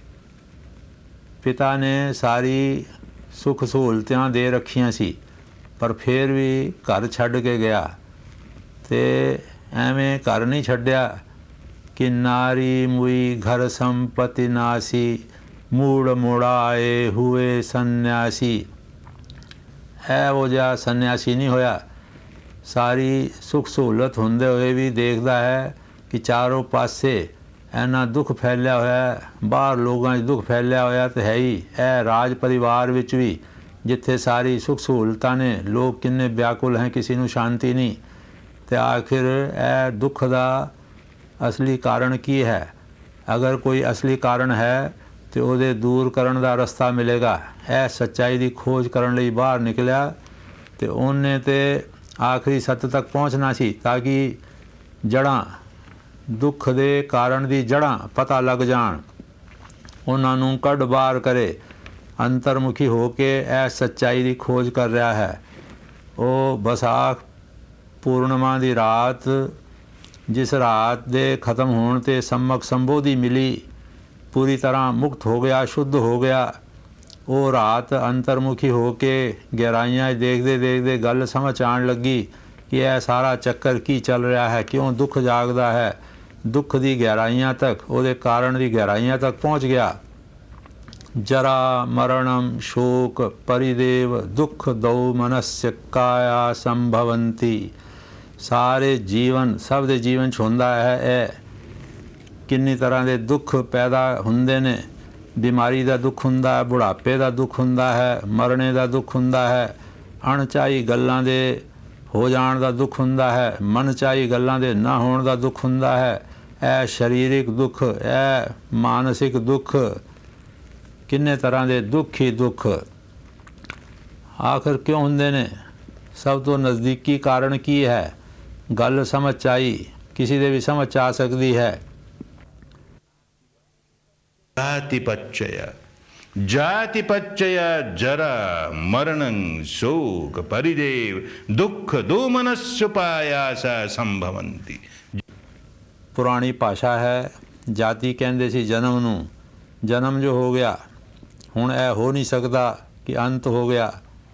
पिता ने सारी सुख सहूलतां दे रखियां सी पर फिर भी घर छड्ड के गया। तो एवें घर नहीं छड्डिया कि नारी मुई घर संपत्ति नासी, ਮੂੜ ਮੁੜਾਏ ਹੋਏ ਸੰਨਿਆਸੀ। ਇਹ ਉਹ ਜਿਹਾ ਸੰਨਿਆਸੀ ਨਹੀਂ ਹੋਇਆ, ਸਾਰੀ ਸੁੱਖ ਸਹੂਲਤ ਹੁੰਦੇ ਹੋਏ ਵੀ ਦੇਖਦਾ ਹੈ ਕਿ ਚਾਰੋਂ ਪਾਸੇ ਇੰਨਾ ਦੁੱਖ ਫੈਲਿਆ ਹੋਇਆ, ਬਾਹਰ ਲੋਕਾਂ 'ਚ ਦੁੱਖ ਫੈਲਿਆ ਹੋਇਆ ਤਾਂ ਹੈ ਹੀ। ਇਹ ਰਾਜ ਪਰਿਵਾਰ ਵਿੱਚ ਵੀ ਜਿੱਥੇ ਸਾਰੀ ਸੁੱਖ ਸਹੂਲਤਾਂ ਨੇ, ਲੋਕ ਕਿੰਨੇ ਵਿਆਕੁਲ ਹੈ, ਕਿਸੇ ਨੂੰ ਸ਼ਾਂਤੀ ਨਹੀਂ। ਅਤੇ ਆਖਿਰ ਇਹ ਦੁੱਖ ਦਾ ਅਸਲੀ ਕਾਰਨ ਕੀ ਹੈ? ਅਗਰ ਕੋਈ ਅਸਲੀ ਕਾਰਨ ਹੈ ਤਾਂ ਉਹਦੇ ਦੂਰ ਕਰਨ ਦਾ ਰਸਤਾ ਮਿਲੇਗਾ। ਇਹ ਸੱਚਾਈ ਦੀ ਖੋਜ ਕਰਨ ਲਈ ਬਾਹਰ ਨਿਕਲਿਆ ਅਤੇ ਉਹਨੇ ਤਾਂ ਆਖਰੀ ਸੱਤ ਤੱਕ ਪਹੁੰਚਣਾ ਸੀ, ਤਾਂ ਕਿ ਜੜ੍ਹਾਂ, ਦੁੱਖ ਦੇ ਕਾਰਨ ਦੀ ਜੜ੍ਹਾਂ ਪਤਾ ਲੱਗ ਜਾਣ, ਉਹਨਾਂ ਨੂੰ ਕੱਢ ਬਾਹਰ ਕਰੇ। ਅੰਤਰਮੁਖੀ ਹੋ ਕੇ ਇਹ ਸੱਚਾਈ ਦੀ ਖੋਜ ਕਰ ਰਿਹਾ ਹੈ। ਉਹ ਵਿਸਾਖ ਪੂਰਨਿਮਾ ਦੀ ਰਾਤ, ਜਿਸ ਰਾਤ ਦੇ ਖਤਮ ਹੋਣ 'ਤੇ ਸੰਮਕ ਸੰਬੋਧੀ ਮਿਲੀ, ਪੂਰੀ ਤਰ੍ਹਾਂ ਮੁਕਤ ਹੋ ਗਿਆ, ਸ਼ੁੱਧ ਹੋ ਗਿਆ। ਉਹ ਰਾਤ ਅੰਤਰਮੁਖੀ ਹੋ ਕੇ ਗਹਿਰਾਈਆਂ ਦੇਖਦੇ ਦੇਖਦੇ ਗੱਲ ਸਮਝ ਆਉਣ ਲੱਗੀ ਕਿ ਇਹ ਸਾਰਾ ਚੱਕਰ ਕੀ ਚੱਲ ਰਿਹਾ ਹੈ, ਕਿਉਂ ਦੁੱਖ ਜਾਗਦਾ ਹੈ। ਦੁੱਖ ਦੀ ਗਹਿਰਾਈਆਂ ਤੱਕ, ਉਹਦੇ ਕਾਰਨ ਦੀ ਗਹਿਰਾਈਆਂ ਤੱਕ ਪਹੁੰਚ ਗਿਆ। ਜਰਾ ਮਰਣਮ ਸ਼ੋਕ ਪਰਿਦੇਵ ਦੁੱਖ ਦਉ ਮਨस्य ਕਾਇਆ ਸੰਭਵੰਤੀ। ਸਾਰੇ ਜੀਵਨ, ਸਭ ਦੇ ਜੀਵਨ 'ਚ ਹੁੰਦਾ ਹੈ। ਇਹ ਕਿੰਨੀ ਤਰ੍ਹਾਂ ਦੇ ਦੁੱਖ ਪੈਦਾ ਹੁੰਦੇ ਨੇ। ਬਿਮਾਰੀ ਦਾ ਦੁੱਖ ਹੁੰਦਾ ਹੈ, ਬੁਢਾਪੇ ਦਾ ਦੁੱਖ ਹੁੰਦਾ ਹੈ, ਮਰਨੇ ਦਾ ਦੁੱਖ ਹੁੰਦਾ ਹੈ, ਅਣਚਾਹੀ ਗੱਲਾਂ ਦੇ ਹੋ ਜਾਣ ਦਾ ਦੁੱਖ ਹੁੰਦਾ ਹੈ, ਮਨਚਾਹੀ ਗੱਲਾਂ ਦੇ ਨਾ ਹੋਣ ਦਾ ਦੁੱਖ ਹੁੰਦਾ ਹੈ। ਇਹ ਸਰੀਰਕ ਦੁੱਖ, ਇਹ ਮਾਨਸਿਕ ਦੁੱਖ, ਕਿੰਨੇ ਤਰ੍ਹਾਂ ਦੇ ਦੁੱਖ ਹੀ ਦੁੱਖ। ਆਖਰ ਕਿਉਂ ਹੁੰਦੇ ਨੇ? ਸਭ ਤੋਂ ਨਜ਼ਦੀਕੀ ਕਾਰਨ ਕੀ ਹੈ? ਗੱਲ ਸਮਝ 'ਚ ਆਈ, ਕਿਸੇ ਦੇ ਵੀ ਸਮਝ 'ਚ ਆ ਸਕਦੀ ਹੈ।
जाति पच्चय जरा मरणं शोक परिदेव दुख दो मनस्य पायासा संभवंती।
ਪੁਰਾਣੀ ਭਾਸ਼ਾ ਹੈ। ਜਾਤੀ ਕਹਿੰਦੇ ਸੀ ਜਨਮ ਨੂੰ। ਜਨਮ ਜੋ ਹੋ ਗਿਆ, ਹੁਣ ਇਹ ਹੋ ਨਹੀਂ ਸਕਦਾ ਕਿ ਅੰਤ ਹੋ ਗਿਆ।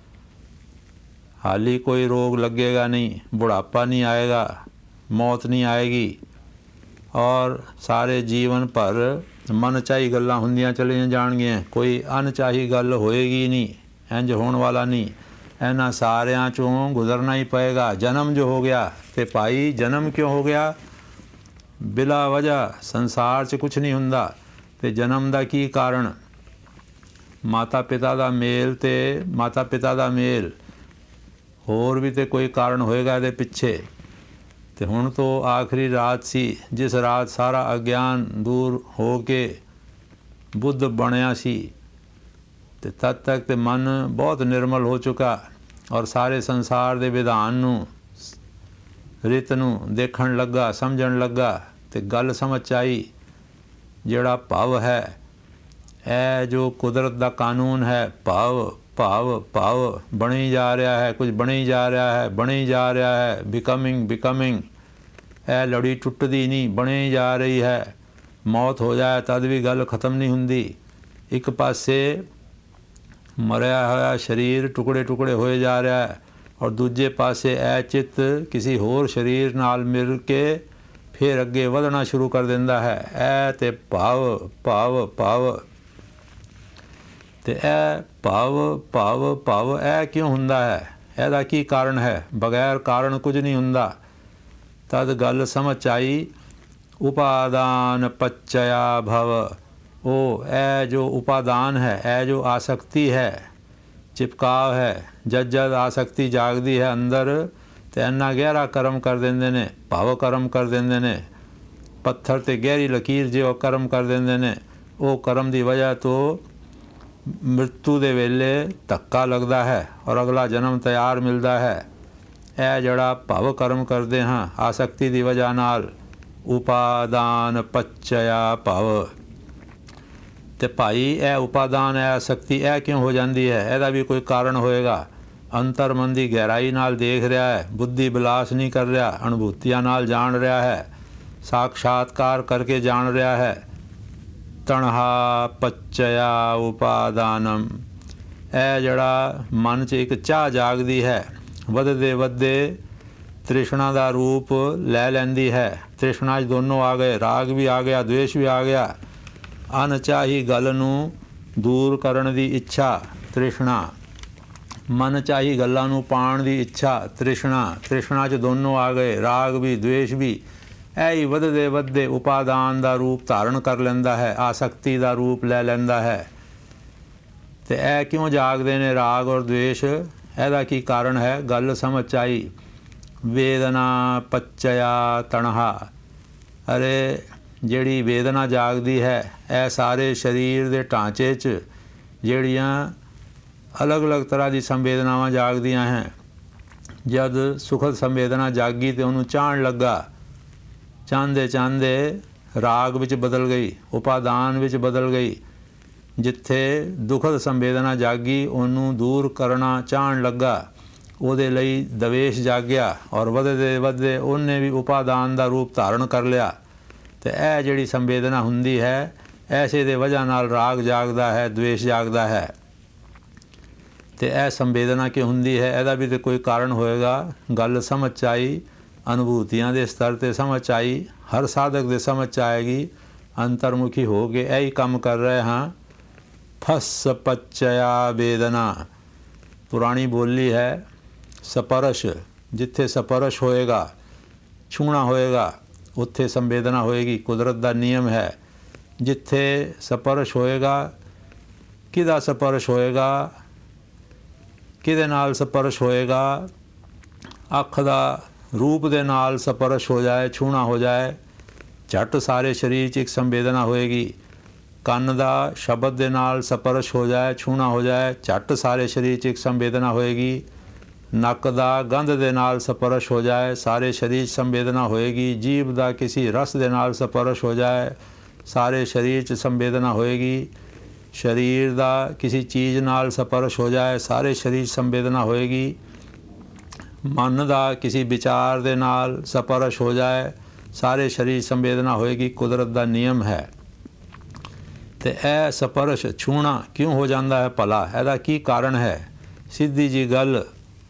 ਹਾਲੀ ਕੋਈ ਰੋਗ ਲੱਗੇਗਾ ਨਹੀਂ, ਬੁਢਾਪਾ ਨਹੀਂ ਆਏਗਾ, ਮੌਤ ਨਹੀਂ ਆਏਗੀ, ਔਰ ਸਾਰੇ ਜੀਵਨ ਭਰ ਮਨਚਾਹੀ ਗੱਲਾਂ ਹੁੰਦੀਆਂ ਚਲੀਆਂ ਜਾਣਗੀਆਂ, ਕੋਈ ਅਣਚਾਹੀ ਗੱਲ ਹੋਏਗੀ ਨਹੀਂ, ਇੰਝ ਹੋਣ ਵਾਲਾ ਨਹੀਂ। ਇਹਨਾਂ ਸਾਰਿਆਂ 'ਚੋਂ ਗੁਜ਼ਰਨਾ ਹੀ ਪਏਗਾ। ਜਨਮ ਜੋ ਹੋ ਗਿਆ, ਤੇ ਭਾਈ ਜਨਮ ਕਿਉਂ ਹੋ ਗਿਆ? ਬਿਲਾ ਵਜ੍ਹਾ ਸੰਸਾਰ 'ਚ ਕੁਛ ਨਹੀਂ ਹੁੰਦਾ। ਅਤੇ ਜਨਮ ਦਾ ਕੀ ਕਾਰਨ? ਮਾਤਾ ਪਿਤਾ ਦਾ ਮੇਲ, ਅਤੇ ਮਾਤਾ ਪਿਤਾ ਦਾ ਮੇਲ, ਹੋਰ ਵੀ ਤਾਂ ਕੋਈ ਕਾਰਨ ਹੋਏਗਾ ਇਹਦੇ ਪਿੱਛੇ। ਅਤੇ ਹੁਣ ਤੋਂ ਆਖਰੀ ਰਾਤ ਸੀ, ਜਿਸ ਰਾਤ ਸਾਰਾ ਅਗਿਆਨ ਦੂਰ ਹੋ ਕੇ ਬੁੱਧ ਬਣਿਆ ਸੀ। ਅਤੇ ਤਦ ਤੱਕ ਤੇ ਮਨ ਬਹੁਤ ਨਿਰਮਲ ਹੋ ਚੁੱਕਾ, ਔਰ ਸਾਰੇ ਸੰਸਾਰ ਦੇ ਵਿਧਾਨ ਨੂੰ, ਰਿਤ ਨੂੰ ਦੇਖਣ ਲੱਗਾ, ਸਮਝਣ ਲੱਗਾ। ਅਤੇ ਗੱਲ ਸਮਝ 'ਚ ਆਈ, ਜਿਹੜਾ ਭਵ ਹੈ, ਇਹ ਜੋ ਕੁਦਰਤ ਦਾ ਕਾਨੂੰਨ ਹੈ, ਭਵ ਭਾਵ ਭਾਵ ਬਣੀ ਜਾ ਰਿਹਾ ਹੈ, ਕੁਝ ਬਣੀ ਜਾ ਰਿਹਾ ਹੈ, ਬਣੀ ਜਾ ਰਿਹਾ ਹੈ, ਬਿਕਮਿੰਗ ਬਿਕਮਿੰਗ। ਇਹ ਲੜੀ ਟੁੱਟਦੀ ਨਹੀਂ, ਬਣੀ ਜਾ ਰਹੀ ਹੈ। ਮੌਤ ਹੋ ਜਾਏ ਤਦ ਵੀ ਗੱਲ ਖਤਮ ਨਹੀਂ ਹੁੰਦੀ। ਇੱਕ ਪਾਸੇ ਮਰਿਆ ਹੋਇਆ ਸਰੀਰ ਟੁਕੜੇ ਟੁਕੜੇ ਹੋਏ ਜਾ ਰਿਹਾ ਹੈ, ਔਰ ਦੂਜੇ ਪਾਸੇ ਇਹ ਚਿੱਤ ਕਿਸੇ ਹੋਰ ਸਰੀਰ ਨਾਲ ਮਿਲ ਕੇ ਫਿਰ ਅੱਗੇ ਵਧਣਾ ਸ਼ੁਰੂ ਕਰ ਦਿੰਦਾ ਹੈ। ਇਹ ਤੇ ਭਾਵ ਭਾਵ ਭਾਵ। ਅਤੇ ਇਹ ਭਾਵ ਭਾਵ ਭਾਵ ਇਹ ਕਿਉਂ ਹੁੰਦਾ ਹੈ? ਇਹਦਾ ਕੀ ਕਾਰਨ ਹੈ? ਬਗੈਰ ਕਾਰਨ ਕੁਝ ਨਹੀਂ ਹੁੰਦਾ। ਤਦ ਗੱਲ ਸਮਝ ਆਈ, ਉਪਾਦਾਨ ਪੱਚਇਆ ਭਵ। ਉਹ ਇਹ ਜੋ ਉਪਾਦਾਨ ਹੈ, ਇਹ ਜੋ ਆਸਕਤੀ ਹੈ, ਚਿਪਕਾਵ ਹੈ, ਜਦ ਜਦ ਆਸਕਤੀ ਜਾਗਦੀ ਹੈ ਅੰਦਰ, ਤੇ ਇੰਨਾ ਗਹਿਰਾ ਕਰਮ ਕਰ ਦਿੰਦੇ ਨੇ, ਭਾਵ ਕਰਮ ਕਰ ਦਿੰਦੇ ਨੇ, ਪੱਥਰ 'ਤੇ ਗਹਿਰੀ ਲਕੀਰ ਜਿਹੋ ਕਰਮ ਕਰ ਦਿੰਦੇ ਨੇ। ਉਹ ਕਰਮ ਦੀ ਵਜ੍ਹਾ ਤੋਂ ਮ੍ਰਿਤੂ ਦੇ ਵੇਲੇ ਧੱਕਾ ਲੱਗਦਾ ਹੈ, ਔਰ ਅਗਲਾ ਜਨਮ ਤਿਆਰ ਮਿਲਦਾ ਹੈ। ਇਹ ਜਿਹੜਾ ਭਾਵ ਕਰਮ ਕਰਦੇ ਹਾਂ ਆਸਕਤੀ ਦੀ ਵਜ੍ਹਾ ਨਾਲ, ਉਪਾਦਾਨ ਪੱਚਇਆ ਭਵ। ਅਤੇ ਭਾਈ ਇਹ ਉਪਾਦਾਨ, ਇਹ ਆਸਕਤੀ ਇਹ ਕਿਉਂ ਹੋ ਜਾਂਦੀ ਹੈ? ਇਹਦਾ ਵੀ ਕੋਈ ਕਾਰਨ ਹੋਏਗਾ। ਅੰਤਰਮਨ ਦੀ ਗਹਿਰਾਈ ਨਾਲ ਦੇਖ ਰਿਹਾ ਹੈ, ਬੁੱਧੀ ਬਿਲਾਸ ਨਹੀਂ ਕਰ ਰਿਹਾ, ਅਨੁਭੂਤੀਆਂ ਨਾਲ ਜਾਣ ਰਿਹਾ ਹੈ, ਸਾਖਸ਼ਾਤਕਾਰ ਕਰਕੇ ਜਾਣ ਰਿਹਾ ਹੈ। ਤਣਹਾ ਪੱਚਇਆ ਉਪਾਦਾਨਮ। ਇਹ ਜਿਹੜਾ ਮਨ 'ਚ ਇੱਕ ਚਾਹ ਜਾਗਦੀ ਹੈ, ਵੱਧਦੇ ਵੱਧਦੇ ਤ੍ਰਿਸ਼ਨਾ ਦਾ ਰੂਪ ਲੈ ਲੈਂਦੀ ਹੈ। ਤ੍ਰਿਸ਼ਨਾ 'ਚ ਦੋਨੋਂ ਆ ਗਏ, ਰਾਗ ਵੀ ਆ ਗਿਆ, ਦਵੇਸ਼ ਵੀ ਆ ਗਿਆ। ਅਣਚਾਹੀ ਗੱਲ ਨੂੰ ਦੂਰ ਕਰਨ ਦੀ ਇੱਛਾ ਤ੍ਰਿਸ਼ਣਾ, ਮਨ ਚਾਹੀ ਗੱਲਾਂ ਨੂੰ ਪਾਉਣ ਦੀ ਇੱਛਾ ਤ੍ਰਿਸ਼ਣਾ, ਤ੍ਰਿਸ਼ਣਾ 'ਚ ਦੋਨੋਂ ਆ ਗਏ, ਰਾਗ ਵੀ ਦਵੇਸ਼ ਵੀ। ਇਹ ਹੀ ਵੱਧਦੇ ਵੱਧਦੇ ਉਪਾਦਾਨ ਦਾ ਰੂਪ ਧਾਰਨ ਕਰ ਲੈਂਦਾ ਹੈ, ਆਸਕਤੀ ਦਾ ਰੂਪ ਲੈ ਲੈਂਦਾ ਹੈ। ਤੇ ਇਹ ਕਿਉਂ ਜਾਗਦੇ ਨੇ ਰਾਗ ਔਰ ਦਵੇਸ਼? ਇਹਦਾ ਕੀ ਕਾਰਨ ਹੈ? ਗੱਲ ਸਮਝ ਆਈ। ਵੇਦਨਾ ਪੱਚਿਆ ਤਣਹਾ, ਅਰੇ ਜਿਹੜੀ ਵੇਦਨਾ ਜਾਗਦੀ ਹੈ, ਇਹ ਸਾਰੇ ਸਰੀਰ ਦੇ ਢਾਂਚੇ 'ਚ ਜਿਹੜੀਆਂ ਅਲੱਗ-ਅਲੱਗ ਤਰ੍ਹਾਂ ਦੀ ਸੰਵੇਦਨਾਵਾਂ ਜਾਗਦੀਆਂ ਹੈ। ਜਦ ਸੁਖਦ ਸੰਵੇਦਨਾ ਜਾਗੀ ਤੇ ਉਹਨੂੰ ਚਾਹਣ ਲੱਗਾ, ਚਾਹੁੰਦੇ ਚਾਹੁੰਦੇ ਰਾਗ ਵਿੱਚ ਬਦਲ ਗਈ, ਉਪਾਦਾਨ ਵਿੱਚ ਬਦਲ ਗਈ। ਜਿੱਥੇ ਦੁਖਦ ਸੰਵੇਦਨਾ ਜਾਗੀ, ਉਹਨੂੰ ਦੂਰ ਕਰਨਾ ਚਾਹਣ ਲੱਗਾ, ਉਹਦੇ ਲਈ ਦਵੇਸ਼ ਜਾਗਿਆ ਔਰ ਵੱਧਦੇ ਵੱਧਦੇ ਉਹਨੇ ਵੀ ਉਪਾਦਾਨ ਦਾ ਰੂਪ ਧਾਰਨ ਕਰ ਲਿਆ। ਤੇ ਇਹ ਜਿਹੜੀ ਸੰਵੇਦਨਾ ਹੁੰਦੀ ਹੈ, ਐਸੇ ਦੇ ਵਜ੍ਹਾ ਨਾਲ ਰਾਗ ਜਾਗਦਾ ਹੈ, ਦਵੇਸ਼ ਜਾਗਦਾ ਹੈ। ਤੇ ਇਹ ਸੰਵੇਦਨਾ ਕਿਉਂ ਹੁੰਦੀ ਹੈ? ਇਹਦਾ ਵੀ ਤਾਂ ਕੋਈ ਕਾਰਨ ਹੋਏਗਾ। ਗੱਲ ਸਮਝ 'ਚ ਆਈ, ਅਨੁਭੂਤੀਆਂ ਦੇ ਸਤਰ 'ਤੇ ਸਮਝ 'ਚ ਆਈ, ਹਰ ਸਾਧਕ ਦੇ ਸਮਝ 'ਚ ਆਏਗੀ। ਅੰਤਰਮੁਖੀ ਹੋ ਕੇ ਇਹੀ ਕੰਮ ਕਰ ਰਹੇ ਹਾਂ। ਫਸ ਪੱਚਿਆ ਵੇਦਨਾ, ਪੁਰਾਣੀ ਬੋਲੀ ਹੈ। ਸਪਰਸ਼, ਜਿੱਥੇ ਸਪਰਸ਼ ਹੋਏਗਾ, ਛੂਹਣਾ ਹੋਏਗਾ, ਉੱਥੇ ਸੰਵੇਦਨਾ ਹੋਏਗੀ। ਕੁਦਰਤ ਦਾ ਨਿਯਮ ਹੈ। ਜਿੱਥੇ ਸਪਰਸ਼ ਹੋਏਗਾ, ਕਿਹਦਾ ਸਪਰਸ਼ ਹੋਏਗਾ, ਕਿਹਦੇ ਨਾਲ ਸਪਰਸ਼ ਹੋਏਗਾ? ਅੱਖ ਦਾ ਰੂਪ ਦੇ ਨਾਲ ਸਪਰਸ਼ ਹੋ ਜਾਏ, ਛੂਹਣਾ ਹੋ ਜਾਏ, ਝੱਟ ਸਾਰੇ ਸਰੀਰ 'ਚ ਇੱਕ ਸੰਵੇਦਨਾ ਹੋਏਗੀ। ਕੰਨ ਦਾ ਸ਼ਬਦ ਦੇ ਨਾਲ ਸਪਰਸ਼ ਹੋ ਜਾਏ, ਛੂਹਣਾ ਹੋ ਜਾਏ, ਝੱਟ ਸਾਰੇ ਸਰੀਰ 'ਚ ਇੱਕ ਸੰਵੇਦਨਾ ਹੋਏਗੀ। ਨੱਕ ਦਾ ਗੰਧ ਦੇ ਨਾਲ ਸਪਰਸ਼ ਹੋ ਜਾਏ, ਸਾਰੇ ਸਰੀਰ 'ਚ ਸੰਵੇਦਨਾ ਹੋਏਗੀ। ਜੀਭ ਦਾ ਕਿਸੇ ਰਸ ਦੇ ਨਾਲ ਸਪਰਸ਼ ਹੋ ਜਾਏ, ਸਾਰੇ ਸਰੀਰ 'ਚ ਸੰਵੇਦਨਾ ਹੋਏਗੀ। ਸਰੀਰ ਦਾ ਕਿਸੇ ਚੀਜ਼ ਨਾਲ ਸਪਰਸ਼ ਹੋ ਜਾਏ, ਸਾਰੇ ਸਰੀਰ 'ਚ ਸੰਵੇਦਨਾ ਹੋਏਗੀ। ਮਨ ਦਾ ਕਿਸੇ ਵਿਚਾਰ ਦੇ ਨਾਲ ਸਪਰਸ਼ ਹੋ ਜਾਏ, ਸਾਰੇ ਸਰੀਰ ਸੰਵੇਦਨਾ ਹੋਏਗੀ। ਕੁਦਰਤ ਦਾ ਨਿਯਮ ਹੈ। ਤੇ ਇਹ ਸਪਰਸ਼ ਛੂਹਣਾ ਕਿਉਂ ਹੋ ਜਾਂਦਾ ਹੈ ਭਲਾ? ਇਹਦਾ ਕੀ ਕਾਰਨ ਹੈ? ਸਿੱਧੀ ਜੀ ਗੱਲ,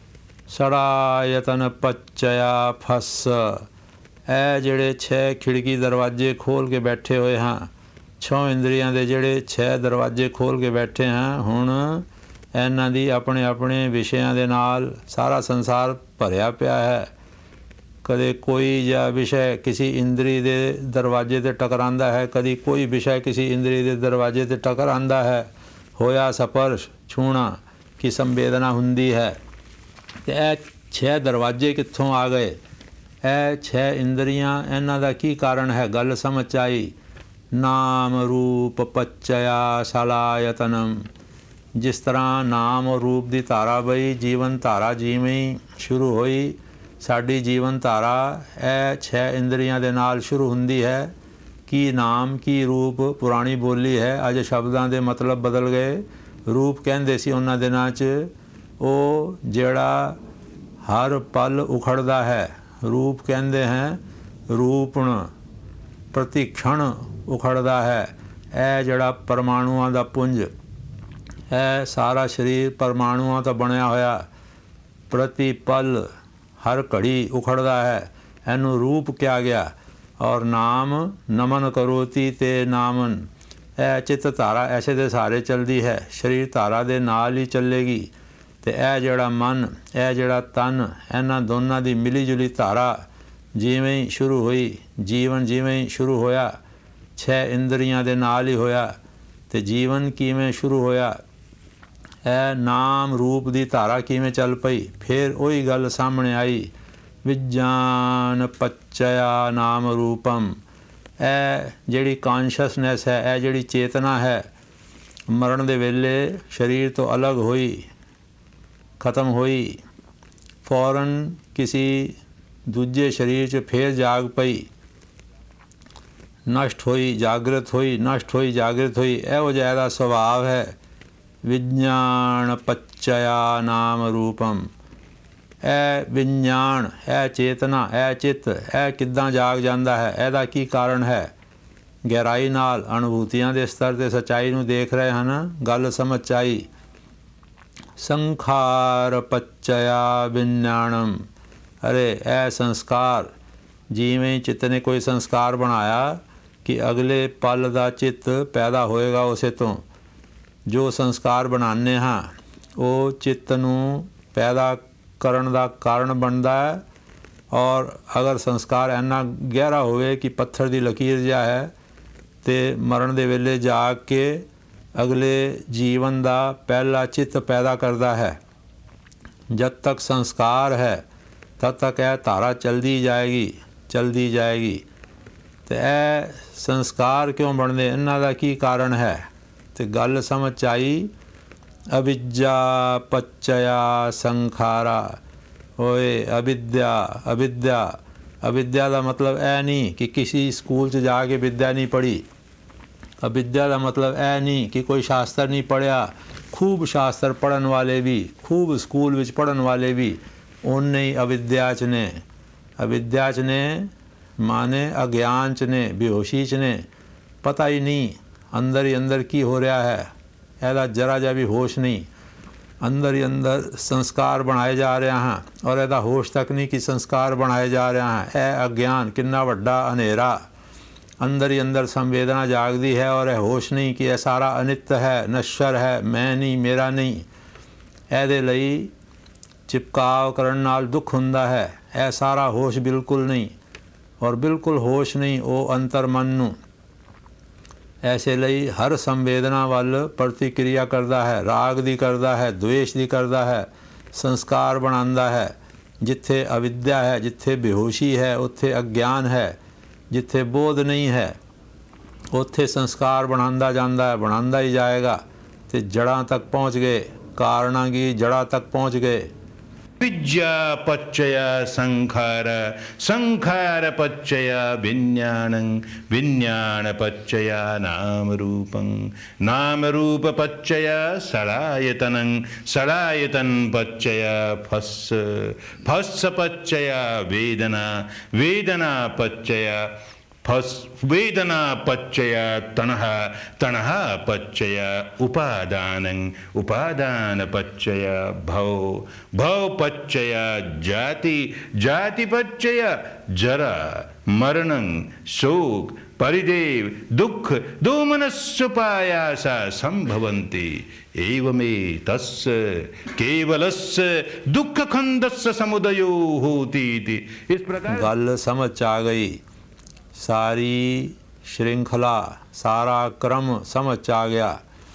ਸੜਾ ਯਤਨ ਪੱਚਿਆ ਫਸ। ਇਹ ਜਿਹੜੇ 6 ਖਿੜਕੀ ਦਰਵਾਜ਼ੇ ਖੋਲ੍ਹ ਕੇ ਬੈਠੇ ਹੋਏ ਹਾਂ, 6 ਇੰਦਰੀਆਂ ਦੇ ਜਿਹੜੇ 6 ਦਰਵਾਜ਼ੇ ਖੋਲ੍ਹ ਕੇ ਬੈਠੇ ਹਾਂ, ਹੁਣ ਇਹਨਾਂ ਦੀ ਆਪਣੇ ਆਪਣੇ ਵਿਸ਼ਿਆਂ ਦੇ ਨਾਲ ਸਾਰਾ ਸੰਸਾਰ ਭਰਿਆ ਪਿਆ ਹੈ। ਕਦੇ ਕੋਈ ਜਿਹਾ ਵਿਸ਼ਾ ਕਿਸੇ ਇੰਦਰੀ ਦੇ ਦਰਵਾਜ਼ੇ 'ਤੇ ਟਕਰਾਉਂਦਾ ਹੈ, ਕਦੀ ਕੋਈ ਵਿਸ਼ਾ ਕਿਸੇ ਇੰਦਰੀ ਦੇ ਦਰਵਾਜ਼ੇ 'ਤੇ ਟਕਰਾਉਂਦਾ ਹੈ। ਹੋਇਆ ਸਪਰਸ਼, ਛੂਹਣਾ ਕੀ ਸੰਵੇਦਨਾ ਹੁੰਦੀ ਹੈ। ਤੇ ਇਹ 6 ਦਰਵਾਜ਼ੇ ਕਿੱਥੋਂ ਆ ਗਏ? ਇਹ 6 ਇੰਦਰੀਆਂ, ਇਹਨਾਂ ਦਾ ਕੀ ਕਾਰਨ ਹੈ? ਗੱਲ ਸਮਝ ਆਈ। ਨਾਮ ਰੂਪ ਪੱਚਿਆ ਸਲਾਯਤਨਮ, ਜਿਸ ਤਰ੍ਹਾਂ ਨਾਮ ਔਰ ਰੂਪ ਦੀ ਧਾਰਾ ਬਈ, ਜੀਵਨ ਧਾਰਾ ਜਿਵੇਂ ਹੀ ਸ਼ੁਰੂ ਹੋਈ, ਸਾਡੀ ਜੀਵਨ ਧਾਰਾ ਇਹ 6 ਇੰਦਰੀਆਂ ਦੇ ਨਾਲ ਸ਼ੁਰੂ ਹੁੰਦੀ ਹੈ। ਕੀ ਨਾਮ, ਕੀ ਰੂਪ? ਪੁਰਾਣੀ ਬੋਲੀ ਹੈ, ਅੱਜ ਸ਼ਬਦਾਂ ਦੇ ਮਤਲਬ ਬਦਲ ਗਏ। ਰੂਪ ਕਹਿੰਦੇ ਸੀ ਉਹਨਾਂ ਦਿਨਾਂ 'ਚ ਉਹ ਜਿਹੜਾ ਹਰ ਪਲ ਉਖੜਦਾ ਹੈ, ਰੂਪ ਕਹਿੰਦੇ ਹੈ। ਰੂਪਣ, ਪ੍ਰਤੀ ਖਣ ਉਖੜਦਾ ਹੈ। ਇਹ ਜਿਹੜਾ ਪਰਮਾਣੂਆਂ ਦਾ ਪੁੰਜ, ਇਹ ਸਾਰਾ ਸਰੀਰ ਪਰਮਾਣੂਆਂ ਤੋਂ ਬਣਿਆ ਹੋਇਆ, ਪ੍ਰਤੀ ਪਲ ਹਰ ਘੜੀ ਉਖੜਦਾ ਹੈ। ਇਹਨੂੰ ਰੂਪ ਕਿਹਾ ਗਿਆ। ਔਰ ਨਾਮ ਨਮਨ ਕਰੋਤੀ ਤੇ ਨਾਮਨ, ਇਹ ਚਿੱਤ ਧਾਰਾ ਐਸੇ ਦੇ ਸਹਾਰੇ ਚੱਲਦੀ ਹੈ, ਸਰੀਰ ਧਾਰਾ ਦੇ ਨਾਲ ਹੀ ਚੱਲੇਗੀ। ਤੇ ਇਹ ਜਿਹੜਾ ਮਨ, ਇਹ ਜਿਹੜਾ ਤਨ, ਇਹਨਾਂ ਦੋਨਾਂ ਦੀ ਮਿਲੀ ਜੁਲੀ ਧਾਰਾ ਜਿਵੇਂ ਹੀ ਸ਼ੁਰੂ ਹੋਈ, ਜੀਵਨ ਜਿਵੇਂ ਹੀ ਸ਼ੁਰੂ ਹੋਇਆ, 6 ਇੰਦਰੀਆਂ ਦੇ ਨਾਲ ਹੀ ਹੋਇਆ। ਤੇ ਜੀਵਨ ਕਿਵੇਂ ਸ਼ੁਰੂ ਹੋਇਆ? ਇਹ ਨਾਮ ਰੂਪ ਦੀ ਧਾਰਾ ਕਿਵੇਂ ਚੱਲ ਪਈ? ਫਿਰ ਉਹੀ ਗੱਲ ਸਾਹਮਣੇ ਆਈ, ਵਿਗਿਆਨ ਪੱਚਿਆ ਨਾਮ ਰੂਪਮ। ਇਹ ਜਿਹੜੀ ਕਾਨਸ਼ਸਨੈਸ ਹੈ, ਇਹ ਜਿਹੜੀ ਚੇਤਨਾ ਹੈ, ਮਰਨ ਦੇ ਵੇਲੇ ਸਰੀਰ ਤੋਂ ਅਲੱਗ ਹੋਈ, ਖਤਮ ਹੋਈ, ਫੌਰਨ ਕਿਸੇ ਦੂਜੇ ਸਰੀਰ 'ਚ ਫਿਰ ਜਾਗ ਪਈ, ਨਸ਼ਟ ਹੋਈ, ਜਾਗਰਤ ਹੋਈ, ਨਸ਼ਟ ਹੋਈ, ਜਾਗਰਤ ਹੋਈ। ਇਹੋ ਜਿਹਾ ਇਹਦਾ ਸੁਭਾਅ ਹੈ। ਵਿਗਿਆਨ ਪੱਚਿਆ ਨਾਮ ਰੂਪਮ। ਇਹ ਵਿਗਿਆਨ, ਇਹ ਚੇਤਨਾ, ਇਹ ਚਿੱਤ, ਇਹ ਕਿੱਦਾਂ ਜਾਗ ਜਾਂਦਾ ਹੈ? ਇਹਦਾ ਕੀ ਕਾਰਨ ਹੈ? ਗਹਿਰਾਈ ਨਾਲ ਅਨੁਭੂਤੀਆਂ ਦੇ ਸਤਰ 'ਤੇ ਸੱਚਾਈ ਨੂੰ ਦੇਖ ਰਹੇ ਹਨ। ਗੱਲ ਸਮਝ 'ਚ ਆਈ। ਸੰਖਾਰ ਪੱਚਿਆ ਵਿਗਿਆਨਮ। ਅਰੇ ਇਹ ਸੰਸਕਾਰ, ਜਿਵੇਂ ਚਿੱਤ ਨੇ ਕੋਈ ਸੰਸਕਾਰ ਬਣਾਇਆ ਕਿ ਅਗਲੇ ਪਲ ਦਾ ਚਿੱਤ ਪੈਦਾ ਹੋਏਗਾ ਉਸੇ ਤੋਂ, ਜੋ ਸੰਸਕਾਰ ਬਣਾਉਂਦੇ ਹਾਂ ਉਹ ਚਿੱਤ ਨੂੰ ਪੈਦਾ ਕਰਨ ਦਾ ਕਾਰਨ ਬਣਦਾ ਹੈ। ਔਰ ਅਗਰ ਸੰਸਕਾਰ ਇੰਨਾ ਗਹਿਰਾ ਹੋਵੇ ਕਿ ਪੱਥਰ ਦੀ ਲਕੀਰ ਜਿਹਾ ਹੈ ਤੇ ਮਰਨ ਦੇ ਵੇਲੇ ਜਾ ਕੇ ਅਗਲੇ ਜੀਵਨ ਦਾ ਪਹਿਲਾ ਚਿੱਤ ਪੈਦਾ ਕਰਦਾ ਹੈ। ਜਦ ਤੱਕ ਸੰਸਕਾਰ ਹੈ ਤਦ ਤੱਕ ਇਹ ਧਾਰਾ ਚਲਦੀ ਜਾਏਗੀ। ਤੇ ਇਹ ਸੰਸਕਾਰ ਕਿਉਂ ਬਣਦੇ, ਇਹਨਾਂ ਦਾ ਕੀ ਕਾਰਨ ਹੈ? ਤੇ ਗੱਲ ਸਮਝ 'ਚ ਆਈ। ਅਵਿਜ්ਜਾ ਪੱਚਯਾ ਸੰਖਾਰਾ। ਓਏ ਅਵਿਦਿਆ ਦਾ ਮਤਲਬ ਇਹ ਨਹੀਂ ਕਿ ਕਿਸੇ ਸਕੂਲ 'ਚ ਜਾ ਕੇ ਵਿਦਿਆ ਨਹੀਂ ਪੜ੍ਹੀ। ਅਵਿਦਿਆ ਦਾ ਮਤਲਬ ਇਹ ਨਹੀਂ ਕਿ ਕੋਈ ਸ਼ਾਸਤਰ ਨਹੀਂ ਪੜ੍ਹਿਆ। ਖੂਬ ਸ਼ਾਸਤਰ ਪੜ੍ਹਨ ਵਾਲੇ ਵੀ, ਖੂਬ ਸਕੂਲ ਵਿੱਚ ਪੜ੍ਹਨ ਵਾਲੇ ਵੀ ਉਹਨੇ ਹੀ ਅਵਿਦਿਆ 'ਚ ਨੇ। ਅਵਿਦਿਆ 'ਚ ਨੇ ਮਾਨੇ ਅਗਿਆਨ 'ਚ ਨੇ, ਬੇਹੋਸ਼ੀ 'ਚ ਨੇ। ਪਤਾ ਹੀ ਨਹੀਂ ਅੰਦਰ ਹੀ ਅੰਦਰ ਕੀ ਹੋ ਰਿਹਾ ਹੈ, ਇਹਦਾ ਜਰਾ ਜਿਹਾ ਵੀ ਹੋਸ਼ ਨਹੀਂ। ਅੰਦਰ ਹੀ ਅੰਦਰ ਸੰਸਕਾਰ ਬਣਾਏ ਜਾ ਰਹੇ ਹਾਂ ਔਰ ਇਹਦਾ ਹੋਸ਼ ਤੱਕ ਨਹੀਂ ਕਿ ਸੰਸਕਾਰ ਬਣਾਏ ਜਾ ਰਹੇ ਹਾਂ। ਇਹ ਅਗਿਆਨ ਕਿੰਨਾ ਵੱਡਾ ਹਨੇਰਾ। ਅੰਦਰ ਹੀ ਅੰਦਰ ਸੰਵੇਦਨਾ ਜਾਗਦੀ ਹੈ ਔਰ ਇਹ ਹੋਸ਼ ਨਹੀਂ ਕਿ ਇਹ ਸਾਰਾ ਅਨਿੱਤ ਹੈ, ਨਸ਼ਰ ਹੈ, ਮੈਂ ਨਹੀਂ, ਮੇਰਾ ਨਹੀਂ। ਇਹਦੇ ਲਈ ਚਿਪਕਾਵ ਕਰਨ ਨਾਲ ਦੁੱਖ ਹੁੰਦਾ ਹੈ। ਇਹ ਸਾਰਾ ਹੋਸ਼ ਬਿਲਕੁਲ ਨਹੀਂ, ਔਰ ਬਿਲਕੁਲ ਹੋਸ਼ ਨਹੀਂ ਉਹ ਅੰਤਰ ਮਨ ਨੂੰ। ਐਸੇ ਲਈ ਹਰ ਸੰਵੇਦਨਾ ਵੱਲ ਪ੍ਰਤੀਕਿਰਿਆ ਕਰਦਾ ਹੈ, ਰਾਗ ਦੀ ਕਰਦਾ ਹੈ, द्वेष ਦੀ ਕਰਦਾ ਹੈ, ਸੰਸਕਾਰ ਬਣਾਉਂਦਾ ਹੈ। ਜਿੱਥੇ ਅਵਿਦਿਆ ਹੈ, ਜਿੱਥੇ ਬੇਹੋਸ਼ੀ ਹੈ, ਉੱਥੇ ਅਗਿਆਨ ਹੈ। ਜਿੱਥੇ ਬੋਧ ਨਹੀਂ ਹੈ ਉੱਥੇ ਸੰਸਕਾਰ ਬਣਾਉਂਦਾ ਜਾਂਦਾ ਹੈ, ਬਣਾਉਂਦਾ ਹੀ ਜਾਏਗਾ ਤੇ ਜੜ੍ਹਾਂ ਤੱਕ ਪਹੁੰਚ ਗਏ। ਕਾਰਨਾਂ ਦੀ ਜੜ੍ਹਾਂ ਤੱਕ ਪਹੁੰਚ ਗਏ।
विज्ञा पच्चय संखार, संखार पच्चय विज्ञानं, विज्ञान पच्चय नाम रूपं, नाम रूप पच्चय सलायतनं, सलायतन पच्चय फस्स, फस्स पच्चय वेदना, वेदना पच्चय वेदना पच्चय तणः, तणः पच्चय उपादानं, उपादान पच्चय भव, भव पच्चय जाति, जाति पच्चय जरा मरणं शोक परिदेव दुख दोमनस्सुपायासा संभवन्ति। एवमेतस्य केवलस्य दुख खंडस्य समुदयो होति। इस प्रकार
गल समझ आ गई। सारी श्रृंखला, सारा क्रम समझ आ गया।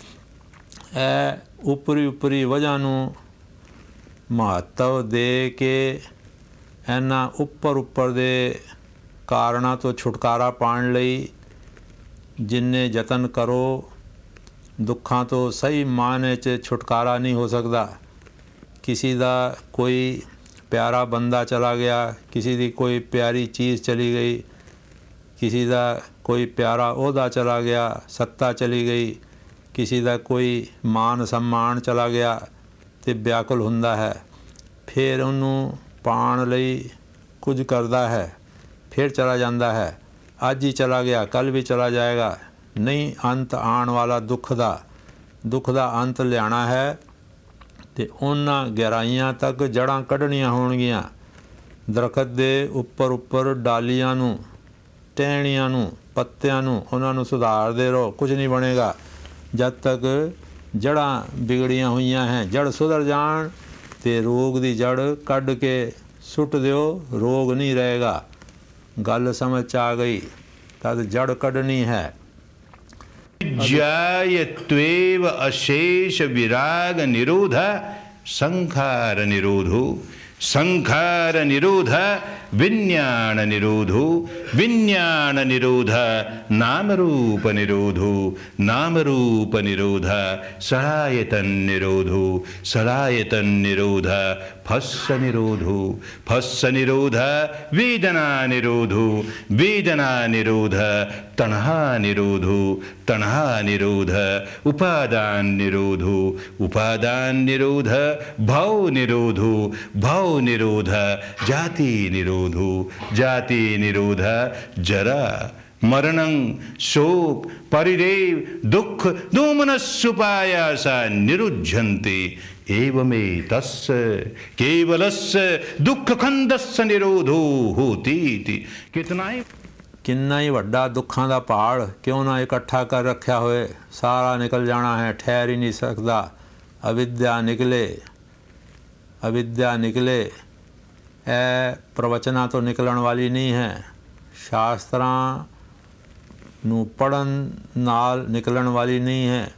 ਇਹ ਉਪਰੀ ਵਜ੍ਹਾ ਨੂੰ ਮਹੱਤਵ ਦੇ ਕੇ ਇਹਨਾਂ ਉੱਪਰ ਦੇ ਕਾਰਨਾਂ ਤੋਂ ਛੁਟਕਾਰਾ ਪਾਉਣ ਲਈ ਜਿੰਨੇ ਯਤਨ ਕਰੋ ਦੁੱਖਾਂ ਤੋਂ ਸਹੀ ਮਾਅਨੇ 'ਚ ਛੁਟਕਾਰਾ ਨਹੀਂ ਹੋ ਸਕਦਾ। ਕਿਸੇ ਦਾ ਕੋਈ ਪਿਆਰਾ ਬੰਦਾ ਚਲਾ ਗਿਆ, ਕਿਸੇ ਦੀ ਕੋਈ ਪਿਆਰੀ ਚੀਜ਼ ਚਲੀ ਗਈ, किसी का कोई प्यारा ओहदा चला गया, सत्ता चली गई, किसी का कोई मान सम्मान चला गया तो व्याकुल हुंदा है। फिर उन्होंने पाण लई कुछ करता है, फिर चला जाता है। अज ही चला गया, कल भी चला जाएगा। नहीं अंत आने वाला दुख का अंत लियाना है तो उन्हां गहराइयां तक जड़ां कढ़नियां होणगियां। दरखत के उपर डालियां नूं, टहनियां नूं, पत्तियां नूं उन्हां नूं सुधारदे रहो, कुछ नहीं बनेगा। जब तक जड़ां बिगड़ियां हुईयां हैं, जड़ सुधर जाण ते रोग दी जड़ कढ़ के सुट दिओ, रोग नहीं रहेगा। गल समझ आ गई। तद जड़ कढ़नी है।
जायत्वेव अशेष विराग निरोध संखार निरोधो, संखार निरोध विज्ञान निरोधो, विज्ञान निरोध नाम रूप निरोधो, नाम रूप निरोध सलायतन निरोधो, सलायतन निरोध फस्स निरोधो, फस्स निरोध वेदना निरोधो, वेदना निरोध तणहा निरोधो, तणहा निरोध उपादान निरोधो, उपादान निरोध भव निरोधो, भव निरोध जाति निरोधो, जाति निरोध जरा मरणं शोक परिदेव दुख दोमनस्सुपायासा निरुध्यन्ते। एवमेतस्य केवलस्य दुख खंडस्य निरोधो होति। कितना ही
ਕਿੰਨਾ ਹੀ ਵੱਡਾ ਦੁੱਖਾਂ ਦਾ ਪਹਾੜ ਕਿਉਂ ਨਾ ਇਕੱਠਾ ਕਰ ਰੱਖਿਆ ਹੋਏ, ਸਾਰਾ ਨਿਕਲ ਜਾਣਾ ਹੈ, ਠਹਿਰ ਹੀ ਨਹੀਂ ਸਕਦਾ। ਅਵਿਦਿਆ ਨਿਕਲੇ ਇਹ ਪ੍ਰਵਚਨਾਂ ਤੋਂ ਨਿਕਲਣ ਵਾਲੀ ਨਹੀਂ ਹੈ, ਸ਼ਾਸਤਰਾਂ ਨੂੰ ਪੜ੍ਹਨ ਨਾਲ ਨਿਕਲਣ ਵਾਲੀ ਨਹੀਂ ਹੈ,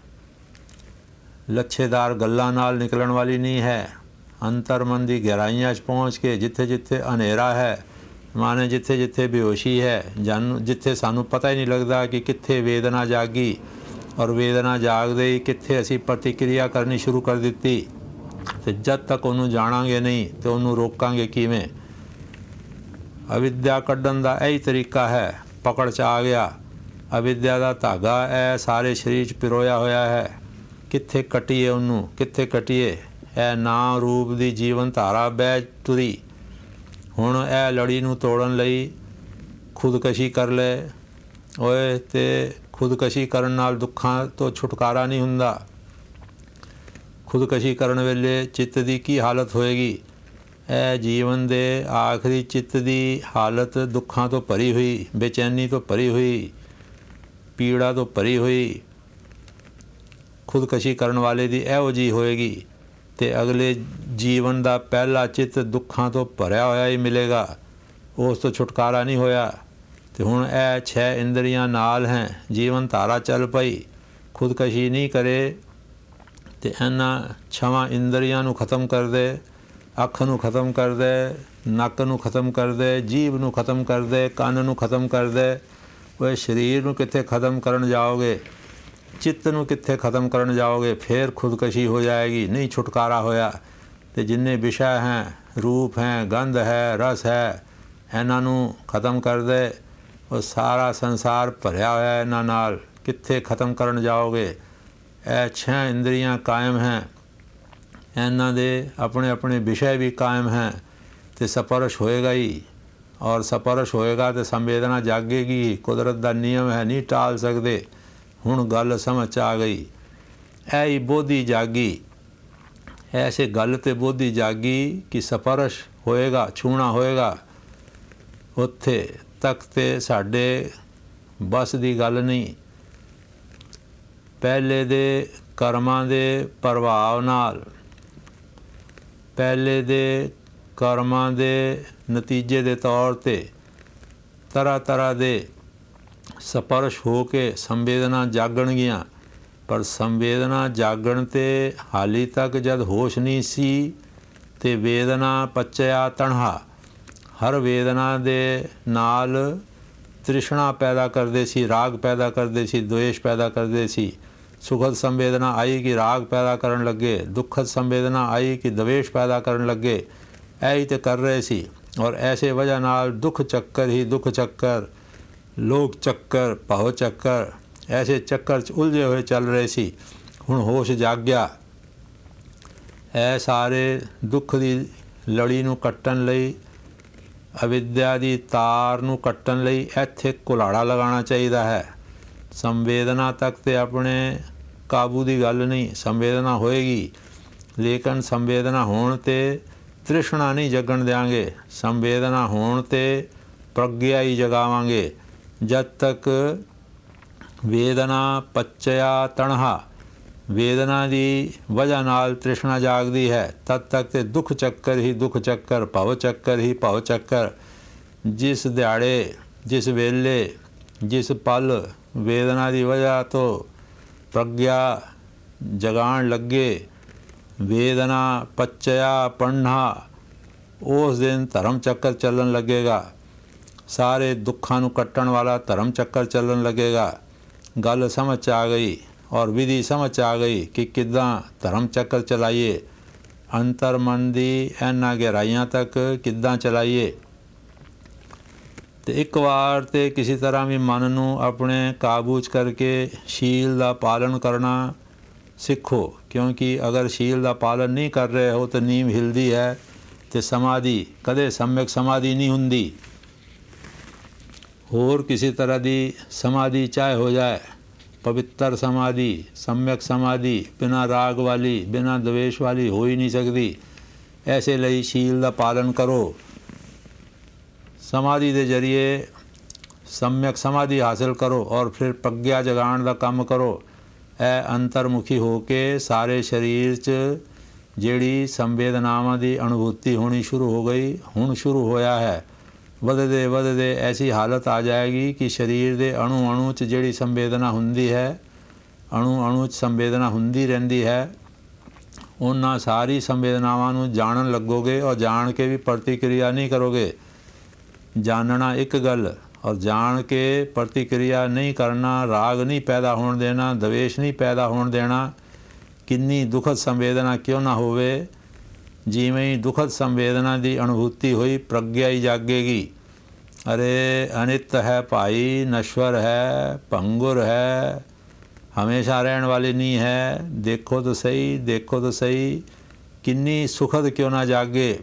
ਲੱਛੇਦਾਰ ਗੱਲਾਂ ਨਾਲ ਨਿਕਲਣ ਵਾਲੀ ਨਹੀਂ ਹੈ। ਅੰਤਰਮਨ ਦੀ ਗਹਿਰਾਈਆਂ 'ਚ ਪਹੁੰਚ ਕੇ ਜਿੱਥੇ ਜਿੱਥੇ ਹਨੇਰਾ ਹੈ, ਮਾਨੇ ਜਿੱਥੇ ਜਿੱਥੇ ਬੇਹੋਸ਼ੀ ਹੈ, ਜਿੱਥੇ ਸਾਨੂੰ ਪਤਾ ਹੀ ਨਹੀਂ ਲੱਗਦਾ ਕਿ ਕਿੱਥੇ ਵੇਦਨਾ ਜਾਗੀ, ਔਰ ਵੇਦਨਾ ਜਾਗਦੇ ਹੀ ਕਿੱਥੇ ਅਸੀਂ ਪ੍ਰਤੀਕਿਰਿਆ ਕਰਨੀ ਸ਼ੁਰੂ ਕਰ ਦਿੱਤੀ। ਅਤੇ ਜਦ ਤੱਕ ਉਹਨੂੰ ਜਾਣਾਂਗੇ ਨਹੀਂ ਅਤੇ ਉਹਨੂੰ ਰੋਕਾਂਗੇ ਕਿਵੇਂ? ਅਵਿਦਿਆ ਕੱਢਣ ਦਾ ਇਹੀ ਤਰੀਕਾ ਹੈ। ਪਕੜ 'ਚ ਆ ਗਿਆ, ਅਵਿਦਿਆ ਦਾ ਧਾਗਾ ਇਹ ਸਾਰੇ ਸਰੀਰ 'ਚ ਪਿਰੋਇਆ ਹੋਇਆ ਹੈ। ਕਿੱਥੇ ਕੱਟੀਏ ਉਹਨੂੰ, ਕਿੱਥੇ ਕੱਟੀਏ? ਇਹ ਨਾਮ ਰੂਪ ਦੀ ਜੀਵਨ ਧਾਰਾ ਬਹਿ ਤੁਰੀ। ਹੁਣ ਇਹ ਲੜੀ ਨੂੰ ਤੋੜਨ ਲਈ ਖੁਦਕਸ਼ੀ ਕਰ ਲੈ ਓਏ, ਅਤੇ ਖੁਦਕਸ਼ੀ ਕਰਨ ਨਾਲ ਦੁੱਖਾਂ ਤੋਂ ਛੁਟਕਾਰਾ ਨਹੀਂ ਹੁੰਦਾ। ਖੁਦਕਸ਼ੀ ਕਰਨ ਵੇਲੇ ਚਿੱਤ ਦੀ ਕੀ ਹਾਲਤ ਹੋਏਗੀ? ਇਹ ਜੀਵਨ ਦੇ ਆਖਰੀ ਚਿੱਤ ਦੀ ਹਾਲਤ ਦੁੱਖਾਂ ਤੋਂ ਭਰੀ ਹੋਈ, ਬੇਚੈਨੀ ਤੋਂ ਭਰੀ ਹੋਈ, ਪੀੜਾ ਤੋਂ ਭਰੀ ਹੋਈ ਖੁਦਕਸ਼ੀ ਕਰਨ ਵਾਲੇ ਦੀ ਇਹੋ ਜਿਹੀ ਹੋਏਗੀ। ਅਤੇ ਅਗਲੇ ਜੀਵਨ ਦਾ ਪਹਿਲਾ ਚਿੱਤ ਦੁੱਖਾਂ ਤੋਂ ਭਰਿਆ ਹੋਇਆ ਹੀ ਮਿਲੇਗਾ, ਉਸ ਤੋਂ ਛੁਟਕਾਰਾ ਨਹੀਂ ਹੋਇਆ। ਅਤੇ ਹੁਣ ਇਹ 6 ਇੰਦਰੀਆਂ ਨਾਲ ਹੈ, ਜੀਵਨ ਧਾਰਾ ਚੱਲ ਪਈ, ਖੁਦਕਸ਼ੀ ਨਹੀਂ ਕਰੇ ਅਤੇ ਇਹਨਾਂ 6 ਇੰਦਰੀਆਂ ਨੂੰ ਖਤਮ ਕਰ ਦੇ। ਅੱਖ ਨੂੰ ਖਤਮ ਕਰ ਦੇ, ਨੱਕ ਨੂੰ ਖਤਮ ਕਰ ਦੇ, ਜੀਭ ਨੂੰ ਖਤਮ ਕਰ ਦੇ, ਕੰਨ ਨੂੰ ਖਤਮ ਕਰ ਦੇ। ਉਹ ਸਰੀਰ ਨੂੰ ਕਿੱਥੇ ਖਤਮ ਕਰਨ ਜਾਓਗੇ? ਚਿੱਤ ਨੂੰ ਕਿੱਥੇ ਖਤਮ ਕਰਨ ਜਾਓਗੇ? ਫਿਰ ਖੁਦਕਸ਼ੀ ਹੋ ਜਾਏਗੀ, ਨਹੀਂ ਛੁਟਕਾਰਾ ਹੋਇਆ। ਅਤੇ ਜਿੰਨੇ ਵਿਸ਼ਾ ਹੈ, ਰੂਪ ਹੈ, ਗੰਧ ਹੈ, ਰਸ ਹੈ, ਇਹਨਾਂ ਨੂੰ ਖਤਮ ਕਰ ਦੇ। ਉਹ ਸਾਰਾ ਸੰਸਾਰ ਭਰਿਆ ਹੋਇਆ ਇਹਨਾਂ ਨਾਲ, ਕਿੱਥੇ ਖਤਮ ਕਰਨ ਜਾਓਗੇ? ਇਹ 6 ਇੰਦਰੀਆਂ ਕਾਇਮ ਹੈ, ਇਹਨਾਂ ਦੇ ਆਪਣੇ ਆਪਣੇ ਵਿਸ਼ੇ ਵੀ ਕਾਇਮ ਹੈ। ਅਤੇ ਸਪਰਸ਼ ਹੋਏਗਾ ਹੀ, ਔਰ ਸਪਰਸ਼ ਹੋਏਗਾ ਅਤੇ ਸੰਵੇਦਨਾ ਜਾਗੇਗੀ। ਕੁਦਰਤ ਦਾ ਨਿਯਮ ਹੈ, ਨਹੀਂ ਟਾਲ ਸਕਦੇ। ਹੁਣ ਗੱਲ ਸਮਝ 'ਚ ਆ ਗਈ। ਇਹ ਹੀ ਬੋਧੀ ਜਾਗੀ, ਐਸੇ ਗੱਲ 'ਤੇ ਬੋਧੀ ਜਾਗੀ ਕਿ ਸਪਰਸ਼ ਹੋਏਗਾ, ਛੂਣਾ ਹੋਏਗਾ। ਉੱਥੇ ਤੱਕ ਤੇ ਸਾਡੇ ਬਸ ਦੀ ਗੱਲ ਨਹੀਂ। ਪਹਿਲੇ ਦੇ ਕਰਮਾਂ ਦੇ ਪ੍ਰਭਾਵ ਨਾਲ, ਪਹਿਲੇ ਦੇ ਕਰਮਾਂ ਦੇ ਨਤੀਜੇ ਦੇ ਤੌਰ 'ਤੇ ਤਰ੍ਹਾਂ ਤਰ੍ਹਾਂ ਦੇ ਸਪਰਸ਼ ਹੋ ਕੇ ਸੰਵੇਦਨਾ ਜਾਗਣਗੀਆਂ। ਪਰ ਸੰਵੇਦਨਾ ਜਾਗਣ 'ਤੇ ਹਾਲੀ ਤੱਕ ਜਦ ਹੋਸ਼ ਨਹੀਂ ਸੀ, ਅਤੇ ਵੇਦਨਾ ਪੱਚਿਆ ਤਣਹਾ, ਹਰ ਵੇਦਨਾ ਦੇ ਨਾਲ ਤ੍ਰਿਸ਼ਣਾ ਪੈਦਾ ਕਰਦੇ ਸੀ, ਰਾਗ ਪੈਦਾ ਕਰਦੇ ਸੀ, ਦੁਵੇਸ਼ ਪੈਦਾ ਕਰਦੇ ਸੀ। ਸੁਖਦ ਸੰਵੇਦਨਾ ਆਈ ਕਿ ਰਾਗ ਪੈਦਾ ਕਰਨ ਲੱਗੇ, ਦੁੱਖਦ ਸੰਵੇਦਨਾ ਆਈ ਕਿ ਦਵੇਸ਼ ਪੈਦਾ ਕਰਨ ਲੱਗੇ। ਇਹ ਹੀ ਤਾਂ ਕਰ ਰਹੇ ਸੀ। ਔਰ ਐਸੇ ਵਜ੍ਹਾ ਨਾਲ ਦੁੱਖ ਚੱਕਰ ਹੀ ਦੁੱਖ ਚੱਕਰ, ਲੋਕ ਚੱਕਰ, ਭਵ ਚੱਕਰ, ਐਸੇ ਚੱਕਰ 'ਚ ਉਲਝੇ ਹੋਏ ਚੱਲ ਰਹੇ ਸੀ। ਹੁਣ ਹੋਸ਼ ਜਾਗਿਆ। ਇਹ ਸਾਰੇ ਦੁੱਖ ਦੀ ਲੜੀ ਨੂੰ ਕੱਟਣ ਲਈ, ਅਵਿਦਿਆ ਦੀ ਤਾਰ ਨੂੰ ਕੱਟਣ ਲਈ ਇੱਥੇ ਕੁਲਾੜਾ ਲਗਾਉਣਾ ਚਾਹੀਦਾ ਹੈ। ਸੰਵੇਦਨਾ ਤੱਕ ਤੇ ਆਪਣੇ ਕਾਬੂ ਦੀ ਗੱਲ ਨਹੀਂ, ਸੰਵੇਦਨਾ ਹੋਏਗੀ, ਲੇਕਿਨ ਸੰਵੇਦਨਾ ਹੋਣ 'ਤੇ ਤ੍ਰਿਸ਼ਣਾ ਨਹੀਂ ਜਗਣ ਦਿਆਂਗੇ। ਸੰਵੇਦਨਾ ਹੋਣ 'ਤੇ ਪ੍ਰਗਿਆ ਹੀ ਜਗਾਵਾਂਗੇ। ਜਦ ਤੱਕ ਵੇਦਨਾ ਪੱਚਿਆ ਤਣਹਾ, ਵੇਦਨਾ ਦੀ ਵਜ੍ਹਾ ਨਾਲ ਤ੍ਰਿਸ਼ਣਾ ਜਾਗਦੀ ਹੈ, ਤਦ ਤੱਕ ਤੇ ਦੁੱਖ ਚੱਕਰ ਹੀ ਦੁੱਖ ਚੱਕਰ, ਭਵ ਚੱਕਰ ਹੀ ਭਵ ਚੱਕਰ। ਜਿਸ ਦਿਹਾੜੇ, ਜਿਸ ਵੇਲੇ, ਜਿਸ ਪਲ ਵੇਦਨਾ ਦੀ ਵਜ੍ਹਾ ਤੋਂ ਪ੍ਰਗਿਆ ਜਗਾਉਣ ਲੱਗੇ, ਵੇਦਨਾ ਪੱਚਿਆ ਪੜ੍ਹਨਾ, ਉਸ ਦਿਨ ਧਰਮ ਚੱਕਰ ਚੱਲਣ ਲੱਗੇਗਾ। ਸਾਰੇ ਦੁੱਖਾਂ ਨੂੰ ਕੱਟਣ ਵਾਲਾ ਧਰਮ ਚੱਕਰ ਚੱਲਣ ਲੱਗੇਗਾ। ਗੱਲ ਸਮਝ 'ਚ ਆ ਗਈ, ਔਰ ਵਿਧੀ ਸਮਝ 'ਚ ਆ ਗਈ ਕਿ ਕਿੱਦਾਂ ਧਰਮ ਚੱਕਰ ਚਲਾਈਏ, ਅੰਤਰਮਨ ਦੀ ਇਹਨਾਂ ਗਹਿਰਾਈਆਂ ਤੱਕ ਕਿੱਦਾਂ ਚਲਾਈਏ। ਅਤੇ ਇੱਕ ਵਾਰ ਤਾਂ ਕਿਸੇ ਤਰ੍ਹਾਂ ਵੀ ਮਨ ਨੂੰ ਆਪਣੇ ਕਾਬੂ 'ਚ ਕਰਕੇ ਸ਼ੀਲ ਦਾ ਪਾਲਨ ਕਰਨਾ ਸਿੱਖੋ। ਕਿਉਂਕਿ ਅਗਰ ਸ਼ੀਲ ਦਾ ਪਾਲਨ ਨਹੀਂ ਕਰ ਰਹੇ ਹੋ ਤਾਂ ਨੀਂਦ ਹਿਲਦੀ ਹੈ ਅਤੇ ਸਮਾਧੀ ਕਦੇ ਸਮਯਕ ਸਮਾਧੀ ਨਹੀਂ ਹੁੰਦੀ। ਹੋਰ ਕਿਸੇ ਤਰ੍ਹਾਂ ਦੀ ਸਮਾਧੀ ਚਾਹੇ ਹੋ ਜਾਏ, ਪਵਿੱਤਰ ਸਮਾਧੀ, ਸਮਯਕ ਸਮਾਧੀ ਬਿਨਾਂ ਰਾਗ ਵਾਲੀ, ਬਿਨਾਂ ਦਵੇਸ਼ ਵਾਲੀ ਹੋ ਹੀ ਨਹੀਂ ਸਕਦੀ। ਐਸੇ ਲਈ ਸ਼ੀਲ ਦਾ ਪਾਲਨ ਕਰੋ। ਸਮਾਧੀ ਦੇ ਜ਼ਰੀਏ सम्यक समाधि हासिल करो और फिर प्रज्ञा जगाण ਦਾ ਕੰਮ ਕਰੋ। ਇਹ ਅੰਤਰਮੁਖੀ ਹੋ ਕੇ ਸਾਰੇ ਸਰੀਰ 'ਚ ਜਿਹੜੀ ਸੰਵੇਦਨਾਵਾਂ ਦੀ ਅਨੁਭੂਤੀ ਹੋਣੀ ਸ਼ੁਰੂ ਹੋ ਗਈ, ਹੁਣ ਸ਼ੁਰੂ ਹੋਇਆ ਹੈ। ਵਧਦੇ ਵਧਦੇ ਐਸੀ ਹਾਲਤ ਆ ਜਾਏਗੀ ਕਿ ਸਰੀਰ ਦੇ ਅਣੂ ਅਣੂ 'ਚ ਜਿਹੜੀ ਸੰਵੇਦਨਾ ਹੁੰਦੀ ਹੈ, ਅਣੂ ਅਣੂ 'ਚ ਸੰਵੇਦਨਾ ਹੁੰਦੀ ਰਹਿੰਦੀ ਹੈ, ਉਹਨਾਂ ਸਾਰੀ ਸੰਵੇਦਨਾਵਾਂ ਨੂੰ ਜਾਣਨ ਲੱਗੋਗੇ ਔਰ ਜਾਣ ਕੇ ਵੀ ਪ੍ਰਤੀਕਿਰਿਆ ਨਹੀਂ ਕਰੋਗੇ। ਜਾਣਨਾ ਇੱਕ ਗੱਲ ਔਰ ਜਾਣ ਕੇ ਪ੍ਰਤੀਕਿਰਿਆ ਨਹੀਂ ਕਰਨਾ, ਰਾਗ ਨਹੀਂ ਪੈਦਾ ਹੋਣ ਦੇਣਾ, ਦਵੇਸ਼ ਨਹੀਂ ਪੈਦਾ ਹੋਣ ਦੇਣਾ। ਕਿੰਨੀ ਦੁਖਦ ਸੰਵੇਦਨਾ ਕਿਉਂ ਨਾ ਹੋਵੇ, ਜਿਵੇਂ ਹੀ ਦੁਖਦ ਸੰਵੇਦਨਾ ਦੀ ਅਨੁਭੂਤੀ ਹੋਈ ਪ੍ਰਗਿਆ ਹੀ ਜਾਗੇਗੀ। ਅਰੇ ਅਨਿਤ ਹੈ ਭਾਈ, ਨਸ਼ਵਰ ਹੈ, ਭੰਗੁਰ ਹੈ, ਹਮੇਸ਼ਾ ਰਹਿਣ ਵਾਲੀ ਨਹੀਂ ਹੈ। ਦੇਖੋ ਤਾਂ ਸਹੀ, ਦੇਖੋ ਤਾਂ ਸਹੀ, ਕਿੰਨੀ ਸੁਖਦ ਕਿਉਂ ਨਾ ਜਾਗੇ।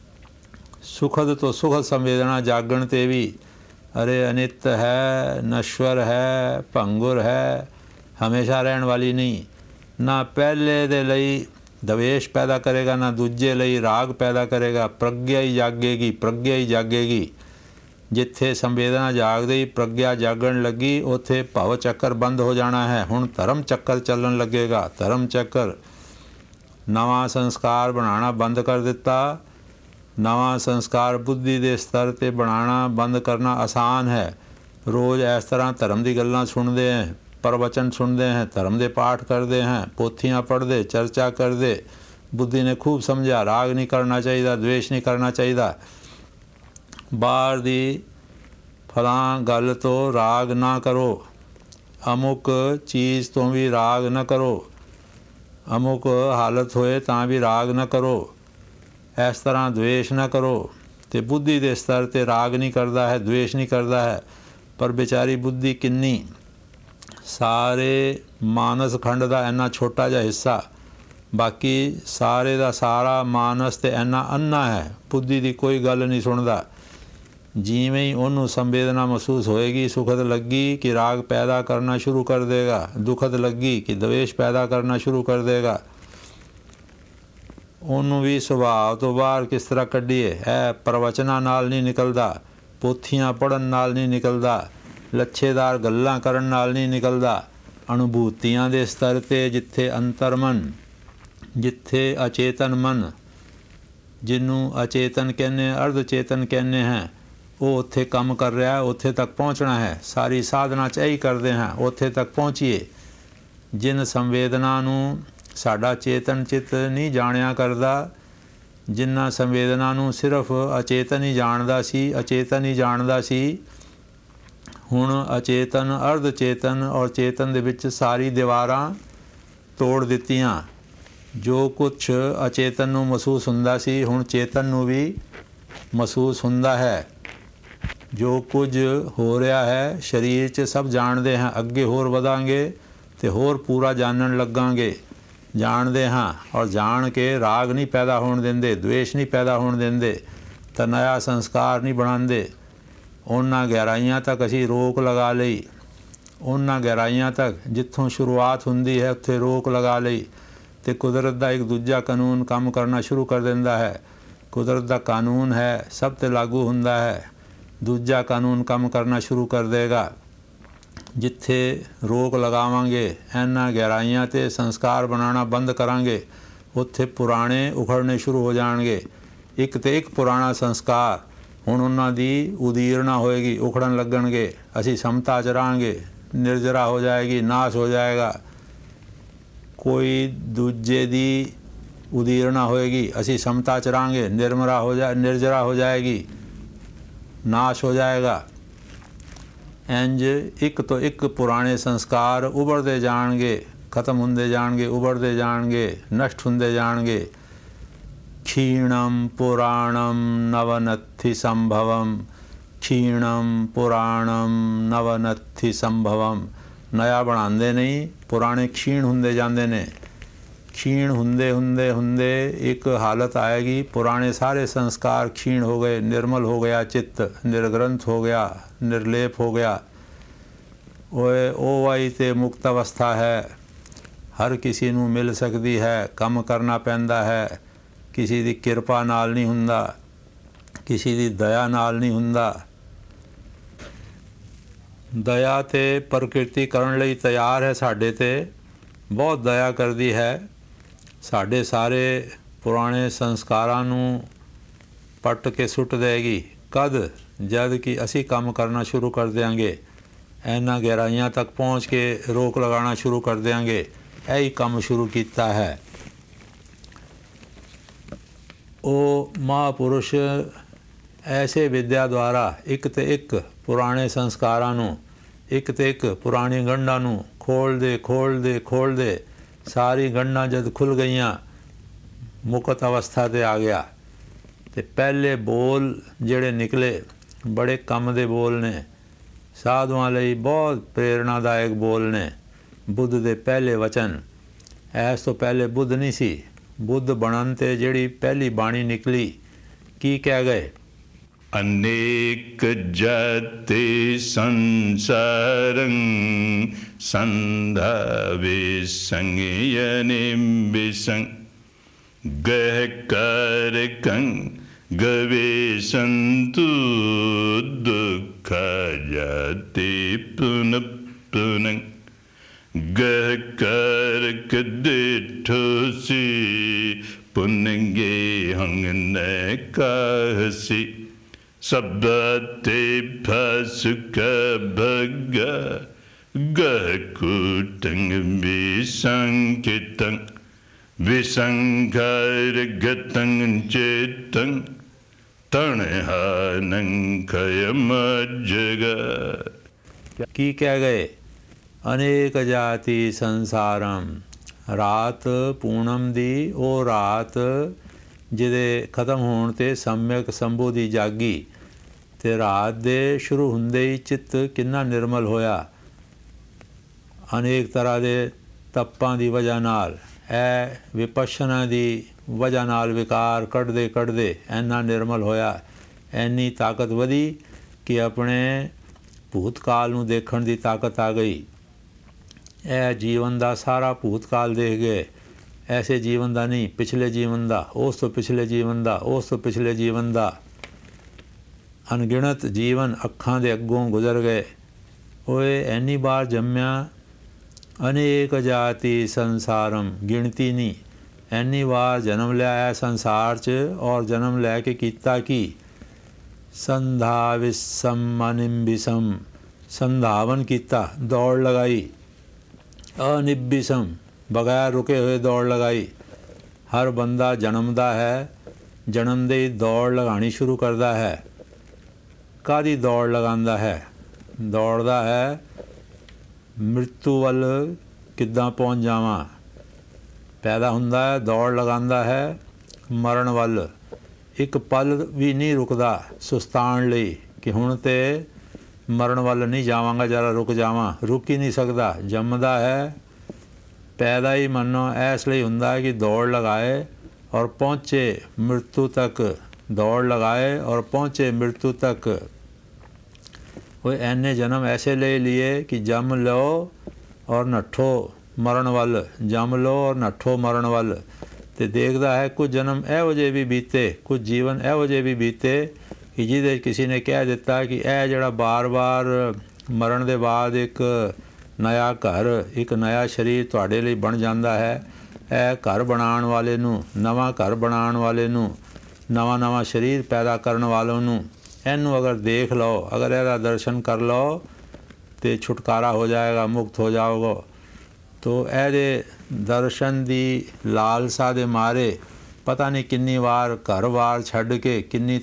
ਸੁਖਦ ਤੋਂ ਸੁਖਦ ਸੰਵੇਦਨਾ ਜਾਗਣ 'ਤੇ ਵੀ ਅਰੇ ਅਨਿਤ ਹੈ, ਨਸ਼ਵਰ ਹੈ, ਭੰਗੁਰ ਹੈ, ਹਮੇਸ਼ਾ ਰਹਿਣ ਵਾਲੀ ਨਹੀਂ। ਨਾ ਪਹਿਲੇ ਦੇ ਲਈ ਦਵੇਸ਼ ਪੈਦਾ ਕਰੇਗਾ, ਨਾ ਦੂਜੇ ਲਈ ਰਾਗ ਪੈਦਾ ਕਰੇਗਾ। ਪ੍ਰਗਿਆ ਹੀ ਜਾਗੇਗੀ, ਪ੍ਰਗਿਆ ਹੀ ਜਾਗੇਗੀ। ਜਿੱਥੇ ਸੰਵੇਦਨਾ ਜਾਗਦੇ ਹੀ ਪ੍ਰਗਿਆ ਜਾਗਣ ਲੱਗੀ, ਉੱਥੇ ਭਵ ਚੱਕਰ ਬੰਦ ਹੋ ਜਾਣਾ ਹੈ। ਹੁਣ ਧਰਮ ਚੱਕਰ ਚੱਲਣ ਲੱਗੇਗਾ। ਧਰਮ ਚੱਕਰ, ਨਵਾਂ ਸੰਸਕਾਰ ਬਣਾਉਣਾ ਬੰਦ ਕਰ ਦਿੱਤਾ। ਨਵਾਂ ਸੰਸਕਾਰ ਬੁੱਧੀ ਦੇ ਸਤਰ 'ਤੇ ਬਣਾਉਣਾ ਬੰਦ ਕਰਨਾ ਆਸਾਨ ਹੈ। ਰੋਜ਼ ਇਸ ਤਰ੍ਹਾਂ ਧਰਮ ਦੀ ਗੱਲਾਂ ਸੁਣਦੇ ਹੈ, ਪ੍ਰਵਚਨ ਸੁਣਦੇ हैं, ਧਰਮ ਦੇ ਪਾਠ ਕਰਦੇ हैं, ਪੋਥੀਆਂ ਪੜ੍ਹਦੇ, ਚਰਚਾ ਕਰਦੇ। ਬੁੱਧੀ ਨੇ ਖੂਬ ਸਮਝਿਆ ਰਾਗ ਨਹੀਂ ਕਰਨਾ ਚਾਹੀਦਾ, ਦਵੇਸ਼ ਨਹੀਂ ਕਰਨਾ ਚਾਹੀਦਾ। ਬਾਹਰ ਦੀ ਫਲਾਂ ਗੱਲ ਤੋਂ ਰਾਗ ਨਾ ਕਰੋ, ਅਮੁਕ ਚੀਜ਼ ਤੋਂ ਵੀ ਰਾਗ ਨਾ ਕਰੋ, ਅਮੁਕ ਹਾਲਤ ਹੋਏ ਤਾਂ ਵੀ ਰਾਗ ਨਾ ਕਰੋ, ਇਸ ਤਰ੍ਹਾਂ ਦਵੇਸ਼ ਨਾ ਕਰੋ। ਅਤੇ ਬੁੱਧੀ ਦੇ ਸਤਰ 'ਤੇ ਰਾਗ ਨਹੀਂ ਕਰਦਾ ਹੈ, ਦਵੇਸ਼ ਨਹੀਂ ਕਰਦਾ ਹੈ। ਪਰ ਵਿਚਾਰੀ ਬੁੱਧੀ ਕਿੰਨੀ, ਸਾਰੇ ਮਾਨਸ ਖੰਡ ਦਾ ਇੰਨਾ ਛੋਟਾ ਜਿਹਾ ਹਿੱਸਾ, ਬਾਕੀ ਸਾਰੇ ਦਾ ਸਾਰਾ ਮਾਨਸ ਤੇ ਇੰਨਾ ਅੰਨਾ ਹੈ, ਬੁੱਧੀ ਦੀ ਕੋਈ ਗੱਲ ਨਹੀਂ ਸੁਣਦਾ। ਜਿਵੇਂ ਹੀ ਉਹਨੂੰ ਸੰਵੇਦਨਾ ਮਹਿਸੂਸ ਹੋਏਗੀ, ਸੁਖਦ ਲੱਗੀ ਕਿ ਰਾਗ ਪੈਦਾ ਕਰਨਾ ਸ਼ੁਰੂ ਕਰ ਦੇਗਾ, ਦੁਖਦ ਲੱਗੀ ਕਿ ਦਵੇਸ਼ ਪੈਦਾ ਕਰਨਾ ਸ਼ੁਰੂ ਕਰ ਦੇਗਾ। ਉਹਨੂੰ ਵੀ ਸੁਭਾਅ ਤੋਂ ਬਾਹਰ ਕਿਸ ਤਰ੍ਹਾਂ ਕੱਢੀਏ। ਇਹ ਪ੍ਰਵਚਨਾਂ ਨਾਲ ਨਹੀਂ ਨਿਕਲਦਾ, ਪੋਥੀਆਂ ਪੜ੍ਹਨ ਨਾਲ ਨਹੀਂ ਨਿਕਲਦਾ, ਲੱਛੇਦਾਰ ਗੱਲਾਂ ਕਰਨ ਨਾਲ ਨਹੀਂ ਨਿਕਲਦਾ। ਅਨੁਭੂਤੀਆਂ ਦੇ ਸਤਰ 'ਤੇ ਜਿੱਥੇ ਅੰਤਰਮਨ, ਜਿੱਥੇ ਅਚੇਤਨ ਮਨ, ਜਿਹਨੂੰ ਅਚੇਤਨ ਕਹਿੰਦੇ, ਅਰਧ ਚੇਤਨ ਕਹਿੰਦੇ ਹੈ, ਉਹ ਉੱਥੇ ਕੰਮ ਕਰ ਰਿਹਾ ਹੈ। ਉੱਥੇ ਤੱਕ ਪਹੁੰਚਣਾ ਹੈ। ਸਾਰੀ ਸਾਧਨਾ 'ਚ ਇਹੀ ਕਰਦੇ ਹਾਂ, ਉੱਥੇ ਤੱਕ ਪਹੁੰਚੀਏ। ਜਿਨ ਸੰਵੇਦਨਾ ਨੂੰ ਸਾਡਾ ਚੇਤਨ ਚਿੱਤ ਨਹੀਂ ਜਾਣਿਆ ਕਰਦਾ, ਜਿਨ੍ਹਾਂ ਸੰਵੇਦਨਾ ਨੂੰ ਸਿਰਫ ਅਚੇਤਨ ਹੀ ਜਾਣਦਾ ਸੀ, ਅਚੇਤਨ ਹੀ ਜਾਣਦਾ ਸੀ, ਹੁਣ ਅਚੇਤਨ, ਅਰਧ ਚੇਤਨ ਔਰ ਚੇਤਨ ਦੇ ਵਿੱਚ ਸਾਰੀ ਦੀਵਾਰਾਂ ਤੋੜ ਦਿੱਤੀਆਂ। ਜੋ ਕੁਛ ਅਚੇਤਨ ਨੂੰ ਮਹਿਸੂਸ ਹੁੰਦਾ ਸੀ, ਹੁਣ ਚੇਤਨ ਨੂੰ ਵੀ ਮਹਿਸੂਸ ਹੁੰਦਾ ਹੈ। ਜੋ ਕੁਝ ਹੋ ਰਿਹਾ ਹੈ ਸਰੀਰ 'ਚ ਸਭ ਜਾਣਦੇ ਹਾਂ। ਅੱਗੇ ਹੋਰ ਵਧਾਂਗੇ ਅਤੇ ਹੋਰ ਪੂਰਾ ਜਾਣਨ ਲੱਗਾਂਗੇ। ਜਾਣਦੇ ਹਾਂ ਔਰ ਜਾਣ ਕੇ ਰਾਗ ਨਹੀਂ ਪੈਦਾ ਹੋਣ ਦਿੰਦੇ, ਦਵੇਸ਼ ਨਹੀਂ ਪੈਦਾ ਹੋਣ ਦਿੰਦੇ, ਤਾਂ ਨਇਆ ਸੰਸਕਾਰ ਨਹੀਂ ਬਣਾਉਂਦੇ। ਉਹਨਾਂ ਗਹਿਰਾਈਆਂ ਤੱਕ ਅਸੀਂ ਰੋਕ ਲਗਾ ਲਈ, ਉਹਨਾਂ ਗਹਿਰਾਈਆਂ ਤੱਕ ਜਿੱਥੋਂ ਸ਼ੁਰੂਆਤ ਹੁੰਦੀ ਹੈ ਉੱਥੇ ਰੋਕ ਲਗਾ ਲਈ, ਅਤੇ ਕੁਦਰਤ ਦਾ ਇੱਕ ਦੂਜਾ ਕਾਨੂੰਨ ਕੰਮ ਕਰਨਾ ਸ਼ੁਰੂ ਕਰ ਦਿੰਦਾ ਹੈ। ਕੁਦਰਤ ਦਾ ਕਾਨੂੰਨ ਹੈ, ਸਭ 'ਤੇ ਲਾਗੂ ਹੁੰਦਾ ਹੈ। ਦੂਜਾ ਕਾਨੂੰਨ ਕੰਮ ਕਰਨਾ ਸ਼ੁਰੂ ਕਰ ਦੇਗਾ। ਜਿੱਥੇ ਰੋਕ ਲਗਾਵਾਂਗੇ, ਇਹਨਾਂ ਗਹਿਰਾਈਆਂ 'ਤੇ ਸੰਸਕਾਰ ਬਣਾਉਣਾ ਬੰਦ ਕਰਾਂਗੇ, ਉੱਥੇ ਪੁਰਾਣੇ ਉਖੜਨੇ ਸ਼ੁਰੂ ਹੋ ਜਾਣਗੇ। ਇੱਕ ਤੇ ਇੱਕ ਪੁਰਾਣਾ ਸੰਸਕਾਰ ਹੁਣ ਉਹਨਾਂ ਦੀ ਉਦੀਰਨਾ ਹੋਏਗੀ, ਉਖੜਨ ਲੱਗਣਗੇ। ਅਸੀਂ ਸਮਤਾ 'ਚ ਰਹਾਂਗੇ, ਨਿਰਜਰਾ ਹੋ ਜਾਏਗੀ, ਨਾਸ਼ ਹੋ ਜਾਏਗਾ। ਕੋਈ ਦੂਜੇ ਦੀ ਉਦੀਰਨਾ ਹੋਏਗੀ, ਅਸੀਂ ਸਮਤਾ 'ਚ ਰਹਾਂਗੇ, ਨਿਰਜਰਾ ਹੋ ਜਾਏਗੀ, ਨਾਸ਼ ਹੋ ਜਾਏਗਾ। ਇੰਜ ਇੱਕ ਤੋਂ ਇੱਕ ਪੁਰਾਣੇ ਸੰਸਕਾਰ ਉਭਰਦੇ ਜਾਣਗੇ, ਖਤਮ ਹੁੰਦੇ ਜਾਣਗੇ, ਉਭਰਦੇ ਜਾਣਗੇ, ਨਸ਼ਟ ਹੁੰਦੇ ਜਾਣਗੇ। क्षीणम पुराणम नवनत्थि संभवम, क्षीणम पुराणम नवनत्थि संभवम। नया ਬਣਾਉਂਦੇ ਨਹੀਂ, ਪੁਰਾਣੇ क्षीण ਹੁੰਦੇ ਜਾਂਦੇ ਨੇ। क्षीण ਹੁੰਦੇ ਹੁੰਦੇ ਹੁੰਦੇ ਇੱਕ ਹਾਲਤ ਆਏਗੀ, ਪੁਰਾਣੇ ਸਾਰੇ ਸੰਸਕਾਰ क्षीण ਹੋ ਗਏ, ਨਿਰਮਲ ਹੋ ਗਿਆ ਚਿੱਤ, ਨਿਰਗ੍ਰੰਥ ਹੋ ਗਿਆ, ਨਿਰਲੇਪ ਹੋ ਗਿਆ। ਉਹ ਵਾਈ ਤੇ ਮੁਕਤ ਅਵਸਥਾ ਹੈ, ਹਰ ਕਿਸੇ ਨੂੰ ਮਿਲ ਸਕਦੀ ਹੈ। ਕੰਮ ਕਰਨਾ ਪੈਂਦਾ ਹੈ, ਕਿਸੇ ਦੀ ਕਿਰਪਾ ਨਾਲ ਨਹੀਂ ਹੁੰਦਾ, ਕਿਸੇ ਦੀ ਦਇਆ ਨਾਲ ਨਹੀਂ ਹੁੰਦਾ। ਦਇਆ ਤੇ ਪ੍ਰਕਿਰਤੀ ਕਰਨ ਲਈ ਤਿਆਰ ਹੈ ਸਾਡੇ ਤੇ, ਬਹੁਤ ਦਇਆ ਕਰਦੀ ਹੈ। ਸਾਡੇ ਸਾਰੇ ਪੁਰਾਣੇ ਸੰਸਕਾਰਾਂ ਨੂੰ ਪੱਟ ਕੇ ਸੁੱਟ ਦੇਗੀ। ਕਦ? ਜਦ ਕਿ ਅਸੀਂ ਕੰਮ ਕਰਨਾ ਸ਼ੁਰੂ ਕਰ ਦਿਆਂਗੇ, ਇਹਨਾਂ ਗਹਿਰਾਈਆਂ ਤੱਕ ਪਹੁੰਚ ਕੇ ਰੋਕ ਲਗਾਉਣਾ ਸ਼ੁਰੂ ਕਰ ਦਿਆਂਗੇ। ਇਹੀ ਕੰਮ ਸ਼ੁਰੂ ਕੀਤਾ ਹੈ। ਉਹ ਮਹਾਂਪੁਰਸ਼ ਐਸੇ ਵਿਦਿਆ ਦੁਆਰਾ ਇੱਕ ਤੇ ਇੱਕ ਪੁਰਾਣੇ ਸੰਸਕਾਰਾਂ ਨੂੰ, ਇੱਕ ਤੇ ਇੱਕ ਪੁਰਾਣੀ ਗੰਢਾਂ ਨੂੰ ਖੋਲ੍ਹਦੇ ਸਾਰੀ ਗੰਢਾਂ ਜਦ ਖੁੱਲ੍ਹ ਗਈਆਂ, ਮੁਕਤ ਅਵਸਥਾ 'ਤੇ ਆ ਗਿਆ। ਅਤੇ ਪਹਿਲੇ ਬੋਲ ਜਿਹੜੇ ਨਿਕਲੇ ਬੜੇ ਕੰਮ ਦੇ ਬੋਲ ਨੇ, ਸਾਧੂਆਂ ਲਈ ਬਹੁਤ ਪ੍ਰੇਰਨਾਦਾਇਕ ਬੋਲ ਨੇ। ਬੁੱਧ ਦੇ ਪਹਿਲੇ ਵਚਨ, ਇਸ ਤੋਂ ਪਹਿਲੇ ਬੁੱਧ ਨਹੀਂ ਸੀ। ਬੁੱਧ ਬਣਨ 'ਤੇ ਜਿਹੜੀ ਪਹਿਲੀ ਬਾਣੀ ਨਿਕਲੀ, ਕੀ ਕਹਿ ਗਏ?
ਅਨੇਕ ਜਾਤੇ ਸੰਸਾਰੰ ਸੰਧਾ ਵਿਸੰਗਯਨਿ ਵਿਸੰ ਗਹਿ ਕਾਰਕੰ ਗਵੇਸ਼ੰਤੂ ਦੁੱਖ ਜਾਤੇ ਪੁਨ ਪੁਨੰ ਗਹਿ ਕਾਰਕ ਡਿਠੋਸੀ ਪੁਨੰਗੇ ਹੰਗ ਨੈ ਕਾਹਸੀ ਸਬਤੇ ਫਸੁਕ ਭਗ ਗਹਿ ਕੁਟੰਗ ਵਿਸੰਕਿਤੰ ਵਿਸੰਖਾਰ ਗਤੰ ਚੇਤੰ ਤਣਹਾਨੰ ਖਯਮ ਜਗ।
ਕੀ ਕਹਿ ਗਏ? ਅਨੇਕ ਜਾਤੀ ਸੰਸਾਰਮ। ਰਾਤ ਪੂਨਮ ਦੀ, ਉਹ ਰਾਤ ਜਿਹਦੇ ਖਤਮ ਹੋਣ 'ਤੇ ਸੰਮਿਕ ਸੰਭੂ ਦੀ ਜਾਗੀ। ਅਤੇ ਰਾਤ ਦੇ ਸ਼ੁਰੂ ਹੁੰਦੇ ਹੀ ਚਿੱਤ ਕਿੰਨਾ ਨਿਰਮਲ ਹੋਇਆ। ਅਨੇਕ ਤਰ੍ਹਾਂ ਦੇ ਤੱਪਾਂ ਦੀ ਵਜ੍ਹਾ ਨਾਲ, ਇਹ ਵਿਪਸ਼ਨਾ ਦੀ ਵਜ੍ਹਾ ਨਾਲ ਵਿਕਾਰ ਕੱਢਦੇ ਇੰਨਾ ਨਿਰਮਲ ਹੋਇਆ। ਇੰਨੀ ਤਾਕਤ ਵਧੀ ਕਿ ਆਪਣੇ ਭੂਤਕਾਲ ਨੂੰ ਦੇਖਣ ਦੀ ਤਾਕਤ ਆ ਗਈ। ਇਹ ਜੀਵਨ ਦਾ ਸਾਰਾ ਭੂਤਕਾਲ ਦੇਖ ਗਏ। ਐਸੇ ਜੀਵਨ ਦਾ ਨਹੀਂ, ਪਿਛਲੇ ਜੀਵਨ ਦਾ, ਉਸ ਤੋਂ ਪਿਛਲੇ ਜੀਵਨ ਦਾ, ਉਸ ਤੋਂ ਪਿਛਲੇ ਜੀਵਨ ਦਾ। ਅਣਗਿਣਤ ਜੀਵਨ ਅੱਖਾਂ ਦੇ ਅੱਗੋਂ ਗੁਜ਼ਰ ਗਏ। ਓਏ ਇੰਨੀ ਵਾਰ ਜੰਮਿਆ। ਅਨੇਕ ਜਾਤੀ ਸੰਸਾਰਮ, ਗਿਣਤੀ ਨਹੀਂ, ਇੰਨੀ ਵਾਰ ਜਨਮ ਲਿਆ ਹੈ ਸੰਸਾਰ 'ਚ। ਔਰ ਜਨਮ ਲੈ ਕੇ ਕੀਤਾ ਕੀ? ਸੰਧਾ ਵਿਸਮ ਅਨਿੰਬਿਸਮ, ਸੰਧਾਵਨ ਕੀਤਾ, ਦੌੜ ਲਗਾਈ। ਅਨਿਬਿਸਮ, ਬਗੈਰ ਰੁਕੇ ਹੋਏ ਦੌੜ ਲਗਾਈ। ਹਰ ਬੰਦਾ ਜਨਮਦਾ ਹੈ, ਜਨਮ ਦੇ ਹੀ ਦੌੜ ਲਗਾਉਣੀ ਸ਼ੁਰੂ ਕਰਦਾ ਹੈ। ਕਾਹਦੀ ਦੌੜ ਲਗਾਉਂਦਾ ਹੈ? ਦੌੜਦਾ ਹੈ ਮ੍ਰਿਤੂ ਵੱਲ, ਕਿੱਦਾਂ ਪਹੁੰਚ ਜਾਵਾਂ। ਪੈਦਾ ਹੁੰਦਾ ਹੈ, ਦੌੜ ਲਗਾਉਂਦਾ ਹੈ ਮਰਨ ਵੱਲ। ਇੱਕ ਪਲ ਵੀ ਨਹੀਂ ਰੁਕਦਾ ਸੁਸਤਾਉਣ ਲਈ ਕਿ ਹੁਣ ਤੇ ਮਰਨ ਵੱਲ ਨਹੀਂ ਜਾਵਾਂਗਾ, ਜਰਾ ਰੁਕ ਜਾਵਾਂ। ਰੁਕ ਹੀ ਨਹੀਂ ਸਕਦਾ। ਜੰਮਦਾ ਹੈ, ਪੈਦਾ ਹੀ ਮੰਨੋ ਇਸ ਲਈ ਹੁੰਦਾ ਹੈ ਕਿ ਦੌੜ ਲਗਾਏ ਔਰ ਪਹੁੰਚੇ ਮ੍ਰਿਤੂ ਤੱਕ। ਦੌੜ ਲਗਾਏ ਔਰ ਪਹੁੰਚੇ ਮ੍ਰਿਤੂ ਤੱਕ। ਉਹ ਐਨੇ ਜਨਮ ਐਸੇ ਲੈ लिए ਕਿ ਜੰਮ ਲਓ ਔਰ ਨੱਠੋ ਮਰਨ ਵੱਲ, ਜੰਮ ਲਓ ਔਰ ਨੱਠੋ ਮਰਨ ਵੱਲ। ਅਤੇ ਦੇਖਦਾ ਹੈ ਕੁਝ ਜਨਮ ਇਹੋ ਜਿਹੇ ਵੀ ਬੀਤੇ, ਕੁਝ ਜੀਵਨ ਇਹੋ ਜਿਹੇ ਵੀ ਬੀਤੇ ਕਿ ਜਿਹਦੇ ਕਿਸੇ ਨੇ ਕਹਿ ਦਿੱਤਾ ਕਿ ਇਹ ਜਿਹੜਾ ਬਾਰ-ਬਾਰ ਮਰਨ ਦੇ ਬਾਅਦ ਇੱਕ ਨਇਆ ਘਰ, ਇੱਕ ਨਇਆ ਸਰੀਰ ਤੁਹਾਡੇ ਲਈ ਬਣ ਜਾਂਦਾ ਹੈ। ਇਹ ਘਰ ਬਣਾਉਣ ਵਾਲੇ ਨੂੰ, ਨਵਾਂ ਘਰ ਬਣਾਉਣ ਵਾਲੇ ਨੂੰ, ਨਵਾਂ ਸਰੀਰ ਪੈਦਾ ਕਰਨ ਵਾਲੇ ਨੂੰ, ਇਹਨੂੰ ਅਗਰ ਦੇਖ ਲਓ, ਅਗਰ ਇਹਦਾ ਦਰਸ਼ਨ ਕਰ ਲਓ ਤਾਂ ਛੁਟਕਾਰਾ ਹੋ ਜਾਏਗਾ, ਮੁਕਤ ਹੋ ਜਾਓਗੇ। ਤੋ ਇਹਦੇ ਦਰਸ਼ਨ ਦੀ ਲਾਲਸਾ ਦੇ ਮਾਰੇ ਪਤਾ ਨਹੀਂ ਕਿੰਨੀ ਵਾਰ ਘਰ-ਬਾਰ ਛੱਡ ਕੇ ਕਿੰਨੀ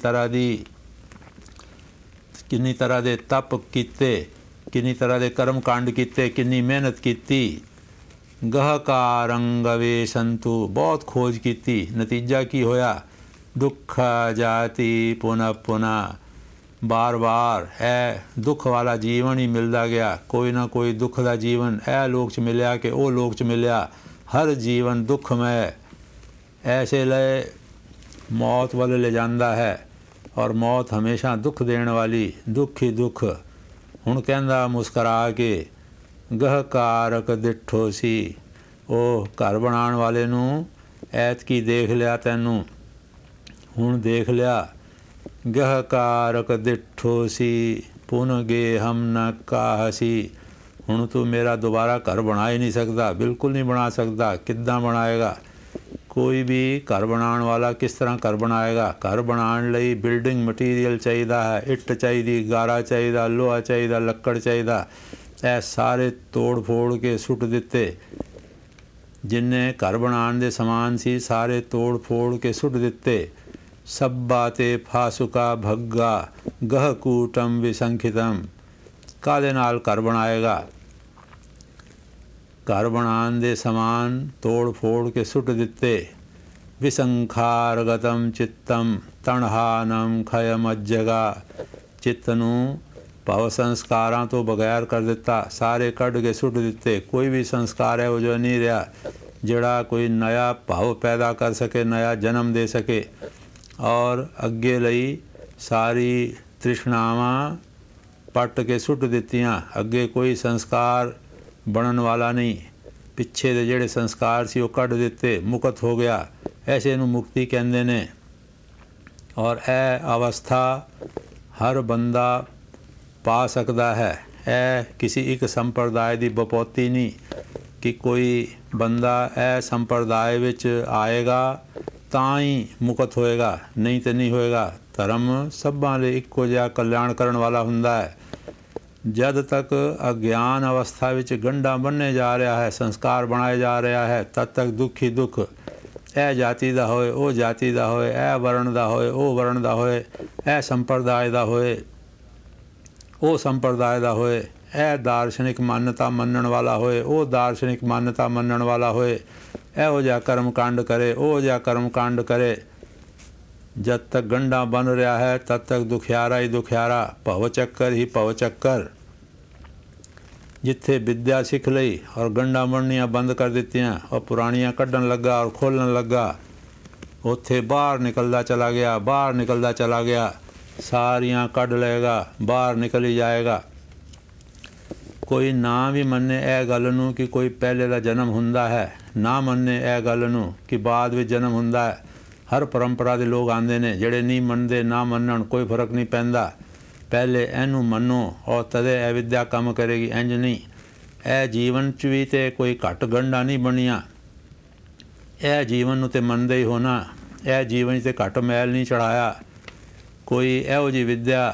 ਤਰ੍ਹਾਂ ਦੇ ਤਪ ਕੀਤੇ, ਕਿੰਨੀ ਤਰ੍ਹਾਂ ਦੇ ਕਰਮ ਕਾਂਡ ਕੀਤੇ, ਕਿੰਨੀ ਮਿਹਨਤ ਕੀਤੀ। ਗਹਕਾਰੰ ਗਵੇਸ਼ੰਤੂ, ਬਹੁਤ ਖੋਜ ਕੀਤੀ। ਨਤੀਜਾ ਕੀ ਹੋਇਆ? ਦੁੱਖ ਜਾਤੀ ਪੁਨః ਪੁਨः, ਬਾਰ-ਬਾਰ ਇਹ ਦੁੱਖ ਵਾਲਾ ਜੀਵਨ ਹੀ ਮਿਲਦਾ ਗਿਆ। ਕੋਈ ਨਾ ਕੋਈ ਦੁੱਖ ਦਾ ਜੀਵਨ ਇਹ ਲੋਕ 'ਚ ਮਿਲਿਆ ਕਿ ਉਹ ਲੋਕ 'ਚ ਮਿਲਿਆ। ਹਰ ਜੀਵਨ ਦੁੱਖਮੈ। ਐਸੇ ਲਈ ਮੌਤ ਵੱਲ ਲੈ ਜਾਂਦਾ ਹੈ ਔਰ ਮੌਤ ਹਮੇਸ਼ਾ ਦੁੱਖ ਦੇਣ ਵਾਲੀ, ਦੁੱਖ ਹੀ ਦੁੱਖ। ਹੁਣ ਕਹਿੰਦਾ ਮੁਸਕਰਾ ਕੇ, ਗਹਕਾਰਕ ਡਿਠੋ ਸੀ। ਉਹ ਘਰ ਬਣਾਉਣ ਵਾਲੇ ਨੂੰ ਐਤਕੀ ਦੇਖ ਲਿਆ, ਤੈਨੂੰ ਹੁਣ ਦੇਖ ਲਿਆ। ਗਹਕਾਰਕ ਡਿਠੋ ਸੀ, ਪੁਨ ਗੇ ਹਮ ਨ ਕਾਹਸੀ। ਹੁਣ ਤੂੰ ਮੇਰਾ ਦੁਬਾਰਾ ਘਰ ਬਣਾ ਹੀ ਨਹੀਂ ਸਕਦਾ, ਬਿਲਕੁਲ ਨਹੀਂ ਬਣਾ ਸਕਦਾ। ਕਿੱਦਾਂ ਬਣਾਏਗਾ? ਕੋਈ ਵੀ ਘਰ ਬਣਾਉਣ ਵਾਲਾ ਕਿਸ ਤਰ੍ਹਾਂ ਘਰ ਬਣਾਏਗਾ? ਘਰ ਬਣਾਉਣ ਲਈ ਬਿਲਡਿੰਗ ਮਟੀਰੀਅਲ ਚਾਹੀਦਾ ਹੈ, ਇੱਟ ਚਾਹੀਦੀ, ਗਾਰਾ ਚਾਹੀਦਾ, ਲੋਹਾ ਚਾਹੀਦਾ, ਲੱਕੜ ਚਾਹੀਦਾ। ਇਹ ਸਾਰੇ ਤੋੜ ਫੋੜ ਕੇ ਸੁੱਟ ਦਿੱਤੇ। ਜਿੰਨੇ ਘਰ ਬਣਾਉਣ ਦੇ ਸਮਾਨ ਸੀ ਸਾਰੇ ਤੋੜ ਫੋੜ ਕੇ ਸੁੱਟ ਦਿੱਤੇ। ਸੱਬਾ ਤੇ ਫਾਸੁਕਾ ਭੱਗਾ ਗਹ ਕੂਟਮ ਵਿਸੰਖਿਤਮ। ਕਾਹਦੇ ਨਾਲ ਘਰ ਬਣਾਏਗਾ? ਘਰ ਬਣਾਉਣ ਦੇ ਸਮਾਨ ਤੋੜ ਫੋੜ ਕੇ ਸੁੱਟ ਦਿੱਤੇ। ਵਿਸੰਖਾਰਗਤਮ ਚਿੱਤਮ ਤਣਹਾਨਮ ਖਯਮ ਅਜਗਾ। ਚਿੱਤ ਨੂੰ ਭਵ ਸੰਸਕਾਰਾਂ ਤੋਂ ਬਗੈਰ ਕਰ ਦਿੱਤਾ, ਸਾਰੇ ਕੱਢ ਕੇ ਸੁੱਟ ਦਿੱਤੇ। ਕੋਈ ਵੀ ਸੰਸਕਾਰ ਹੈ ਉਹ ਜੋ ਨਹੀਂ ਰਿਹਾ ਜਿਹੜਾ ਕੋਈ ਨया ਭਵ ਪੈਦਾ ਕਰ ਸਕੇ, ਨया ਜਨਮ ਦੇ ਸਕੇ। ਔਰ ਅੱਗੇ ਲਈ ਸਾਰੀ ਤ੍ਰਿਸ਼ਨਾਵਾਂ ਪੱਟ ਕੇ ਸੁੱਟ ਦਿੱਤੀਆਂ। ਅੱਗੇ ਕੋਈ ਸੰਸਕਾਰ ਬਣਨ ਵਾਲਾ ਨਹੀਂ। ਪਿੱਛੇ ਦੇ ਜਿਹੜੇ ਸੰਸਕਾਰ ਸੀ ਉਹ ਕੱਢ ਦਿੱਤੇ, ਮੁਕਤ ਹੋ ਗਿਆ। ਐਸੇ ਨੂੰ ਮੁਕਤੀ ਕਹਿੰਦੇ ਨੇ। ਔਰ ਇਹ ਅਵਸਥਾ ਹਰ ਬੰਦਾ ਪਾ ਸਕਦਾ ਹੈ। ਇਹ ਕਿਸੇ ਇੱਕ ਸੰਪਰਦਾਇ ਦੀ ਬਪੌਤੀ ਨਹੀਂ ਕਿ ਕੋਈ ਬੰਦਾ ਇਹ ਸੰਪਰਦਾਇ ਵਿੱਚ ਆਏਗਾ ਤਾਂ ਹੀ ਮੁਕਤ ਹੋਏਗਾ, ਨਹੀਂ ਤਾਂ ਨਹੀਂ ਹੋਏਗਾ। ਧਰਮ ਸਭਾਂ ਲਈ ਇੱਕੋ ਜਿਹਾ ਕਲਿਆਣ ਕਰਨ ਵਾਲਾ ਹੁੰਦਾ ਹੈ। ਜਦ ਤੱਕ ਅਗਿਆਨ ਅਵਸਥਾ ਵਿੱਚ ਗੰਢਾਂ ਬੰਨ੍ਹੇ ਜਾ ਰਿਹਾ ਹੈ, ਸੰਸਕਾਰ ਬਣਾਏ ਜਾ ਰਿਹਾ ਹੈ, ਤਦ ਤੱਕ ਦੁੱਖ ਹੀ ਦੁੱਖ। ਇਹ ਜਾਤੀ ਦਾ ਹੋਏ, ਉਹ ਜਾਤੀ ਦਾ ਹੋਏ, ਇਹ ਵਰਣ ਦਾ ਹੋਏ, ਉਹ ਵਰਣ ਦਾ ਹੋਏ, ਇਹ ਸੰਪਰਦਾਇ ਦਾ ਹੋਏ, ਉਹ ਸੰਪਰਦਾਇ ਦਾ ਹੋਏ, ਇਹ ਦਾਰਸ਼ਨਿਕ ਮਾਨਤਾ ਮੰਨਣ ਵਾਲਾ ਹੋਏ, ਉਹ ਦਾਰਸ਼ਨਿਕ ਮਾਨਤਾ ਮੰਨਣ ਵਾਲਾ ਹੋਏ, ਇਹੋ ਜਿਹਾ ਕਰਮ ਕਾਂਡ ਕਰੇ, ਉਹ ਜਿਹਾ ਕਰਮ ਕਾਂਡ ਕਰੇ। ਜਦ ਤੱਕ ਗੰਢਾਂ ਬਣ ਰਿਹਾ ਹੈ ਤਦ ਤੱਕ ਦੁਖਿਆਰਾ ਹੀ ਦੁਖਿਆਰਾ, ਭਵ ਚੱਕਰ ਹੀ ਭਵ ਚੱਕਰ। ਜਿੱਥੇ ਵਿਦਿਆ ਸਿੱਖ ਲਈ ਔਰ ਗੰਢਾਂ ਬਣਨੀਆਂ ਬੰਦ ਕਰ ਦਿੱਤੀਆਂ ਔਰ ਪੁਰਾਣੀਆਂ ਕੱਢਣ ਲੱਗਾ ਔਰ ਖੋਲ੍ਹਣ ਲੱਗਾ, ਉੱਥੇ ਬਾਹਰ ਨਿਕਲਦਾ ਚਲਾ ਗਿਆ, ਬਾਹਰ ਨਿਕਲਦਾ ਚਲਾ ਗਿਆ। ਸਾਰੀਆਂ ਕੱਢ ਲਏਗਾ, ਬਾਹਰ ਨਿਕਲ ਹੀ ਜਾਏਗਾ। ਕੋਈ ਨਾ ਵੀ ਮੰਨੇ ਇਹ ਗੱਲ ਨੂੰ ਕਿ ਕੋਈ ਪਹਿਲੇ ਦਾ ਜਨਮ ਹੁੰਦਾ ਹੈ, ਨਾ ਮੰਨੇ ਇਹ ਗੱਲ ਨੂੰ ਕਿ ਬਾਅਦ ਵਿੱਚ ਜਨਮ ਹੁੰਦਾ ਹੈ। ਹਰ ਪਰੰਪਰਾ ਦੇ ਲੋਕ ਆਉਂਦੇ ਨੇ, ਜਿਹੜੇ ਨਹੀਂ ਮੰਨਦੇ ਨਾ ਮੰਨਣ, ਕੋਈ ਫਰਕ ਨਹੀਂ ਪੈਂਦਾ। ਪਹਿਲੇ ਇਹਨੂੰ ਮੰਨੋ ਔਰ ਤਦੇ ਇਹ ਵਿਦਿਆ ਕੰਮ ਕਰੇਗੀ। ਇੰਝ ਨਹੀਂ। ਇਹ ਜੀਵਨ 'ਚ ਵੀ ਤਾਂ ਕੋਈ ਘੱਟ ਗੰਢਾਂ ਨਹੀਂ ਬਣੀਆਂ। ਇਹ ਜੀਵਨ ਨੂੰ ਤਾਂ ਮੰਨਦੇ ਹੀ ਹੋਣਾ। ਇਹ ਜੀਵਨ 'ਚ ਤਾਂ ਘੱਟ ਮੈਲ ਨਹੀਂ ਚੜ੍ਹਾਇਆ। ਕੋਈ ਇਹੋ ਜਿਹੀ ਵਿਦਿਆ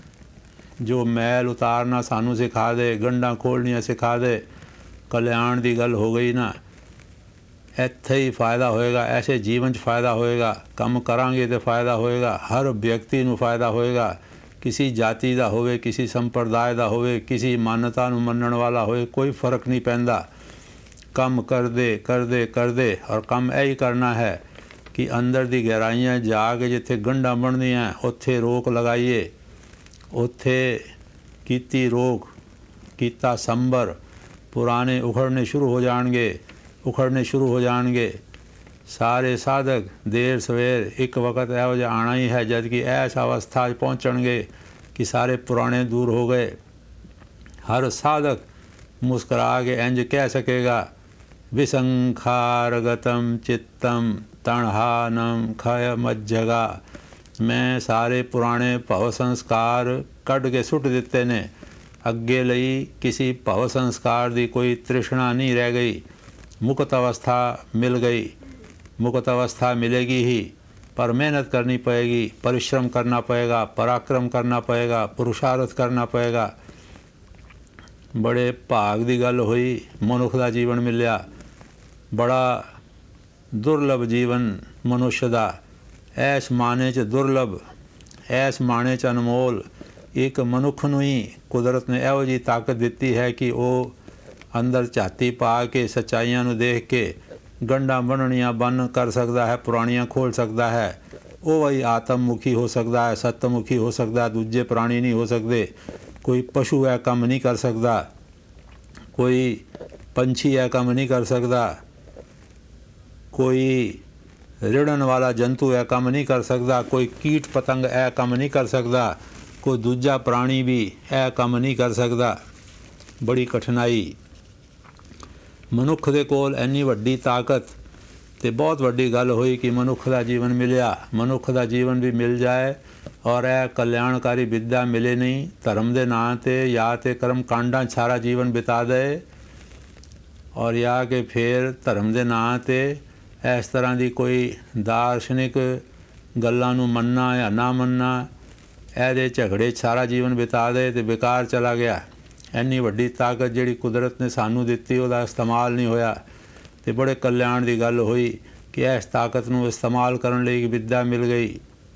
ਜੋ ਮੈਲ ਉਤਾਰਨਾ ਸਾਨੂੰ ਸਿਖਾ ਦੇ, ਗੰਢਾਂ ਖੋਲ੍ਹਣੀਆਂ ਸਿਖਾ ਦੇ, ਕਲਿਆਣ ਦੀ ਗੱਲ ਹੋ ਗਈ ਨਾ। ਇੱਥੇ ਹੀ ਫਾਇਦਾ ਹੋਏਗਾ, ਐਸੇ ਜੀਵਨ 'ਚ ਫਾਇਦਾ ਹੋਏਗਾ। ਕੰਮ ਕਰਾਂਗੇ ਤਾਂ ਫਾਇਦਾ ਹੋਏਗਾ, ਹਰ ਵਿਅਕਤੀ ਨੂੰ ਫਾਇਦਾ ਹੋਏਗਾ। ਕਿਸੇ ਜਾਤੀ ਦਾ ਹੋਵੇ, ਕਿਸੇ ਸੰਪਰਦਾਇ ਦਾ ਹੋਵੇ, ਕਿਸੇ ਮਾਨਤਾ ਨੂੰ ਮੰਨਣ ਵਾਲਾ ਹੋਵੇ, ਕੋਈ ਫਰਕ ਨਹੀਂ ਪੈਂਦਾ। ਕੰਮ ਕਰਦੇ ਕਰਦੇ ਕਰਦੇ ਔਰ ਕੰਮ ਇਹ ਹੀ ਕਰਨਾ ਹੈ ਕਿ ਅੰਦਰ ਦੀ ਗਹਿਰਾਈਆਂ ਜਾ ਕੇ ਜਿੱਥੇ ਗੰਢਾਂ ਬਣਦੀਆਂ ਉੱਥੇ ਰੋਕ ਲਗਾਈਏ। ਉੱਥੇ ਕੀਤੀ ਰੋਕ, ਕੀਤਾ ਸੰਭਰ, ਪੁਰਾਣੇ ਉਖੜਨੇ ਸ਼ੁਰੂ ਹੋ ਜਾਣਗੇ, ਉਖੜਨੇ ਸ਼ੁਰੂ ਹੋ ਜਾਣਗੇ। ਸਾਰੇ ਸਾਧਕ ਦੇਰ ਸਵੇਰ ਇੱਕ ਵਕਤ ਇਹੋ ਜਿਹਾ ਆਉਣਾ ਹੀ ਹੈ ਜਦ ਕਿ ਐਸ ਅਵਸਥਾ 'ਚ ਪਹੁੰਚਣਗੇ ਕਿ ਸਾਰੇ ਪੁਰਾਣੇ ਦੂਰ ਹੋ ਗਏ। ਹਰ ਸਾਧਕ ਮੁਸਕਰਾ ਕੇ ਇੰਝ ਕਹਿ ਸਕੇਗਾ, ਵਿਸੰਖਾਰਗਤਮ ਚਿੱਤਮ ਤਣਹਾਨਮ ਖਯ ਮੱਜਗਾ। ਮੈਂ ਸਾਰੇ ਪੁਰਾਣੇ ਭਵ ਸੰਸਕਾਰ ਕੱਢ ਕੇ ਸੁੱਟ ਦਿੱਤੇ ਨੇ। ਅੱਗੇ ਲਈ ਕਿਸੇ ਭਵ ਸੰਸਕਾਰ ਦੀ ਕੋਈ ਤ੍ਰਿਸ਼ਨਾ ਨਹੀਂ ਰਹਿ ਗਈ। ਮੁਕਤ ਅਵਸਥਾ ਮਿਲ ਗਈ। ਮੁਕਤ ਅਵਸਥਾ ਮਿਲੇਗੀ ਹੀ, ਪਰ ਮਿਹਨਤ ਕਰਨੀ ਪਏਗੀ, परिश्रम करना पड़ेगा, पराक्रम करना पड़ेगा, पुरुषार्थ करना पड़ेगा। बड़े भाग की गल हुई, मनुख का जीवन मिलिया। बड़ा दुर्लभ जीवन मनुष्य का, ऐस माने च दुर्लभ, ऐस माने च अनमोल। एक मनुख नूं ही कुदरत ने इहो जी ताकत दिती है कि वह अंदर झाती पा के सच्चाइयां नूं देख के गंढां बननियां बंद कर सकता है, पुराणियां खोल सकता है। वो ही आत्ममुखी हो सकता है, सत्यमुखी हो सकता है, दूजे प्राणी नहीं हो सकते। कोई पशु है काम नहीं कर सकता, कोई पंछी है काम नहीं कर सकता, कोई रिड़न वाला जंतु है काम नहीं कर सकता, कोई कीट पतंग है काम नहीं कर सकता, कोई दूजा प्राणी भी है काम नहीं कर सकता। बड़ी कठिनाई। मनुख दे कोल इन्नी वड्डी ताकत ਤੇ ਬਹੁਤ ਵੱਡੀ ਗੱਲ ਹੋਈ ਕਿ ਮਨੁੱਖ ਦਾ ਜੀਵਨ ਮਿਲਿਆ, ਮਨੁੱਖ ਦਾ ਜੀਵਨ ਵੀ ਮਿਲ ਜਾਏ ਔਰ ਇਹ ਕਲਿਆਣਕਾਰੀ ਵਿੱਦਿਆ ਮਿਲੇ ਨਹੀਂ, ਧਰਮ ਦੇ ਨਾਂ 'ਤੇ ਜਾਂ ਤਾਂ ਕਰਮ ਕਾਂਡਾਂ 'ਚ ਸਾਰਾ ਜੀਵਨ ਬਿਤਾ ਦੇ ਔਰ ਜਾਂ ਕਿ ਫਿਰ ਧਰਮ ਦੇ ਨਾਂ 'ਤੇ ਇਸ ਤਰ੍ਹਾਂ ਦੀ ਕੋਈ ਦਾਰਸ਼ਨਿਕ ਗੱਲਾਂ ਨੂੰ ਮੰਨਣਾ ਜਾਂ ਨਾ ਮੰਨਣਾ, ਇਹਦੇ ਝਗੜੇ 'ਚ ਸਾਰਾ ਜੀਵਨ ਬਿਤਾ ਦੇ ਤੇ ਬੇਕਾਰ ਚਲਾ ਗਿਆ। ਇੰਨੀ ਵੱਡੀ ਤਾਕਤ ਜਿਹੜੀ ਕੁਦਰਤ ਨੇ ਸਾਨੂੰ ਦਿੱਤੀ ਉਹਦਾ ਇਸਤੇਮਾਲ ਨਹੀਂ ਹੋਇਆ। ਤੇ ਬੜੇ ਕਲਿਆਣ ਦੀ ਗੱਲ ਹੋਈ ਕਿ ਇਸ ਤਾਕਤ ਨੂੰ ਇਸਤੇਮਾਲ ਕਰਨ ਲਈ ਵਿੱਦਿਆ ਮਿਲ ਗਈ।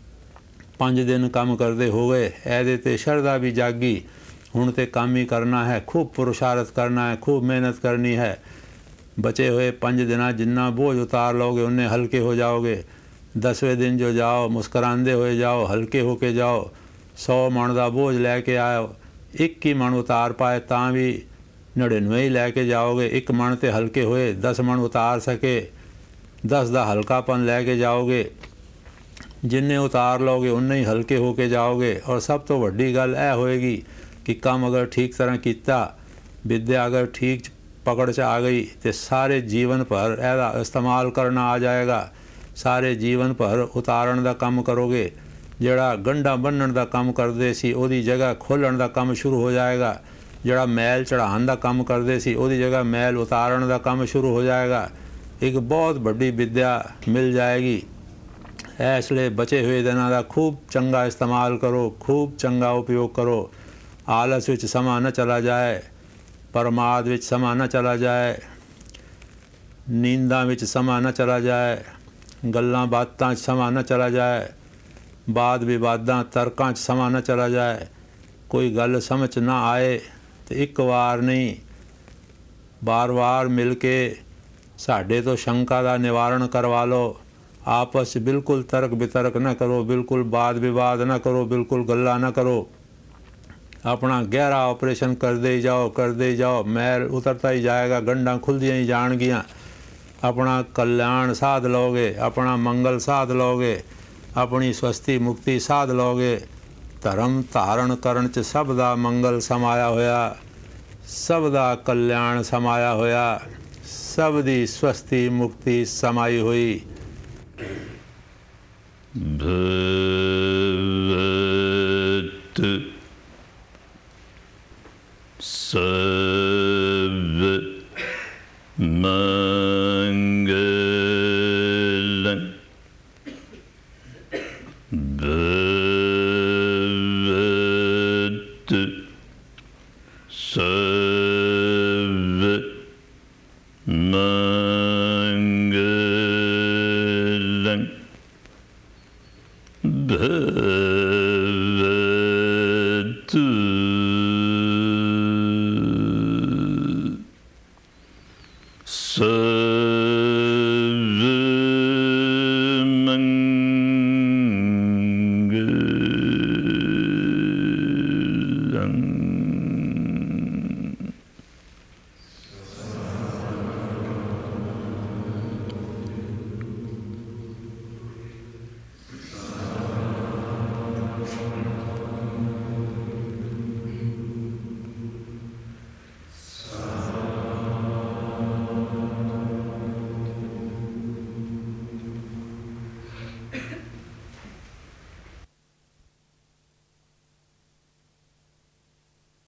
5 ਦਿਨ ਕੰਮ ਕਰਦੇ ਹੋ ਗਏ, ਇਹਦੇ 'ਤੇ ਸ਼ਰਧਾ ਵੀ ਜਾਗੀ। ਹੁਣ ਤੇ ਕੰਮ ਹੀ ਕਰਨਾ ਹੈ, ਖੂਬ ਪੁਰਸ਼ਾਰਥ ਕਰਨਾ ਹੈ, ਖੂਬ ਮਿਹਨਤ ਕਰਨੀ ਹੈ। ਬਚੇ ਹੋਏ 5 ਦਿਨਾਂ ਜਿੰਨਾ ਬੋਝ ਉਤਾਰ ਲਓਗੇ ਉਨੇ ਹਲਕੇ ਹੋ ਜਾਓਗੇ। 10ਵੇਂ ਦਿਨ ਜੋ ਜਾਓ ਮੁਸਕਰਾਉਂਦੇ ਹੋਏ ਜਾਓ, ਹਲਕੇ ਹੋ ਕੇ ਜਾਓ। 100 ਮਣ ਦਾ ਬੋਝ ਲੈ ਕੇ ਆਓ, 1 ਹੀ ਮਣ ਉਤਾਰ ਪਾਏ ਤਾਂ ਵੀ 99 ਹੀ ਲੈ ਕੇ ਜਾਓਗੇ। 1 ਮਣ 'ਤੇ ਹਲਕੇ ਹੋਏ, 10 ਮਣ ਉਤਾਰ ਸਕੇ, 10 ਦਾ ਹਲਕਾਪਨ ਲੈ ਕੇ ਜਾਓਗੇ। ਜਿੰਨੇ ਉਤਾਰ ਲਓਗੇ ਉਨੇ ਹੀ ਹਲਕੇ ਹੋ ਕੇ ਜਾਓਗੇ। ਔਰ ਸਭ ਤੋਂ ਵੱਡੀ ਗੱਲ ਇਹ ਹੋਏਗੀ ਕਿ ਕੰਮ ਅਗਰ ਠੀਕ ਤਰ੍ਹਾਂ ਕੀਤਾ, ਵਿੱਦਿਆ ਅਗਰ ਠੀਕ ਪਕੜ 'ਚ ਆ ਗਈ ਤੇ ਸਾਰੇ ਜੀਵਨ ਭਰ ਇਹਦਾ ਇਸਤੇਮਾਲ ਕਰਨਾ ਆ ਜਾਏਗਾ। ਸਾਰੇ ਜੀਵਨ ਭਰ ਉਤਾਰਨ ਦਾ ਕੰਮ ਕਰੋਗੇ। ਜਿਹੜਾ ਗੰਢਾਂ ਬੰਨ੍ਹਣ ਦਾ ਕੰਮ ਕਰਦੇ ਸੀ ਉਹਦੀ ਜਗ੍ਹਾ ਖੋਲ੍ਹਣ ਦਾ ਕੰਮ ਸ਼ੁਰੂ ਹੋ ਜਾਏਗਾ। ਜਿਹੜਾ ਮੈਲ ਚੜ੍ਹਾਉਣ ਦਾ ਕੰਮ ਕਰਦੇ ਸੀ ਉਹਦੀ ਜਗ੍ਹਾ ਮੈਲ ਉਤਾਰਨ ਦਾ ਕੰਮ ਸ਼ੁਰੂ ਹੋ ਜਾਏਗਾ। ਇੱਕ ਬਹੁਤ ਵੱਡੀ ਵਿੱਦਿਆ ਮਿਲ ਜਾਏਗੀ। ਇਸ ਲਈ ਬਚੇ ਹੋਏ ਦਿਨਾਂ ਦਾ ਖੂਬ ਚੰਗਾ ਇਸਤੇਮਾਲ ਕਰੋ, ਖੂਬ ਚੰਗਾ ਉਪਯੋਗ ਕਰੋ। ਆਲਸ ਵਿੱਚ ਸਮਾਂ ਨਾ ਚਲਾ ਜਾਏ, ਪਰਮਾਦ ਵਿੱਚ ਸਮਾਂ ਨਾ ਚਲਾ ਜਾਏ, ਨੀਂਦਾਂ ਵਿੱਚ ਸਮਾਂ ਨਾ ਚਲਾ ਜਾਏ, ਗੱਲਾਂ ਬਾਤਾਂ 'ਚ ਸਮਾਂ ਨਾ ਚਲਾ ਜਾਏ, ਬਾਦ ਵਿਵਾਦਾਂ ਤਰਕਾਂ 'ਚ ਸਮਾਂ ਨਾ ਚਲਾ ਜਾਏ। ਕੋਈ ਗੱਲ ਸਮਝ 'ਚ ਨਾ ਆਏ ਤੇ ਇੱਕ ਵਾਰ ਨਹੀਂ ਬਾਰ-ਬਾਰ ਮਿਲ ਕੇ ਸਾਡੇ ਤੋਂ ਸ਼ੰਕਾ ਦਾ ਨਿਵਾਰਨ ਕਰਵਾ ਲਓ। ਆਪਸ 'ਚ ਬਿਲਕੁਲ ਤਰਕ ਬਿਤਰਕ ਨਾ ਕਰੋ, ਬਿਲਕੁਲ ਬਾਦ ਵਿਵਾਦ ਨਾ ਕਰੋ, ਬਿਲਕੁਲ ਗੱਲਾਂ ਨਾ ਕਰੋ। ਆਪਣਾ ਗਹਿਰਾ ਆਪਰੇਸ਼ਨ ਕਰਦੇ ਹੀ ਜਾਓ, ਕਰਦੇ ਹੀ ਜਾਓ। ਮੈਲ ਉਤਰਦਾ ਹੀ ਜਾਏਗਾ, ਗੰਢਾਂ ਖੁੱਲ੍ਹਦੀਆਂ ਹੀ ਜਾਣਗੀਆਂ। ਆਪਣਾ ਕਲਿਆਣ ਸਾਧ ਲਓਗੇ, ਆਪਣਾ ਮੰਗਲ ਸਾਧ ਲਓਗੇ, ਆਪਣੀ ਸਵਸਤੀ ਮੁਕਤੀ ਸਾਧ ਲਓਗੇ। ਧਰਮ ਧਾਰਨ ਕਰਨ 'ਚ ਸਭ ਦਾ ਮੰਗਲ ਸਮਾਇਆ ਹੋਇਆ, ਸਭ ਦਾ ਕਲਿਆਣ ਸਮਾਇਆ ਹੋਇਆ, ਸਭ ਦੀ ਸਵਸਤੀ ਮੁਕਤੀ ਸਮਾਈ ਹੋਈ।